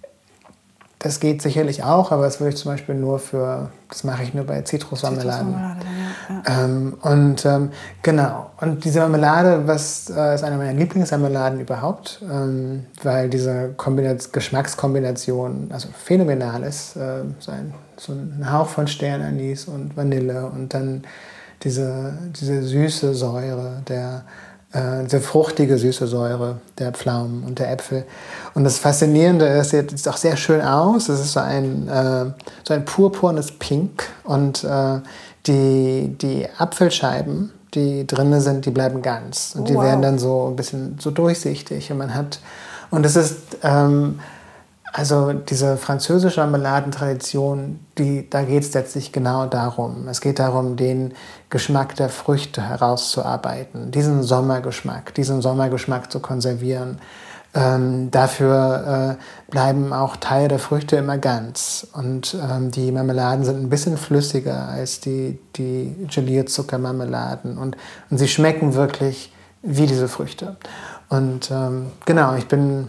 Das geht sicherlich auch, aber das würde ich zum Beispiel nur für, das mache ich nur bei Zitrusmarmeladen. Zitrusmarmelade, ja. ja. Ähm, und ähm, genau, und diese Marmelade, was äh, ist eine meiner Lieblingsmarmeladen überhaupt, ähm, weil diese Kombination, Geschmackskombination also phänomenal ist. Äh, so, ein, so ein Hauch von Sternanis und Vanille und dann diese, diese süße Säure der diese fruchtige, süße Säure der Pflaumen und der Äpfel. Und das Faszinierende ist, es sieht auch sehr schön aus. Es ist so ein, äh, so ein purpurnes Pink. Und äh, die, die Apfelscheiben, die drin sind, die bleiben ganz. Und oh, die wow. werden dann so ein bisschen so durchsichtig. Und man hat, und es ist, ähm, also diese französische Marmeladentradition, die, da geht es letztlich genau darum. Es geht darum, den Geschmack der Früchte herauszuarbeiten, diesen Sommergeschmack, diesen Sommergeschmack zu konservieren. Ähm, dafür äh, bleiben auch Teile der Früchte immer ganz. Und ähm, die Marmeladen sind ein bisschen flüssiger als die, die Gelierzuckermarmeladen. Und, und sie schmecken wirklich wie diese Früchte. Und ähm, genau, ich bin...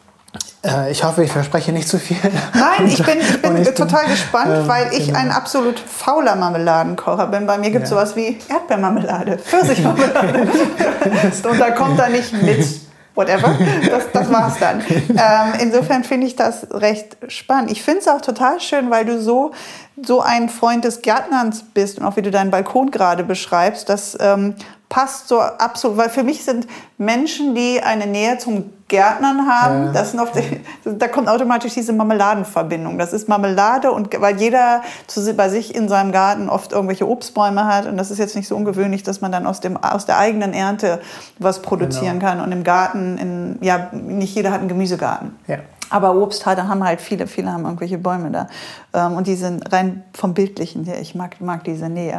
Ich hoffe, ich verspreche nicht zu viel. Nein, ich bin, ich bin ich total bin, gespannt, ähm, weil ich genau. ein absolut fauler Marmeladenkocher bin. Bei mir gibt es ja. sowas wie Erdbeermarmelade, Pfirsichmarmelade. Und da kommt da nicht mit whatever. Das, das war's dann. Ähm, insofern finde ich das recht spannend. Ich finde es auch total schön, weil du so, so ein Freund des Gärtnerns bist und auch wie du deinen Balkon gerade beschreibst. Das ähm, passt so absolut, weil für mich sind Menschen, die eine Nähe zum Gärtnern haben, ja. das sind oft, da kommt automatisch diese Marmeladenverbindung. Das ist Marmelade, und weil jeder zu, bei sich in seinem Garten oft irgendwelche Obstbäume hat, und das ist jetzt nicht so ungewöhnlich, dass man dann aus, dem, aus der eigenen Ernte was produzieren genau. kann. Und im Garten, in, ja, nicht jeder hat einen Gemüsegarten. Ja. Aber Obst hat, haben halt viele, viele haben irgendwelche Bäume da. Und die sind rein vom Bildlichen her, ich mag, mag diese Nähe.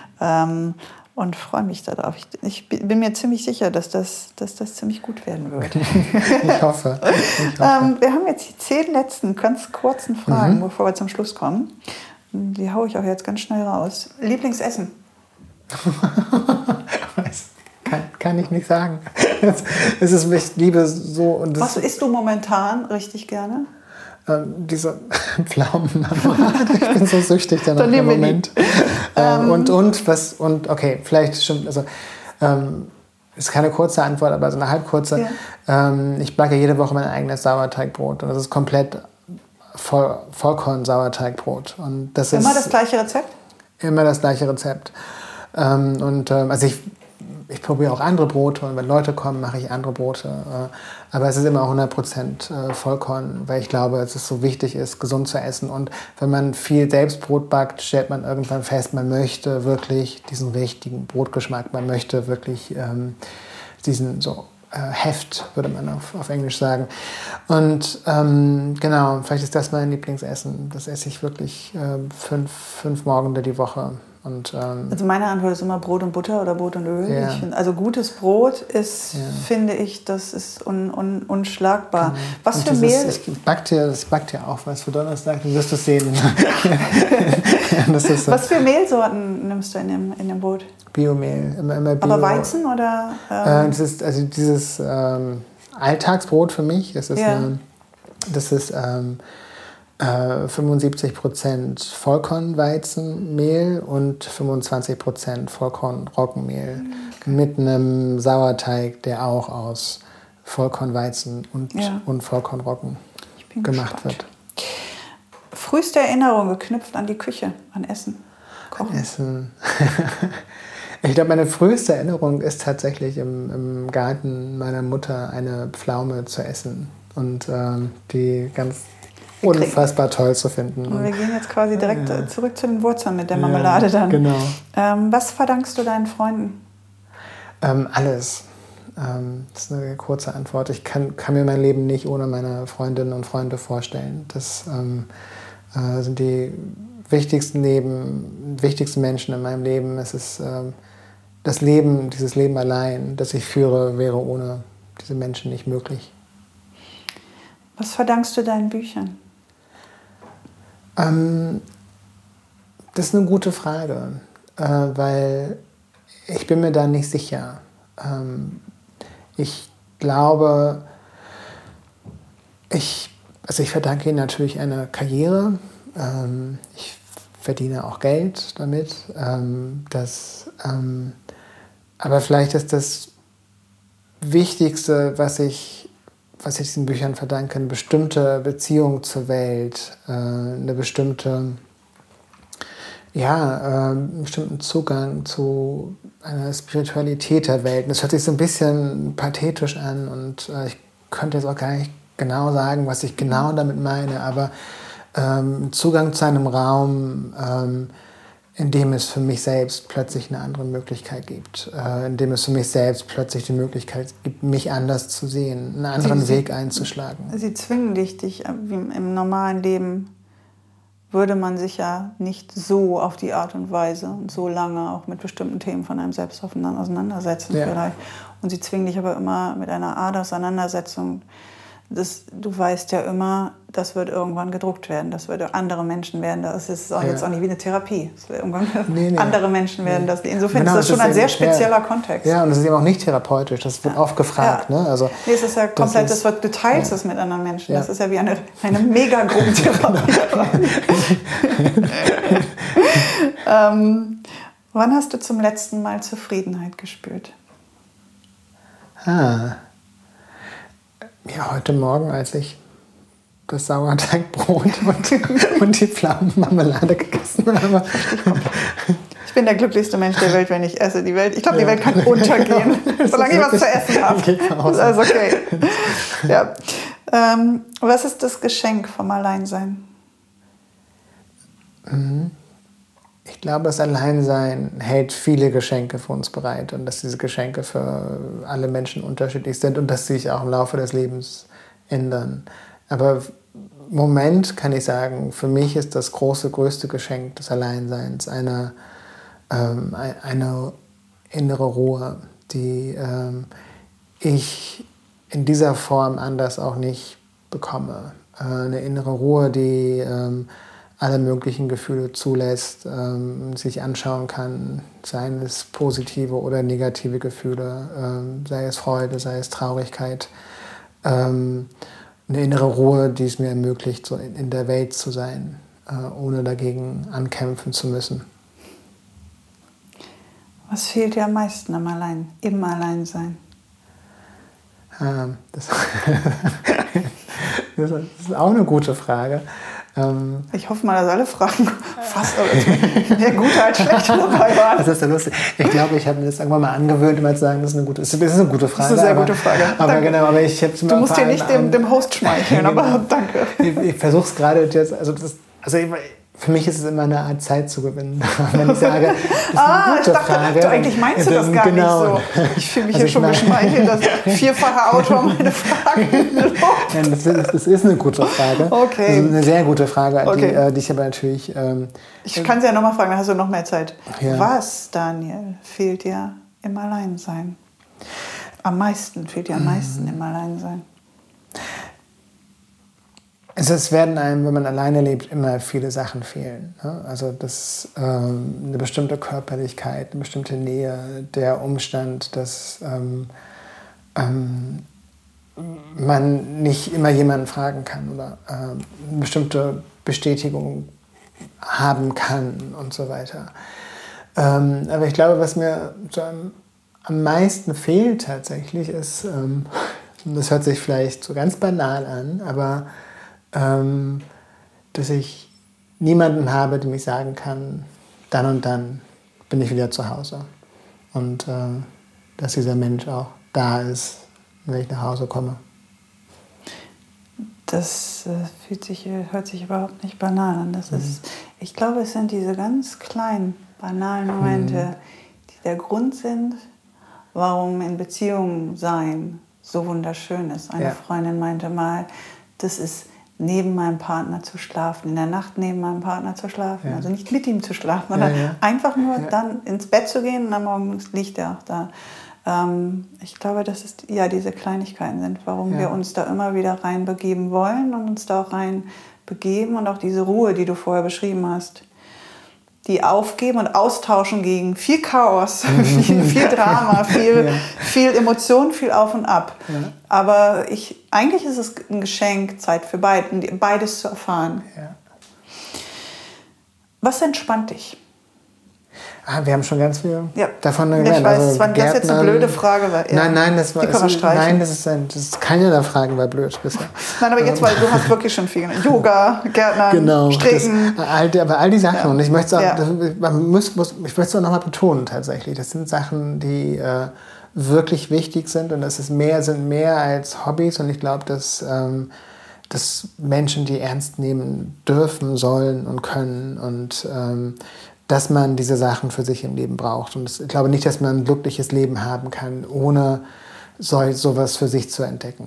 Und freue mich darauf. Ich, ich bin mir ziemlich sicher, dass das, dass das ziemlich gut werden wird. Ich hoffe. Ich hoffe. ähm, wir haben jetzt die zehn letzten ganz kurzen Fragen, mhm. bevor wir zum Schluss kommen. Die haue ich auch jetzt ganz schnell raus. Lieblingsessen? kann, kann ich nicht sagen. Es ist, ich liebe so. Und was isst du momentan richtig gerne? Ähm, diese Pflaumenmarmelade. Ich bin so süchtig danach im Moment. Ähm, und, und, was, und, okay, vielleicht stimmt, also, ähm, ist keine kurze Antwort, aber so eine halb kurze. Ja. Ähm, ich backe jede Woche mein eigenes Sauerteigbrot. Und das ist komplett Voll, Vollkorn-Sauerteigbrot. Und das immer ist das gleiche Rezept? Immer das gleiche Rezept. Ähm, und, ähm, also ich ich probiere auch andere Brote und wenn Leute kommen, mache ich andere Brote. Äh, aber es ist immer hundert Prozent äh, Vollkorn, weil ich glaube, dass es so wichtig ist, gesund zu essen. Und wenn man viel selbst Brot backt, stellt man irgendwann fest, man möchte wirklich diesen richtigen Brotgeschmack. Man möchte wirklich ähm, diesen so äh, Heft, würde man auf, auf Englisch sagen. Und ähm, genau, vielleicht ist das mein Lieblingsessen. Das esse ich wirklich äh, fünf, fünf Morgen die Woche. Und, ähm, also meine Antwort ist immer Brot und Butter oder Brot und Öl. Ja. Ich find, also gutes Brot ist, ja. finde ich, das ist un, un, unschlagbar. Genau. Was und für dieses, Mehl? Ich back dir, das backt ja auch was für Donnerstag, du wirst es sehen. Das ist so. Was für Mehlsorten nimmst du in dem, in dem Brot? Biomehl, immer, immer Bio. Aber Weizen oder? Ähm? Äh, das ist, also dieses ähm, Alltagsbrot für mich, das ist, ja. eine, das ist ähm, äh, fünfundsiebzig Prozent Vollkornweizenmehl und fünfundzwanzig Prozent Vollkornroggenmehl okay. mit einem Sauerteig, der auch aus Vollkornweizen und, ja. und Vollkornroggen gemacht gespannt. wird. Früheste Erinnerung geknüpft an die Küche, an Essen, Kochen? Essen. Ich glaube, meine früheste Erinnerung ist tatsächlich im, im Garten meiner Mutter eine Pflaume zu essen und ähm, die ganz unfassbar toll zu finden. Und wir gehen jetzt quasi direkt ja. zurück zu den Wurzeln mit der Marmelade dann. Ja, genau. Ähm, was verdankst du deinen Freunden? Ähm, alles. Ähm, das ist eine kurze Antwort. Ich kann, kann mir mein Leben nicht ohne meine Freundinnen und Freunde vorstellen. Das ähm, äh, sind die wichtigsten Leben, wichtigsten Menschen in meinem Leben. Es ist ähm, das Leben, dieses Leben allein, das ich führe, wäre ohne diese Menschen nicht möglich. Was verdankst du deinen Büchern? Ähm, das ist eine gute Frage, äh, weil ich bin mir da nicht sicher. Ähm, ich glaube, ich, also ich verdanke ihnen natürlich eine Karriere. Ähm, ich verdiene auch Geld damit. Ähm, das, ähm, aber vielleicht ist das Wichtigste, was ich was ich diesen Büchern verdanke, eine bestimmte Beziehung zur Welt, äh, eine bestimmte, ja, äh, einen bestimmten Zugang zu einer Spiritualität der Welt. Das hört sich so ein bisschen pathetisch an und äh, ich könnte jetzt auch gar nicht genau sagen, was ich genau damit meine, aber ähm, Zugang zu einem Raum, ähm, in dem es für mich selbst plötzlich eine andere Möglichkeit gibt, äh, in dem es für mich selbst plötzlich die Möglichkeit gibt, mich anders zu sehen, einen anderen sie, Weg einzuschlagen. Sie zwingen dich, dich wie im normalen Leben würde man sich ja nicht so auf die Art und Weise und so lange auch mit bestimmten Themen von einem selbst auseinandersetzen ja. vielleicht. Und sie zwingen dich aber immer mit einer Art Auseinandersetzung. Das, du weißt ja immer, das wird irgendwann gedruckt werden, das wird andere Menschen werden, das ist auch ja. jetzt auch nicht wie eine Therapie, das wird irgendwann nee, nee. andere Menschen werden nee. das. Insofern genau, ist das schon ein sehr spezieller ja. Kontext. Ja, und das ist eben auch nicht therapeutisch, das wird ja. oft gefragt. Ja. Ne? Also, nee, es ist ja komplett, das, ist, das wird, du teilst ja. es mit anderen Menschen, ja. das ist ja wie eine, eine Mega-Gruppentherapie. ähm, wann hast du zum letzten Mal Zufriedenheit gespürt? Ah. Ja, heute Morgen, als ich das Sauerteigbrot und, und die Pflaumenmarmelade gegessen habe. Ich bin der glücklichste Mensch der Welt, wenn ich esse. Die Welt, ich glaube, die Welt kann untergehen, solange ich was zu essen habe. Das ist okay. Ja. Ähm, was ist das Geschenk vom Alleinsein? Ich glaube, das Alleinsein hält viele Geschenke für uns bereit und dass diese Geschenke für alle Menschen unterschiedlich sind und dass sie sich auch im Laufe des Lebens ändern. Aber im Moment kann ich sagen, für mich ist das große, größte Geschenk des Alleinseins eine, ähm, eine innere Ruhe, die ähm, ich in dieser Form anders auch nicht bekomme. Äh, eine innere Ruhe, die ähm, alle möglichen Gefühle zulässt, ähm, sich anschauen kann, seien es positive oder negative Gefühle, ähm, sei es Freude, sei es Traurigkeit. Ähm, eine innere Ruhe, die es mir ermöglicht, so in, in der Welt zu sein, äh, ohne dagegen ankämpfen zu müssen. Was fehlt dir am meisten am Allein, im Alleinsein? Ähm, das, das ist auch eine gute Frage. Ich hoffe mal, dass alle Fragen Fast, aber mehr gute als schlechte dabei waren. Das ist ja lustig. Ich glaube, ich habe mir das irgendwann mal angewöhnt, immer zu sagen, das ist eine gute, das ist eine gute Frage. Das ist eine sehr aber, gute Frage. Aber genau, aber ich hab's du musst dir nicht dem, dem Host schmeicheln, genau. aber danke. Ich, ich versuche es gerade jetzt, also, das, also ich, für mich ist es immer eine Art Zeit zu gewinnen. Wenn ich sage, das ist ah, eine gute ich dachte, Frage. du, eigentlich meinst du das gar genau. nicht so. Ich fühle mich Also hier schon geschmeichelt, dass vierfache Autor meine Fragen Nein, das, ist, das ist eine gute Frage. Okay. Das ist eine sehr gute Frage, okay. die, äh, die ich aber natürlich... Ähm, ich kann sie ja nochmal fragen, dann hast du noch mehr Zeit. Ja. Was, Daniel, fehlt dir im Alleinsein? Am meisten, fehlt dir am meisten im Alleinsein? Also es werden einem, wenn man alleine lebt, immer viele Sachen fehlen. Ne? Also das, ähm, eine bestimmte Körperlichkeit, eine bestimmte Nähe, der Umstand, dass ähm, ähm, man nicht immer jemanden fragen kann oder ähm, eine bestimmte Bestätigung haben kann und so weiter. Ähm, aber ich glaube, was mir so am, am meisten fehlt tatsächlich ist, ähm, das hört sich vielleicht so ganz banal an, aber Ähm, dass ich niemanden habe, dem ich sagen kann, dann und dann bin ich wieder zu Hause. Und äh, dass dieser Mensch auch da ist, wenn ich nach Hause komme. Das äh, fühlt sich, hört sich überhaupt nicht banal an. Das mhm. ist, ich glaube, es sind diese ganz kleinen, banalen Momente, mhm. die der Grund sind, warum in Beziehungen sein so wunderschön ist. Eine ja. Freundin meinte mal, das ist neben meinem Partner zu schlafen, in der Nacht neben meinem Partner zu schlafen, ja. also nicht mit ihm zu schlafen, sondern ja, ja. einfach nur ja. dann ins Bett zu gehen und am Morgen liegt er auch da. Ähm, ich glaube, dass es ja diese Kleinigkeiten sind, warum ja. wir uns da immer wieder reinbegeben wollen und uns da auch reinbegeben und auch diese Ruhe, die du vorher beschrieben hast, die aufgeben und austauschen gegen viel Chaos, mhm. viel, viel Drama, viel, ja. viel Emotion, viel Auf und Ab. Ja. Aber ich, eigentlich ist es ein Geschenk, Zeit für beiden, beides zu erfahren. Ja. Was entspannt dich? Ah, wir haben schon ganz viel ja. davon gelernt. Ich weiß, also, das jetzt eine blöde Frage war. Nein, nein, das, war, ist, nein das, ist ein, das ist keine der Fragen war blöd bisher. Nein, aber jetzt, weil du hast wirklich schon viel gelernt. Yoga, Gärtnern, genau, Stricken. Das, all, aber all die Sachen. Ja. Und ich möchte es auch, ja. das, man muss, muss, ich möchte es auch nochmal betonen tatsächlich. Das sind Sachen, die äh, wirklich wichtig sind und das ist mehr, sind mehr als Hobbys. Und ich glaube, dass, ähm, dass Menschen die ernst nehmen dürfen, sollen und können und ähm, dass man diese Sachen für sich im Leben braucht. Und ich glaube nicht, dass man ein glückliches Leben haben kann, ohne so, sowas für sich zu entdecken.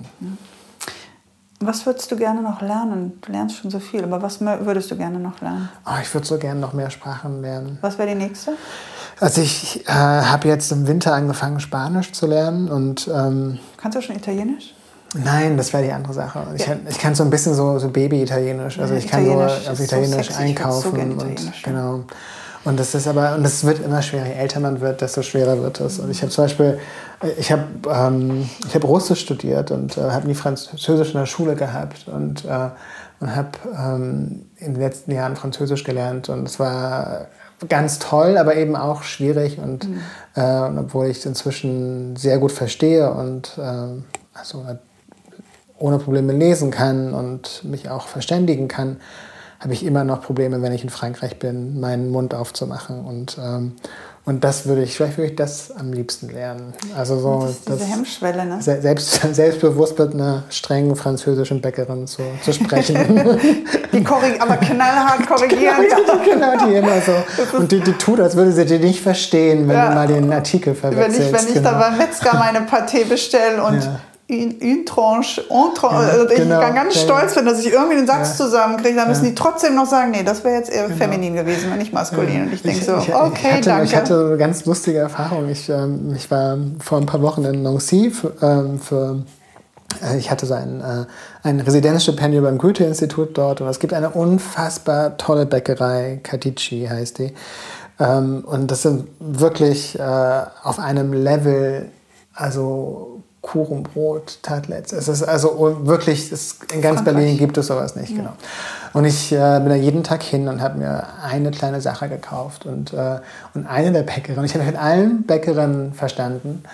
Was würdest du gerne noch lernen? Du lernst schon so viel, aber was würdest du gerne noch lernen? Oh, ich würde so gerne noch mehr Sprachen lernen. Was wäre die nächste? Also ich äh, habe jetzt im Winter angefangen, Spanisch zu lernen. Und, ähm, kannst du schon Italienisch? Nein, das wäre die andere Sache. Ich, ja. ich kann so ein bisschen so, so Baby-Italienisch. Also ich kann Italienisch so auf Italienisch so einkaufen. So und, Italienisch, genau. Und das ist aber, und das wird immer schwerer. Je älter man wird, desto schwerer wird es. Und ich habe zum Beispiel, ich habe ähm, ich habe Russisch studiert und äh, habe nie Französisch in der Schule gehabt und, äh, und habe ähm, in den letzten Jahren Französisch gelernt. Und es war ganz toll, aber eben auch schwierig. Und, mhm. äh, und obwohl ich es inzwischen sehr gut verstehe und äh, also ohne Probleme lesen kann und mich auch verständigen kann, habe ich immer noch Probleme, wenn ich in Frankreich bin, meinen Mund aufzumachen. Und, ähm, und das würde ich, vielleicht würde ich das am liebsten lernen. Also so, das ist diese das, Hemmschwelle, ne? Selbst, selbstbewusst mit einer strengen französischen Bäckerin zu, zu sprechen. Die korrig- aber knallhart korrigieren. Genau, ja, genau, die immer so. Und die, die tut, als würde sie die nicht verstehen, wenn ja. du mal den Artikel verwechselst. Wenn ich, wenn ich genau. da beim Metzger meine Pâté bestelle und ja. Une tranche, une tranche. Ja, also ich genau, kann ganz ja, stolz bin, dass ich irgendwie den Satz ja. zusammenkriege. Da müssen ja. die trotzdem noch sagen, nee, das wäre jetzt eher genau. feminin gewesen, nicht maskulin. Ja. Und ich denke so, ich, okay, ich hatte, danke. Ich hatte eine ganz lustige Erfahrung. Ich, ähm, ich war vor ein paar Wochen in Nancy für, ähm, für äh, ich hatte so ein, äh, ein Residenzstipendium beim Goethe-Institut dort und es gibt eine unfassbar tolle Bäckerei, Cadici heißt die. Ähm, und das sind wirklich äh, auf einem Level, also Kuchen, Brot, Tartlets. Es ist also wirklich, es, in ganz Frankreich. Berlin gibt es sowas nicht, ja. genau. Und ich äh, bin da jeden Tag hin und habe mir eine kleine Sache gekauft. Und, äh, und eine der Bäckerinnen, ich habe mit allen Bäckerinnen verstanden.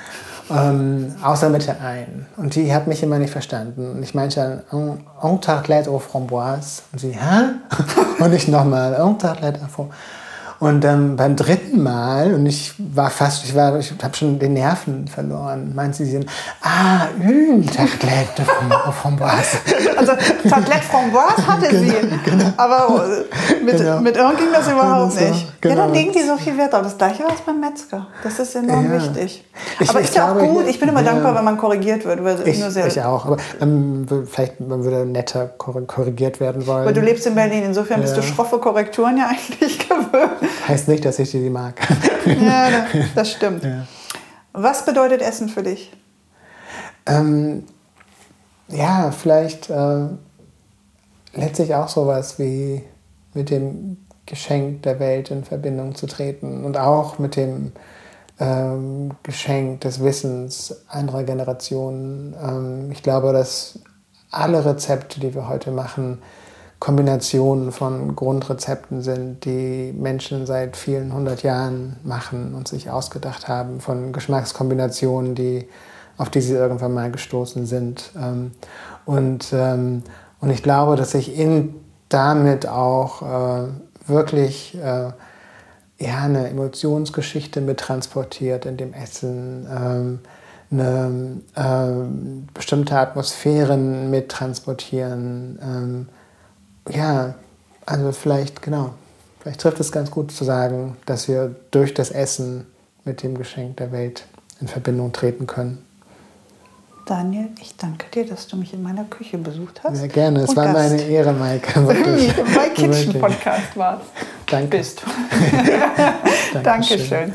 ähm, außer mit der einen. Und die hat mich immer nicht verstanden. Und ich meinte dann, un tartelette aux framboises. Und sie, hä? Und ich nochmal, un tartelette aux framboises. Und ähm, beim dritten Mal, und ich war fast, ich, war, ich habe schon den Nerven verloren, meint sie, sie sind, ah, une tartelette aux framboises. Also Tartelette framboise hatte genau, sie, genau. aber mit, Genau. mit Irren ging das überhaupt das war, nicht. genau. Ja, dann legen die so viel Wert auf. Das Gleiche war es beim Metzger. Das ist enorm Ja. wichtig. Ich- aber ich ist ja auch glaube, gut. hier- Ich bin immer ja. dankbar, wenn man korrigiert wird. Weil Ich, nur sehr, ich auch, aber ähm, vielleicht man würde netter korrigiert werden wollen. weil du lebst in Berlin, insofern bist Ja. du schroffe Korrekturen ja eigentlich gewöhnt. Heißt nicht, dass ich die mag. Ja, das stimmt. Ja. Was bedeutet Essen für dich? Ähm, ja, vielleicht äh, letztlich auch sowas wie mit dem Geschenk der Welt in Verbindung zu treten und auch mit dem ähm, Geschenk des Wissens anderer Generationen. Ähm, ich glaube, dass alle Rezepte, die wir heute machen, Kombinationen von Grundrezepten sind, die Menschen seit vielen hundert Jahren machen und sich ausgedacht haben, von Geschmackskombinationen, die, auf die sie irgendwann mal gestoßen sind. Und, und ich glaube, dass sich in, damit auch äh, wirklich äh, ja, eine Emotionsgeschichte mit transportiert in dem Essen, ähm, eine ähm, bestimmte Atmosphären mit transportieren. Ähm, Ja, also vielleicht, genau, vielleicht trifft es ganz gut zu sagen, dass wir durch das Essen mit dem Geschenk der Welt in Verbindung treten können. Daniel, ich danke dir, dass du mich in meiner Küche besucht hast. Sehr gerne, es Und war Gast. meine Ehre, Maike. Wie im My Kitchen Podcast warst. Danke. Bist du. Dankeschön.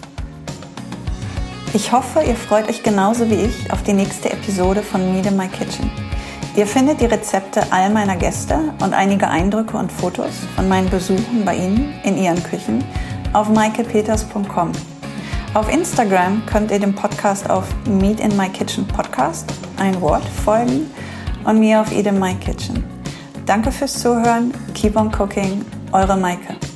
Ich hoffe, ihr freut euch genauso wie ich auf die nächste Episode von Meet in My Kitchen. Ihr findet die Rezepte all meiner Gäste und einige Eindrücke und Fotos von meinen Besuchen bei Ihnen in Ihren Küchen auf maike peters punkt com. Auf Instagram könnt ihr dem Podcast auf Meet in My Kitchen Podcast, ein Wort, folgen und mir auf Eat in My Kitchen. Danke fürs Zuhören. Keep on cooking. Eure Maike.